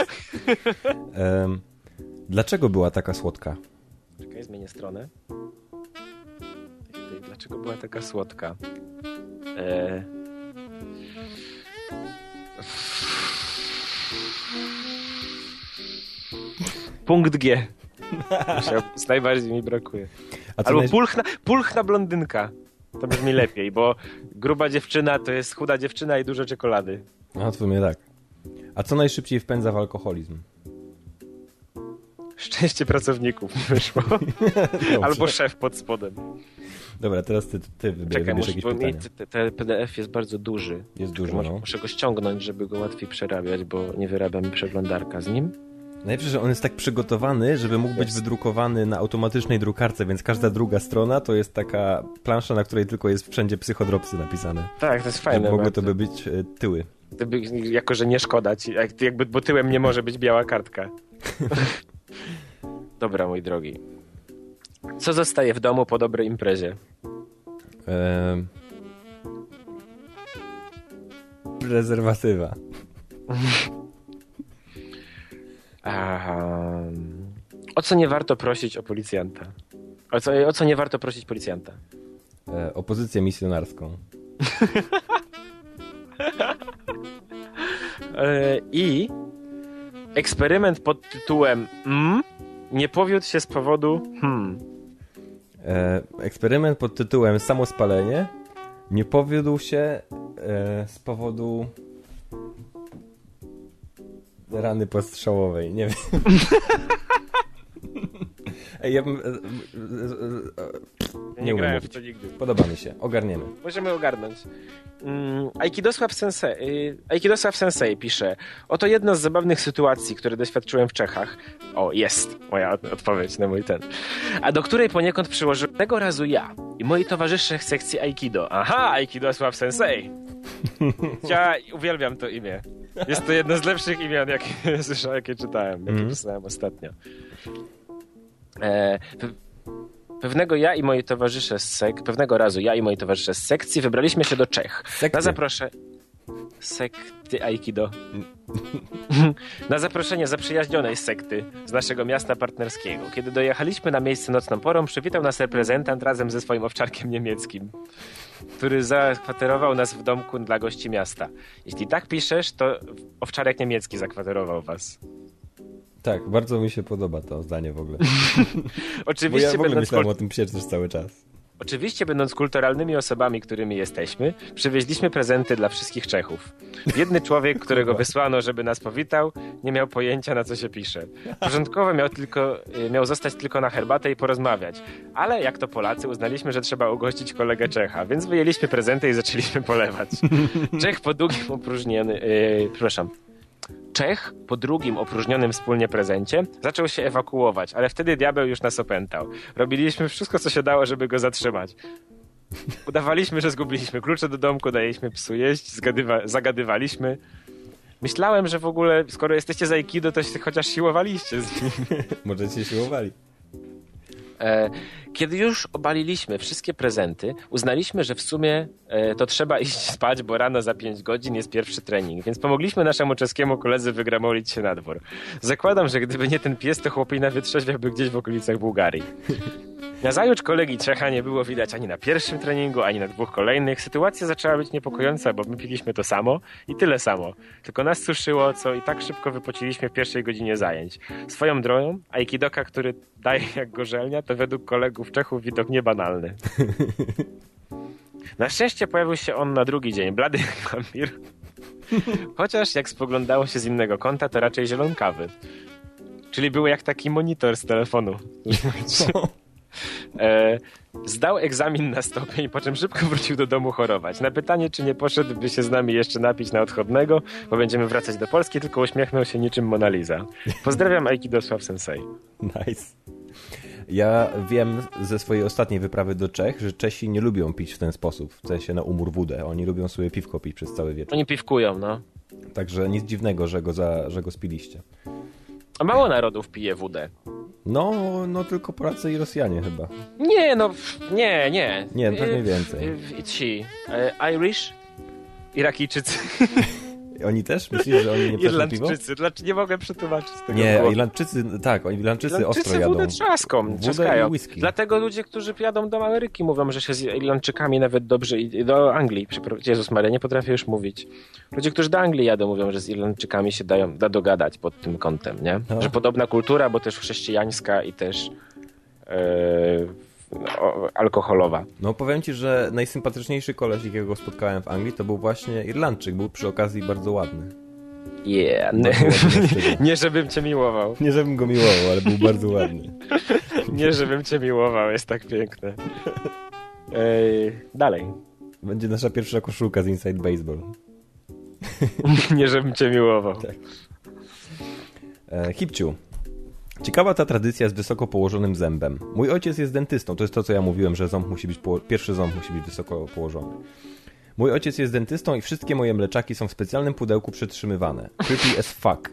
Speaker 3: Dlaczego była taka słodka?
Speaker 4: Czekaj, zmienię stronę. Dlaczego była taka słodka? Punkt G. Najbardziej mi brakuje. Albo pulchna blondynka. To brzmi lepiej, bo gruba dziewczyna to jest chuda dziewczyna i dużo czekolady.
Speaker 3: No, w sumie tak. A co najszybciej wpędza w alkoholizm?
Speaker 4: Szczęście pracowników mi wyszło. Albo szef pod spodem.
Speaker 3: Dobra, teraz ty wybierz jakieś pytanie.
Speaker 4: Ten PDF jest bardzo duży.
Speaker 3: Jest duży,
Speaker 4: Muszę go ściągnąć, żeby go łatwiej przerabiać, bo nie wyrabia mi przeglądarka z nim.
Speaker 3: Najlepsze, że on jest tak przygotowany, żeby mógł być wydrukowany na automatycznej drukarce, więc każda druga strona to jest taka plansza, na której tylko jest wszędzie psychodropsy napisane.
Speaker 4: Tak, to jest fajne.
Speaker 3: Mogły to być tyły.
Speaker 4: Jako, że nie szkoda ci, bo tyłem nie może być biała kartka. Dobra, mój drogi. Co zostaje w domu po dobrej imprezie?
Speaker 3: Prezerwatywa.
Speaker 4: O co nie warto prosić o policjanta? O co nie warto prosić policjanta?
Speaker 3: O pozycję misjonarską.
Speaker 4: Eksperyment pod tytułem nie powiódł się z powodu
Speaker 3: Eksperyment pod tytułem samospalenie nie powiódł się z powodu rany postrzałowej. Nie wiem. Ej, ja bym...
Speaker 4: nie
Speaker 3: umiem
Speaker 4: grałem
Speaker 3: mówić.
Speaker 4: w to nigdy.
Speaker 3: Podoba mi się. Ogarniemy.
Speaker 4: Możemy ogarnąć. Aikidosław Sensei pisze: oto jedna z zabawnych sytuacji, które doświadczyłem w Czechach. O, jest moja odpowiedź na mój ten. A do której poniekąd przyłożyłem tego razu ja i moi towarzysze z sekcji Aikido. Aha, Aikidosław Sensei. Ja uwielbiam to imię. Jest to jedno z lepszych imion, jakie słyszałem, jakie czytałem, jakie pisałem ostatnio. Pewnego razu ja i moi towarzysze z sekcji wybraliśmy się do Czech. Na sekty Aikido. Na zaproszenie zaprzyjaźnionej sekty z naszego miasta partnerskiego. Kiedy dojechaliśmy na miejsce nocną porą, przywitał nas reprezentant razem ze swoim owczarkiem niemieckim, który zakwaterował nas w domku dla gości miasta. Jeśli tak piszesz, to owczarek niemiecki zakwaterował was.
Speaker 3: Tak, bardzo mi się podoba to zdanie w ogóle.
Speaker 4: Oczywiście,
Speaker 3: bo ja w ogóle myślałem o tym też cały czas.
Speaker 4: Oczywiście, będąc kulturalnymi osobami, którymi jesteśmy, przywieźliśmy prezenty dla wszystkich Czechów. Biedny człowiek, którego wysłano, żeby nas powitał, nie miał pojęcia, na co się pisze. Początkowo miał zostać tylko na herbatę i porozmawiać. Ale jak to Polacy, uznaliśmy, że trzeba ugościć kolegę Czecha, więc wyjęliśmy prezenty i zaczęliśmy polewać. Czech po drugim opróżnionym wspólnie prezencie zaczął się ewakuować, ale wtedy diabeł już nas opętał. Robiliśmy wszystko, co się dało, żeby go zatrzymać. Udawaliśmy, że zgubiliśmy klucze do domku, daliśmy psu jeść, zagadywaliśmy. Myślałem, że w ogóle, skoro jesteście z Aikido, to się chociaż siłowaliście z nim.
Speaker 3: Może się siłowali.
Speaker 4: Kiedy już obaliliśmy wszystkie prezenty, uznaliśmy, że w sumie to trzeba iść spać, bo rano za 5 godzin jest pierwszy trening, więc pomogliśmy naszemu czeskiemu koledze wygramolić się na dwór. Zakładam, że gdyby nie ten pies, to chłopina wytrzeźwiałby gdzieś w okolicach Bułgarii. Nazajutrz kolegi Czecha nie było widać ani na pierwszym treningu, ani na 2 kolejnych. Sytuacja zaczęła być niepokojąca, bo my piliśmy to samo i tyle samo. Tylko nas suszyło, co i tak szybko wypociliśmy w pierwszej godzinie zajęć. Swoją drogą, aikidoka, który daje jak gorzelnia, to według kolegów Czechów widok niebanalny. Na szczęście pojawił się on na drugi dzień, blady jak wampir. Chociaż jak spoglądało się z innego kąta, to raczej zielonkawy. Czyli był jak taki monitor z telefonu. Zdał egzamin na stopień, po czym szybko wrócił do domu chorować. Na pytanie, czy nie poszedłby się z nami jeszcze napić na odchodnego, bo będziemy wracać do Polski, tylko uśmiechnął się niczym Mona Lisa. Pozdrawiam, Aikidosław Sensei.
Speaker 3: Nice. Ja wiem ze swojej ostatniej wyprawy do Czech, że Czesi nie lubią pić w ten sposób, w sensie na umór wódę. Oni lubią sobie piwko pić przez cały wieczór.
Speaker 4: Oni piwkują, no.
Speaker 3: Także nic dziwnego, że go spiliście.
Speaker 4: A mało narodów pije wódę.
Speaker 3: No tylko Polacy i Rosjanie chyba.
Speaker 4: Nie.
Speaker 3: Nie, pewnie więcej.
Speaker 4: Ci Irish, Irakijczycy.
Speaker 3: Oni też? Myślisz, że oni nie piją
Speaker 4: Irlandczycy. Dlaczego nie mogę przetłumaczyć tego?
Speaker 3: Nie, Irlandczycy, tak, Irlandczycy ostro jadą.
Speaker 4: Wódę trzaskają.
Speaker 3: I whisky.
Speaker 4: Dlatego ludzie, którzy jadą do Ameryki, mówią, że się z Irlandczykami nawet dobrze i do Anglii. Jezus Maria, nie potrafię już mówić. Ludzie, którzy do Anglii jadą, mówią, że z Irlandczykami się da dogadać pod tym kątem, nie? No. Że podobna kultura, bo też chrześcijańska i też alkoholowa.
Speaker 3: No powiem ci, że najsympatyczniejszy koleś, jakiego spotkałem w Anglii, to był właśnie Irlandczyk. Był przy okazji bardzo ładny.
Speaker 4: Yeah. Nie, żebym cię miłował.
Speaker 3: Nie, żebym go miłował, ale był bardzo ładny.
Speaker 4: Nie, żebym cię miłował, jest tak piękne. Dalej.
Speaker 3: Będzie nasza pierwsza koszulka z Inside Baseball.
Speaker 4: Nie, żebym cię miłował.
Speaker 3: Tak. Hipciu. Ciekawa ta tradycja z wysoko położonym zębem. Mój ojciec jest dentystą. To jest to, co ja mówiłem, że ząb musi być pierwszy ząb musi być wysoko położony. Mój ojciec jest dentystą i wszystkie moje mleczaki są w specjalnym pudełku przetrzymywane. Creepy as fuck.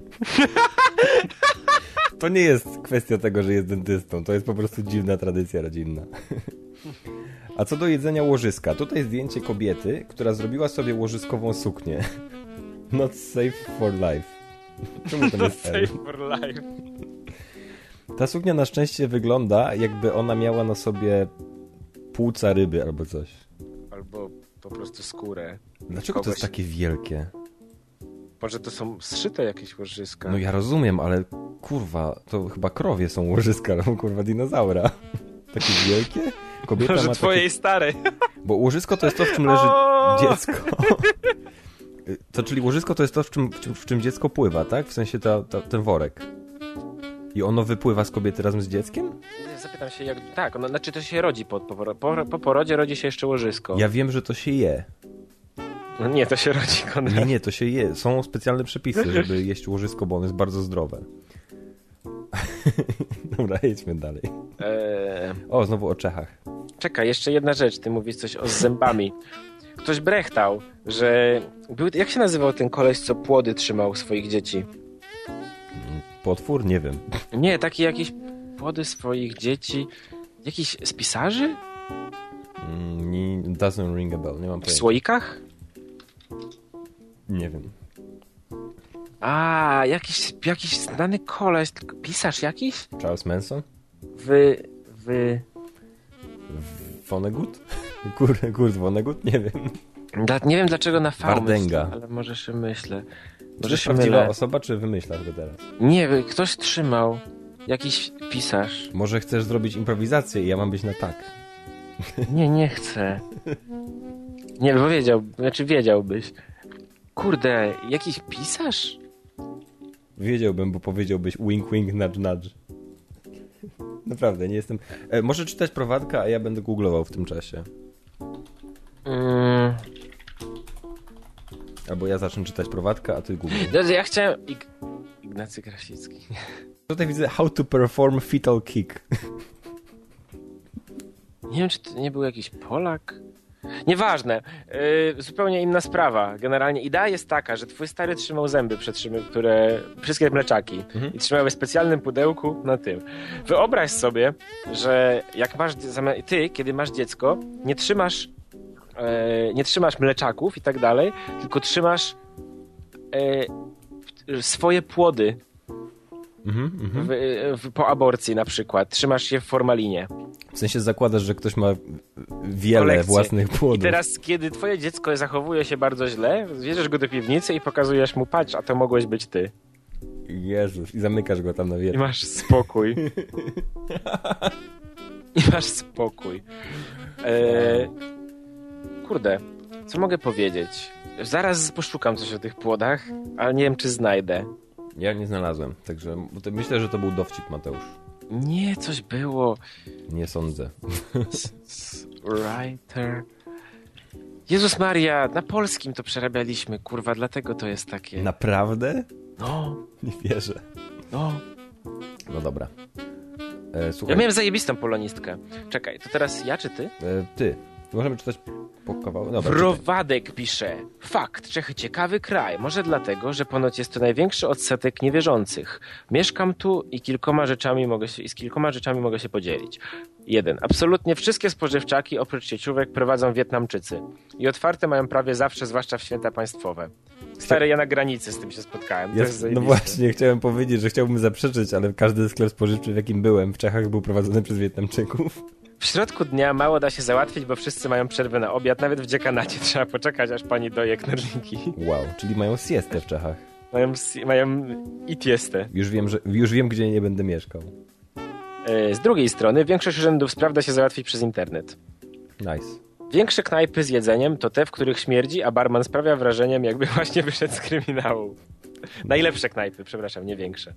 Speaker 3: To nie jest kwestia tego, że jest dentystą. To jest po prostu dziwna tradycja rodzinna. A co do jedzenia łożyska, tutaj zdjęcie kobiety, która zrobiła sobie łożyskową suknię. Not safe for life. Czemu to jest
Speaker 4: safe for life?
Speaker 3: Ta suknia na szczęście wygląda, jakby ona miała na sobie płuca ryby albo coś.
Speaker 4: Albo po prostu skórę.
Speaker 3: Dlaczego to jest takie wielkie?
Speaker 4: Może to są zszyte jakieś łożyska.
Speaker 3: No ja rozumiem, ale kurwa, to chyba krowie są łożyska, albo kurwa dinozaura. Takie wielkie? Kobieta
Speaker 4: Może
Speaker 3: ma
Speaker 4: twojej starej.
Speaker 3: Bo łożysko to jest to, w czym leży dziecko. To czyli łożysko to jest to, w czym dziecko pływa, tak? W sensie ten worek. I ono wypływa z kobiety razem z dzieckiem?
Speaker 4: Zapytam się, jak... Tak, znaczy to się rodzi po porodzie rodzi się jeszcze łożysko.
Speaker 3: Ja wiem, że to się je.
Speaker 4: No nie, to się rodzi, Konrad.
Speaker 3: Nie, to się je. Są specjalne przepisy, żeby jeść łożysko, bo ono jest bardzo zdrowe. Dobra, jedźmy dalej. O, znowu o Czechach.
Speaker 4: Czekaj, jeszcze jedna rzecz. Ty mówisz coś o zębami. Ktoś brechtał, że... Jak się nazywał ten koleś, co płody trzymał swoich dzieci?
Speaker 3: Potwór? Nie wiem.
Speaker 4: Nie, taki jakiś płody swoich dzieci... Jakiś z pisarzy?
Speaker 3: Doesn't ring a bell, nie mam
Speaker 4: W
Speaker 3: pojęcia.
Speaker 4: słoikach?
Speaker 3: Nie wiem.
Speaker 4: A, jakiś znany koleś, pisarz jakiś?
Speaker 3: Charles Manson? Vonnegut? Kurt Vonnegut? Nie wiem.
Speaker 4: Nie wiem dlaczego na V
Speaker 3: Wardenga.
Speaker 4: myślę, ale może się myślę.
Speaker 3: Czy to jest prawdziwa osoba, czy wymyślasz go teraz?
Speaker 4: Nie, ktoś trzymał. Jakiś pisarz.
Speaker 3: Może chcesz zrobić improwizację i ja mam być na tak.
Speaker 4: Nie chcę. Nie, bo wiedziałbyś. Kurde, jakiś pisarz?
Speaker 3: Wiedziałbym, bo powiedziałbyś wink, wink, nudge, nudge. Naprawdę, nie jestem... może czytać prowadka, a ja będę googlował w tym czasie. Albo ja zacznę czytać prowadka, a ty googluj.
Speaker 4: Ja chciałem... Ignacy Krasicki.
Speaker 3: Tutaj widzę how to perform fetal kick.
Speaker 4: Nie wiem, czy to nie był jakiś Polak? Nieważne. Zupełnie inna sprawa. Generalnie idea jest taka, że twój stary trzymał zęby, wszystkie mleczaki i trzymał je w specjalnym pudełku na tym. Wyobraź sobie, że jak kiedy masz dziecko, nie trzymasz mleczaków i tak dalej, tylko trzymasz swoje płody po aborcji na przykład. Trzymasz je w formalinie.
Speaker 3: W sensie zakładasz, że ktoś ma wiele
Speaker 4: kolekcję.
Speaker 3: Własnych płodów.
Speaker 4: I teraz, kiedy twoje dziecko zachowuje się bardzo źle, bierzesz go do piwnicy i pokazujesz mu, patrz, a to mogłeś być ty.
Speaker 3: Jezus, i zamykasz go tam na
Speaker 4: I
Speaker 3: wierzchu.
Speaker 4: masz spokój. Kurde, co mogę powiedzieć? Zaraz poszukam coś o tych płodach, ale nie wiem, czy znajdę.
Speaker 3: Ja nie znalazłem, także myślę, że to był dowcip, Mateusz.
Speaker 4: Nie, coś było.
Speaker 3: Nie sądzę.
Speaker 4: Writer. Jezus Maria, na polskim to przerabialiśmy, kurwa, dlatego to jest takie.
Speaker 3: Naprawdę?
Speaker 4: No.
Speaker 3: Nie wierzę.
Speaker 4: No.
Speaker 3: No dobra. Słuchaj.
Speaker 4: Ja miałem zajebistą polonistkę. Czekaj, to teraz ja czy ty?
Speaker 3: Ty. Możemy czytać po kawałku? Dobra,
Speaker 4: Wrowadek pisze. Fakt, Czechy ciekawy kraj. Może dlatego, że ponoć jest to największy odsetek niewierzących. Mieszkam tu i z kilkoma rzeczami mogę się podzielić. 1. Absolutnie wszystkie spożywczaki oprócz sieciówek prowadzą Wietnamczycy. I otwarte mają prawie zawsze, zwłaszcza w święta państwowe. Stary, ja na granicy z tym się spotkałem.
Speaker 3: No właśnie, chciałem powiedzieć, że chciałbym zaprzeczyć, ale każdy sklep spożywczy, w jakim byłem w Czechach, był prowadzony przez Wietnamczyków.
Speaker 4: W środku dnia mało da się załatwić, bo wszyscy mają przerwę na obiad. Nawet w dziekanacie trzeba poczekać, aż pani doje knedliki.
Speaker 3: Wow, czyli mają siestę w Czechach.
Speaker 4: Mają i tiestę.
Speaker 3: Już wiem, gdzie nie będę mieszkał.
Speaker 4: Z drugiej strony większość urzędów spraw da się załatwić przez internet.
Speaker 3: Nice.
Speaker 4: Większe knajpy z jedzeniem to te, w których śmierdzi, a barman sprawia wrażeniem, jakby właśnie wyszedł z kryminału. Najlepsze knajpy, przepraszam, nie większe.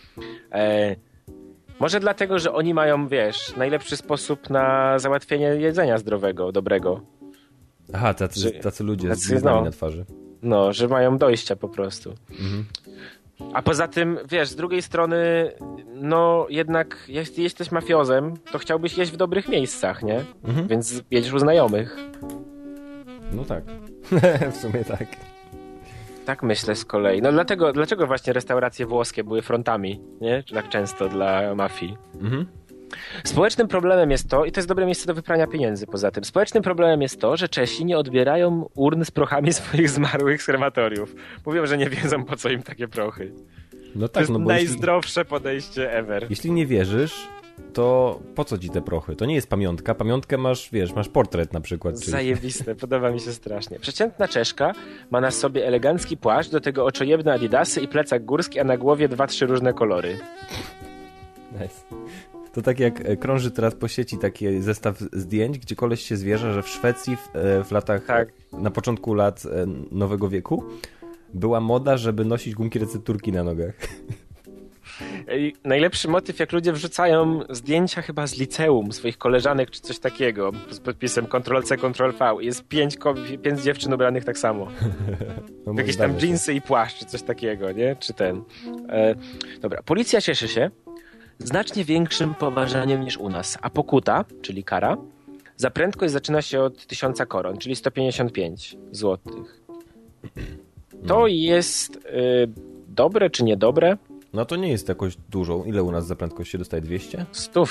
Speaker 4: Może dlatego, że oni mają, najlepszy sposób na załatwienie jedzenia zdrowego, dobrego.
Speaker 3: Aha, tacy ludzie z gwiazdami na twarzy.
Speaker 4: No, że mają dojścia po prostu. Mhm. A poza tym, z drugiej strony, no jednak jeśli jesteś mafiozem, to chciałbyś jeść w dobrych miejscach, nie? Mhm. Więc jedziesz u znajomych.
Speaker 3: No tak. W sumie tak.
Speaker 4: Tak myślę z kolei. No dlaczego właśnie restauracje włoskie były frontami, nie? Tak często dla mafii. Mhm. Społecznym problemem jest to, i to jest dobre miejsce do wyprania pieniędzy poza tym, społecznym problemem jest to, że Czesi nie odbierają urn z prochami swoich zmarłych z krematoriów. Mówią, że nie wiedzą, po co im takie prochy.
Speaker 3: No tak,
Speaker 4: to jest najzdrowsze podejście ever.
Speaker 3: Jeśli nie wierzysz, to po co ci te prochy? To nie jest pamiątka. Pamiątkę masz, wiesz, masz portret na przykład. Czyli...
Speaker 4: Zajebiste, podoba mi się strasznie. Przeciętna Czeszka ma na sobie elegancki płaszcz, do tego oczojebne adidasy i plecak górski, a na głowie 2-3 różne kolory.
Speaker 3: Nice. To tak jak krąży teraz po sieci taki zestaw zdjęć, gdzie koleś się zwierza, że w Szwecji w latach, na początku lat nowego wieku była moda, żeby nosić gumki recepturki na nogach.
Speaker 4: I najlepszy motyw, jak ludzie wrzucają zdjęcia chyba z liceum, swoich koleżanek czy coś takiego, z podpisem Ctrl-C, Ctrl-V. Jest 5 dziewczyn ubranych tak samo.
Speaker 3: No,
Speaker 4: jakieś tam dżinsy i płaszcz, czy coś takiego, nie? Czy ten. Dobra, policja cieszy się znacznie większym poważaniem niż u nas, a pokuta, czyli kara, za prędkość zaczyna się od 1000 koron, czyli 155 złotych. To jest dobre czy niedobre?
Speaker 3: No to nie jest jakoś dużo. Ile u nas za prędkość się dostaje? 200?
Speaker 4: 100.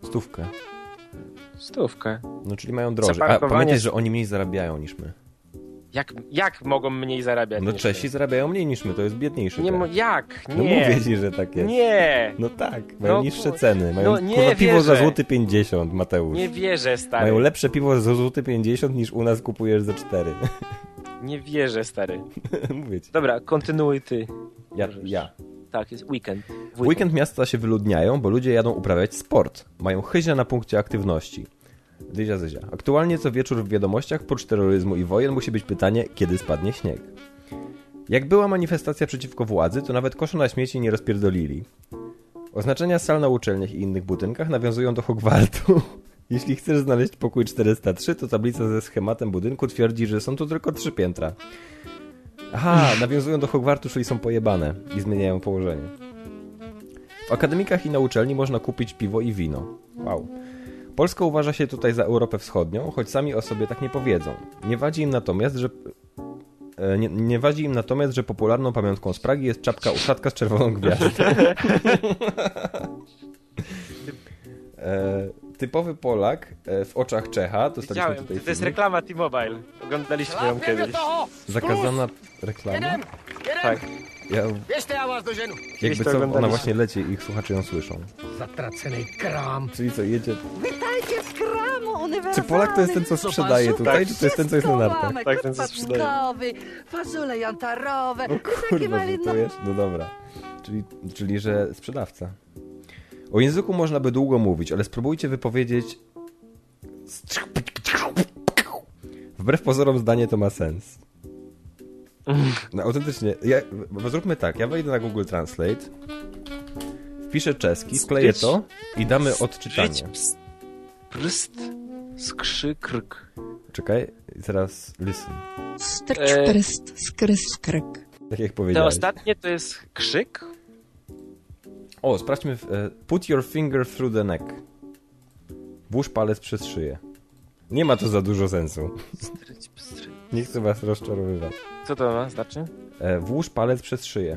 Speaker 3: 100. No czyli mają drożej. A
Speaker 4: Zaparkowanie...
Speaker 3: pamiętaj, że oni mniej zarabiają niż my.
Speaker 4: Jak mogą mniej zarabiać?
Speaker 3: No
Speaker 4: niż
Speaker 3: Czesi
Speaker 4: my?
Speaker 3: zarabiają mniej niż my, to jest biedniejszy.
Speaker 4: Nie,
Speaker 3: jak?
Speaker 4: Nie.
Speaker 3: No mówię ci, że tak jest.
Speaker 4: Nie.
Speaker 3: No tak, mają niższe ceny. Mają
Speaker 4: no nie
Speaker 3: piwo za
Speaker 4: wierzę.
Speaker 3: złoty 50, Mateusz.
Speaker 4: Nie wierzę, stary.
Speaker 3: Mają lepsze piwo za złoty 50 niż u nas kupujesz za 4.
Speaker 4: Nie wierzę, stary.
Speaker 3: Mówię ci.
Speaker 4: Dobra, kontynuuj ty.
Speaker 3: Ja.
Speaker 4: Tak, jest weekend.
Speaker 3: W weekend miasta się wyludniają, bo ludzie jadą uprawiać sport. Mają chyzia na punkcie aktywności. Zyzia. Aktualnie co wieczór w wiadomościach, prócz terroryzmu i wojen, musi być pytanie, kiedy spadnie śnieg. Jak była manifestacja przeciwko władzy, to nawet kosza na śmieci nie rozpierdolili. Oznaczenia sal na uczelniach i innych budynkach nawiązują do Hogwartu. Jeśli chcesz znaleźć pokój 403, to tablica ze schematem budynku twierdzi, że są tu tylko 3 piętra. Aha, nawiązują do Hogwartu, czyli są pojebane i zmieniają położenie. W akademikach i na uczelni można kupić piwo i wino. Wow. Polska uważa się tutaj za Europę Wschodnią, choć sami o sobie tak nie powiedzą. Nie wadzi im natomiast, że popularną pamiątką z Pragi jest czapka uszatka z czerwoną gwiazdą. Typowy Polak w oczach Czecha.
Speaker 4: Widziałem, to jest reklama T-Mobile. Oglądaliśmy ją kiedyś.
Speaker 3: Zakazana reklama?
Speaker 4: Tak.
Speaker 3: Jakby co, ona właśnie leci i ich słuchacze ją słyszą.
Speaker 5: Zatracony kram.
Speaker 3: Czyli co, jedzie...
Speaker 5: Witajcie z kramu uniwersalny.
Speaker 3: Czy Polak to jest ten, co sprzedaje tutaj, czy to jest ten, co jest na nartach?
Speaker 4: Tak, ten, co sprzedaje.
Speaker 5: Fasole jantarowe.
Speaker 3: No kurwa, żartujesz? No dobra. Czyli, że sprzedawca. O języku można by długo mówić, ale spróbujcie wypowiedzieć... Wbrew pozorom zdanie to ma sens. No autentycznie. Zróbmy tak, ja wejdę na Google Translate, wpiszę czeski, skleję to i damy odczytanie.
Speaker 4: Prst, skrzykrk.
Speaker 3: Czekaj, i teraz listen.
Speaker 5: Strcz prst, skryskrk.
Speaker 3: Tak jak
Speaker 4: Te
Speaker 3: powiedziałeś.
Speaker 4: ostatnie to jest krzyk?
Speaker 3: O, sprawdźmy. Put your finger through the neck. Włóż palec przez szyję. Nie ma to za dużo sensu. Nie chcę was rozczarowywać.
Speaker 4: Co to ma znaczy?
Speaker 3: Włóż palec przez szyję.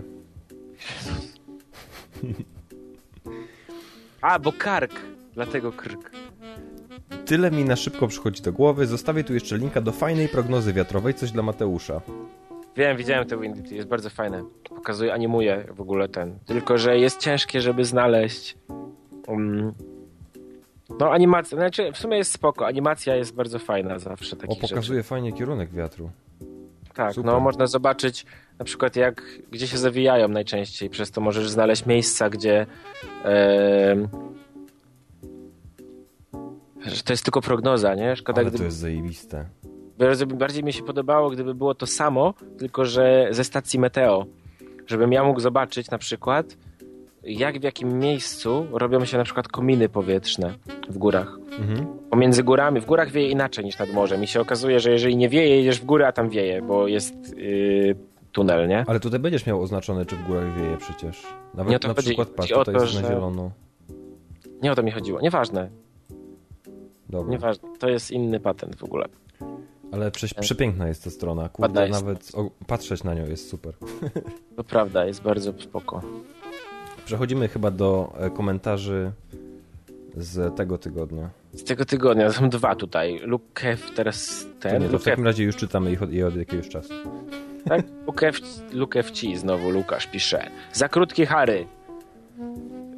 Speaker 4: A, bo kark. Dlatego krk.
Speaker 3: Tyle mi na szybko przychodzi do głowy. Zostawię tu jeszcze linka do fajnej prognozy wiatrowej. Coś dla Mateusza.
Speaker 4: Wiem, widziałem te Windy, jest bardzo fajne. Pokazuje, animuje w ogóle ten. Tylko, że jest ciężkie, żeby znaleźć. No, animacja, znaczy w sumie jest spoko. Animacja jest bardzo fajna zawsze takich
Speaker 3: pokazuje
Speaker 4: rzeczy.
Speaker 3: fajnie kierunek wiatru.
Speaker 4: Tak,
Speaker 3: Super.
Speaker 4: no można zobaczyć na przykład gdzie się zawijają najczęściej. Przez to możesz znaleźć miejsca, gdzie że to jest tylko prognoza, nie? Szkoda,
Speaker 3: Ale to jest zajebiste.
Speaker 4: Bardziej mi się podobało, gdyby było to samo, tylko że ze stacji meteo. Żebym ja mógł zobaczyć na przykład, jak w jakim miejscu robią się na przykład kominy powietrzne w górach. Pomiędzy górami. W górach wieje inaczej niż nad morzem. I się okazuje, że jeżeli nie wieje, jedziesz w górę, a tam wieje, bo jest tunel, nie?
Speaker 3: Ale tutaj będziesz miał oznaczone, czy w górach wieje przecież. Nawet
Speaker 4: Nie, to
Speaker 3: na
Speaker 4: chodzi
Speaker 3: przykład, patrz,
Speaker 4: o
Speaker 3: tutaj
Speaker 4: to,
Speaker 3: jest na
Speaker 4: że-
Speaker 3: zielono.
Speaker 4: Nie o to mi chodziło. Nieważne.
Speaker 3: Dobra.
Speaker 4: Nieważne. To jest inny patent w ogóle.
Speaker 3: Ale przepiękna jest ta strona.
Speaker 4: Ładna
Speaker 3: Kurde,
Speaker 4: jest.
Speaker 3: nawet patrzeć na nią jest super.
Speaker 4: To prawda, jest bardzo spoko.
Speaker 3: Przechodzimy chyba do komentarzy z tego tygodnia.
Speaker 4: Z tego tygodnia są 2 tutaj. Lukew teraz
Speaker 3: To
Speaker 4: ten.
Speaker 3: nie, to w takim razie już czytamy je od jakiegoś czasu.
Speaker 4: Tak? Lukew ci znowu Łukasz pisze. Za krótki Harry.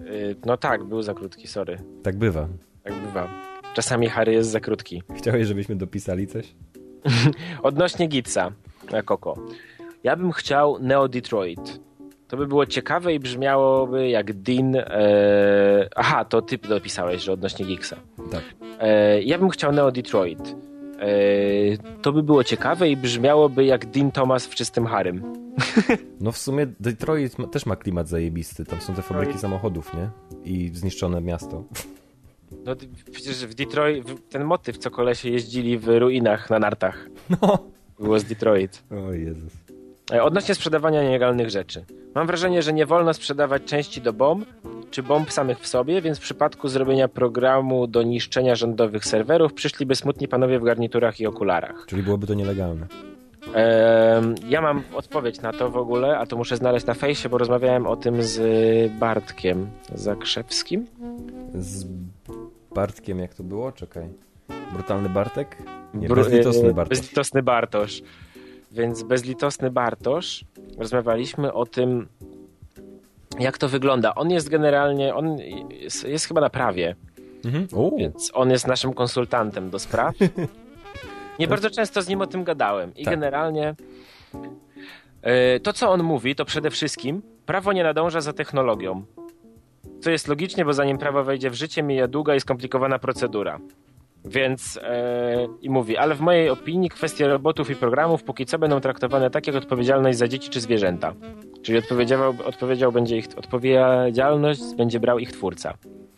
Speaker 4: No tak, był za krótki, sorry.
Speaker 3: Tak bywa.
Speaker 4: Tak bywa. Czasami Harry jest za krótki.
Speaker 3: Chciałeś, żebyśmy dopisali coś?
Speaker 4: Odnośnie Gitsa, Koko. Ja bym chciał Neo Detroit. To by było ciekawe i brzmiałoby jak Dean... Aha, to ty dopisałeś, że odnośnie Gigsa.
Speaker 3: Tak.
Speaker 4: Ja bym chciał Neo Detroit. To by było ciekawe i brzmiałoby jak Dean Thomas w Czystym Harrym.
Speaker 3: No w sumie Detroit też ma klimat zajebisty. Tam są te fabryki samochodów, nie? I zniszczone miasto.
Speaker 4: No przecież w Detroit ten motyw, co kolesie jeździli w ruinach na nartach.
Speaker 3: No.
Speaker 4: Było z Detroit.
Speaker 3: O Jezus.
Speaker 4: Odnośnie sprzedawania nielegalnych rzeczy. Mam wrażenie, że nie wolno sprzedawać części do bomb, czy bomb samych w sobie, więc w przypadku zrobienia programu do niszczenia rządowych serwerów przyszliby smutni panowie w garniturach i okularach.
Speaker 3: Czyli byłoby to nielegalne.
Speaker 4: Ja mam odpowiedź na to w ogóle, a to muszę znaleźć na fejsie, bo rozmawiałem o tym z Bartkiem Zakrzewskim.
Speaker 3: Z Bartkiem, jak to było? Czekaj. Brutalny Bartek? Nie, bezlitosny Bartosz.
Speaker 4: Bezlitosny Bartosz. Więc bezlitosny Bartosz, rozmawialiśmy o tym, jak to wygląda. On jest generalnie, on jest chyba na prawie, więc on jest naszym konsultantem do spraw. Nie bardzo często z nim o tym gadałem i generalnie to, co on mówi, to przede wszystkim prawo nie nadąża za technologią. Co jest logicznie, bo zanim prawo wejdzie w życie, mija długa i skomplikowana procedura. Więc i mówi, ale w mojej opinii kwestie robotów i programów póki co będą traktowane tak jak odpowiedzialność za dzieci czy zwierzęta. Czyli odpowiedzialność będzie brał ich twórca.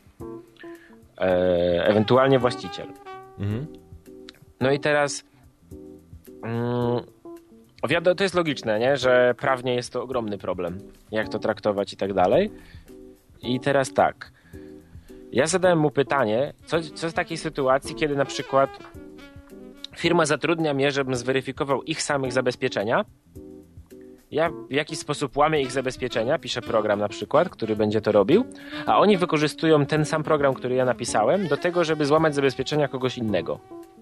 Speaker 4: Ewentualnie właściciel. Mhm. No i teraz to jest logiczne, nie? Że prawnie jest to ogromny problem. Jak to traktować i tak dalej. I teraz tak. Ja zadałem mu pytanie, co w takiej sytuacji, kiedy na przykład firma zatrudnia mnie, żebym zweryfikował ich samych zabezpieczenia. Ja w jakiś sposób łamię ich zabezpieczenia, piszę program na przykład, który będzie to robił, a oni wykorzystują ten sam program, który ja napisałem, do tego, żeby złamać zabezpieczenia kogoś innego.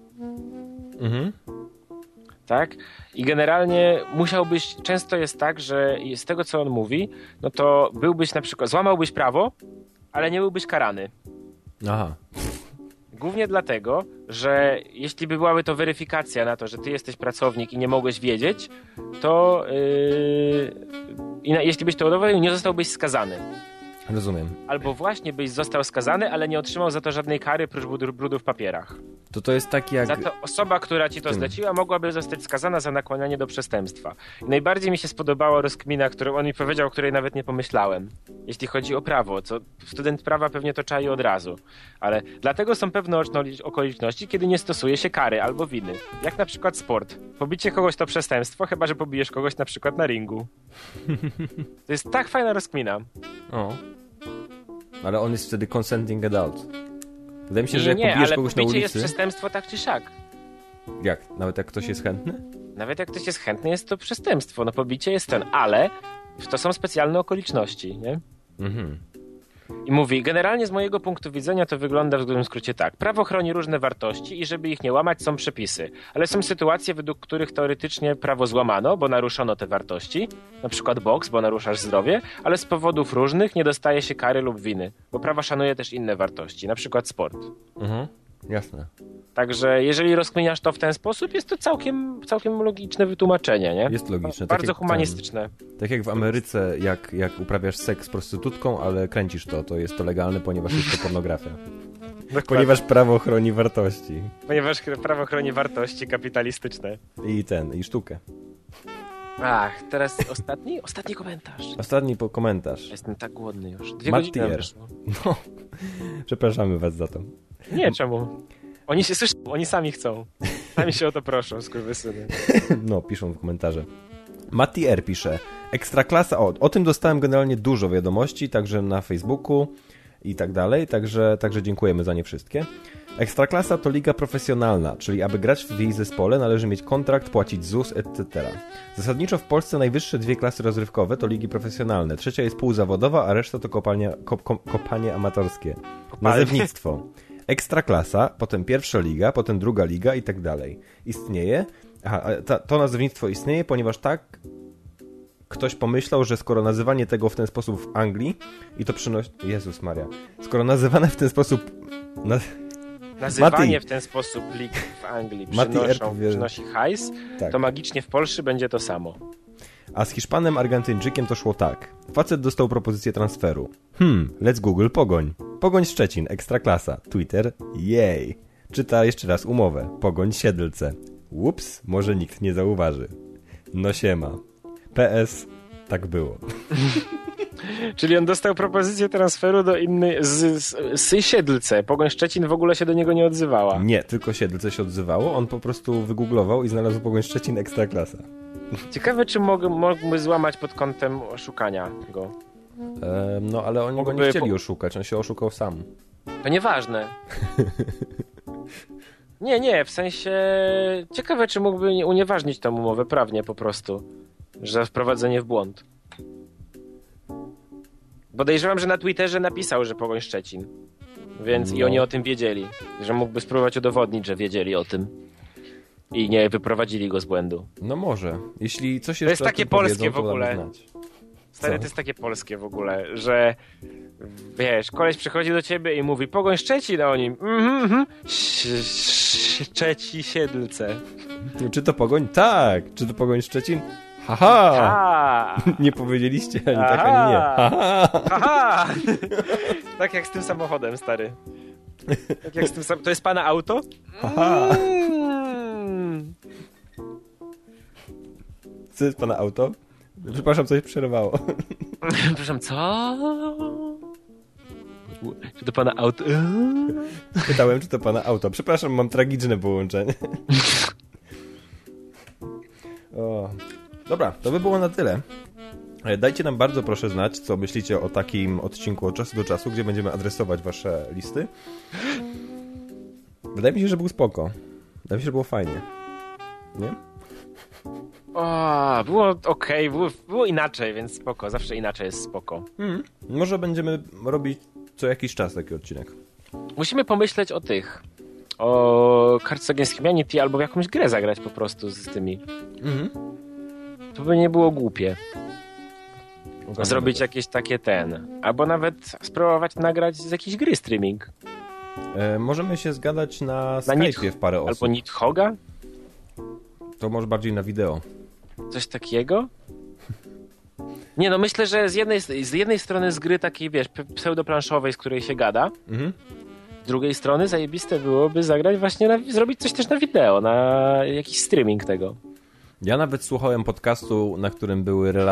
Speaker 4: Mhm. Tak? I generalnie często jest tak, że z tego, co on mówi, no to złamałbyś prawo, ale nie byłbyś karany. Aha. Głównie dlatego, że jeśli by byłaby to weryfikacja na to, że ty jesteś pracownik i nie mogłeś wiedzieć, to jeśli byś to udowodnił, nie zostałbyś skazany.
Speaker 3: Rozumiem.
Speaker 4: Albo właśnie byś został skazany, ale nie otrzymał za to żadnej kary prócz brudu w papierach.
Speaker 3: To jest tak jak...
Speaker 4: Za to osoba, która ci to zleciła, mogłaby zostać skazana za nakłanianie do przestępstwa. I najbardziej mi się spodobała rozkmina, którą on mi powiedział, o której nawet nie pomyślałem. Jeśli chodzi o prawo, co student prawa pewnie to czai od razu. Ale dlatego są pewne okoliczności, kiedy nie stosuje się kary albo winy. Jak na przykład sport. Pobicie kogoś to przestępstwo, chyba że pobijesz kogoś na przykład na ringu. To jest tak fajna rozkmina.
Speaker 3: O. Ale on jest wtedy consenting adult. Wydaje mi się, że jak pobijesz kogoś na ulicy...
Speaker 4: jest przestępstwo tak czy siak.
Speaker 3: Jak? Nawet jak ktoś jest chętny?
Speaker 4: Nawet jak ktoś jest chętny, jest to przestępstwo. No pobicie jest ale to są specjalne okoliczności, nie? Mhm. I mówi, generalnie z mojego punktu widzenia to wygląda w dużym skrócie tak. Prawo chroni różne wartości i żeby ich nie łamać są przepisy. Ale są sytuacje, według których teoretycznie prawo złamano, bo naruszono te wartości. Na przykład boks, bo naruszasz zdrowie, ale z powodów różnych nie dostaje się kary lub winy, bo prawo szanuje też inne wartości, na przykład sport.
Speaker 3: Mhm, jasne.
Speaker 4: Także jeżeli rozkminiasz to w ten sposób, jest to całkiem logiczne wytłumaczenie, nie?
Speaker 3: Jest logiczne.
Speaker 4: Bardzo humanistyczne.
Speaker 3: Tak jak w Ameryce, jak uprawiasz seks z prostytutką, ale kręcisz to jest to legalne, ponieważ jest to pornografia. Dokładnie. Ponieważ prawo chroni wartości.
Speaker 4: Ponieważ prawo chroni wartości kapitalistyczne.
Speaker 3: I sztukę.
Speaker 4: Ach, teraz ostatni komentarz.
Speaker 3: Ostatni komentarz.
Speaker 4: Jestem tak głodny już. 2 godziny wyszło.
Speaker 3: No, przepraszamy was za to.
Speaker 4: Nie, czemu? Oni się słyszą, oni sami chcą. Sami się o to proszą, skurwysyny.
Speaker 3: No, piszą w komentarze. Matti R. pisze, Ekstraklasa, o tym dostałem generalnie dużo wiadomości, także na Facebooku i tak dalej, także dziękujemy za nie wszystkie. Ekstraklasa to liga profesjonalna, czyli aby grać w jej zespole należy mieć kontrakt, płacić ZUS, etc. Zasadniczo w Polsce najwyższe 2 klasy rozrywkowe to ligi profesjonalne, trzecia jest półzawodowa, a reszta to kopanie amatorskie. Nazewnictwo. Ekstraklasa, potem pierwsza liga, potem druga liga i tak dalej. Istnieje, to nazewnictwo istnieje, ponieważ tak ktoś pomyślał, że skoro nazywanie tego w ten sposób w Anglii i to przynosi... Jezus Maria. Skoro nazywane w ten sposób...
Speaker 4: Nazywanie
Speaker 3: Mati.
Speaker 4: w ten sposób lig w Anglii
Speaker 3: Mati
Speaker 4: przynosi hajs,
Speaker 3: Tak.
Speaker 4: to magicznie w Polsce będzie to samo.
Speaker 3: A z Hiszpanem Argentyńczykiem to szło tak. Facet dostał propozycję transferu. Let's Google Pogoń. Pogoń Szczecin, Ekstraklasa. Twitter, jej. Czyta jeszcze raz umowę. Pogoń Siedlce. Ups, może nikt nie zauważy. No siema. PS, tak było.
Speaker 4: Czyli on dostał propozycję transferu do innej, z Siedlce. Pogoń Szczecin w ogóle się do niego nie odzywała.
Speaker 3: Nie, tylko Siedlce się odzywało. On po prostu wygooglował i znalazł Pogoń Szczecin, Ekstraklasa.
Speaker 4: Ciekawe, czy mógłby złamać pod kątem oszukania go.
Speaker 3: No ale oni go nie chcieli oszukać, on się oszukał sam.
Speaker 4: To nieważne. Nie, w sensie... Ciekawe, czy mógłby unieważnić tą umowę prawnie po prostu. Że wprowadzenie w błąd. Podejrzewam, że na Twitterze napisał, że Pogoń Szczecin. Więc i oni o tym wiedzieli. Że mógłby spróbować udowodnić, że wiedzieli o tym. I nie wyprowadzili go z błędu.
Speaker 3: No może. Jeśli coś
Speaker 4: To
Speaker 3: jeszcze
Speaker 4: jest takie
Speaker 3: o tym
Speaker 4: polskie
Speaker 3: powiedzą,
Speaker 4: w ogóle.
Speaker 3: to damy znać.
Speaker 4: Stary,
Speaker 3: Co?
Speaker 4: to jest takie polskie w ogóle, że wiesz, koleś przychodzi do ciebie i mówi Pogoń Szczecin, a oni Szczeci Siedlce.
Speaker 3: Czy to Pogoń? Tak. Czy to Pogoń Szczecin? Haha!
Speaker 4: Ha!
Speaker 3: Nie powiedzieliście ani tak, ani nie. Haha!
Speaker 4: Haha! Tak jak z tym samochodem, stary. Tak jak z tym To jest pana auto?
Speaker 3: Haha! Co jest pana auto? Przepraszam, coś przerwało.
Speaker 4: Przepraszam, co? Czy to pana auto?
Speaker 3: Pytałem, czy to pana auto. Przepraszam, mam tragiczne połączenie. O. Dobra, to by było na tyle. Dajcie nam bardzo proszę znać, co myślicie o takim odcinku od czasu do czasu, gdzie będziemy adresować wasze listy. Wydaje mi się, że był spoko. Wydaje mi się, że było fajnie. Nie?
Speaker 4: O, było okej, było inaczej, więc spoko. Zawsze inaczej jest spoko.
Speaker 3: Może będziemy robić co jakiś czas taki odcinek.
Speaker 4: Musimy pomyśleć o Cards Against Humanity albo w jakąś grę zagrać po prostu z tymi. To by nie było głupie. Zrobić jakieś takie albo nawet spróbować nagrać z jakiejś gry streaming.
Speaker 3: Możemy się zgadać na Skype'ie w parę osób.
Speaker 4: Albo Nidhoga?
Speaker 3: To może bardziej na wideo.
Speaker 4: Coś takiego? Nie, no myślę, że z jednej strony z gry takiej, wiesz, pseudoplanszowej, z której się gada, z drugiej strony zajebiste byłoby zagrać właśnie, zrobić coś też na wideo, na jakiś streaming tego.
Speaker 3: Ja nawet słuchałem podcastu, na którym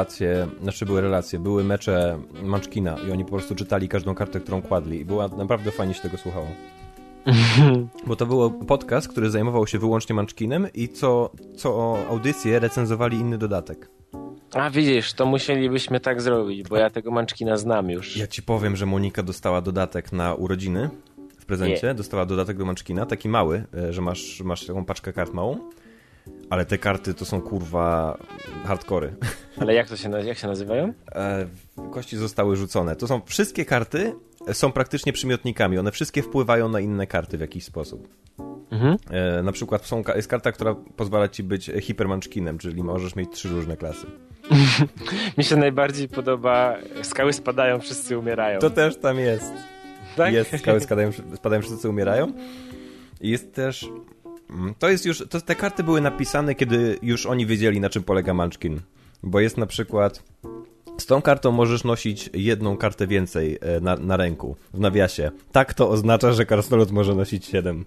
Speaker 3: były mecze Munchkina i oni po prostu czytali każdą kartę, którą kładli i naprawdę fajnie się tego słuchało. Bo to był podcast, który zajmował się wyłącznie Munchkinem i co audycję recenzowali inny dodatek.
Speaker 4: A widzisz, to musielibyśmy tak zrobić, bo ja tego Munchkina znam już.
Speaker 3: Ja ci powiem, że Monika dostała dodatek na urodziny w prezencie. Dostała dodatek do Munchkina, taki mały, że masz taką paczkę kart małą. Ale te karty to są kurwa hardkory.
Speaker 4: Ale jak się nazywają?
Speaker 3: Kości zostały rzucone. To są wszystkie karty, są praktycznie przymiotnikami. One wszystkie wpływają na inne karty w jakiś sposób. Na przykład jest karta, która pozwala ci być hipermunchkinem, czyli możesz mieć 3 różne klasy.
Speaker 4: Mi się najbardziej podoba skały spadają, wszyscy umierają.
Speaker 3: To też tam jest.
Speaker 4: Tak?
Speaker 3: Jest, skały spadają, wszyscy umierają. I jest też... te karty były napisane, kiedy już oni wiedzieli, na czym polega Munchkin. Bo jest na przykład... Z tą kartą możesz nosić jedną kartę więcej na ręku, w nawiasie. Tak to oznacza, że krasnolud może nosić 7.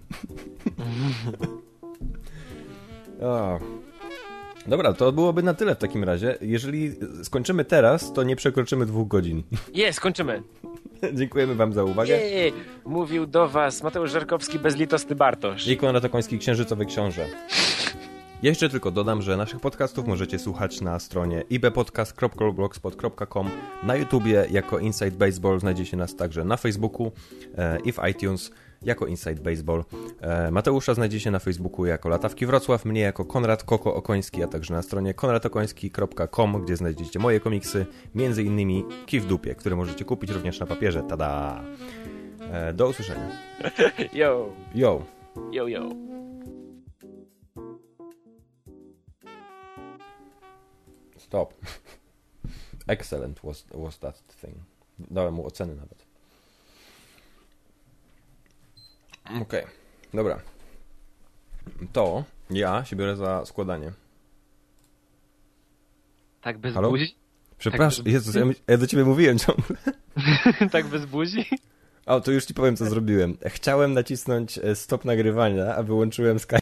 Speaker 3: Dobra, to byłoby na tyle w takim razie. Jeżeli skończymy teraz, to nie przekroczymy 2 godzin.
Speaker 4: Skończymy.
Speaker 3: Dziękujemy wam za uwagę.
Speaker 4: Mówił do was Mateusz Żarkowski, bezlitosny Bartosz.
Speaker 3: I Konrad Okoński, księżycowy książę. Ja jeszcze tylko dodam, że naszych podcastów możecie słuchać na stronie ibpodcast.blogspot.com, na YouTubie jako Inside Baseball, znajdziecie nas także na Facebooku i w iTunes jako Inside Baseball. Mateusza znajdziecie na Facebooku jako Latawki Wrocław, mnie jako Konrad Koko Okoński, a także na stronie konradokoński.com, gdzie znajdziecie moje komiksy, między innymi Kij w dupie, które możecie kupić również na papierze. Tada! Do usłyszenia.
Speaker 4: Yo!
Speaker 3: Yo!
Speaker 4: Yo, yo!
Speaker 3: Stop. Excellent was that thing. Dałem mu oceny nawet. Okej, dobra. To ja się biorę za składanie.
Speaker 6: Tak bez
Speaker 3: Halo?
Speaker 6: buzi?
Speaker 3: Przepraszam,
Speaker 6: Tak,
Speaker 3: Jezus, ja do ciebie mówiłem ciągle.
Speaker 6: Tak bez buzi?
Speaker 3: O, to już ci powiem, co zrobiłem. Chciałem nacisnąć stop nagrywania, a wyłączyłem Skype.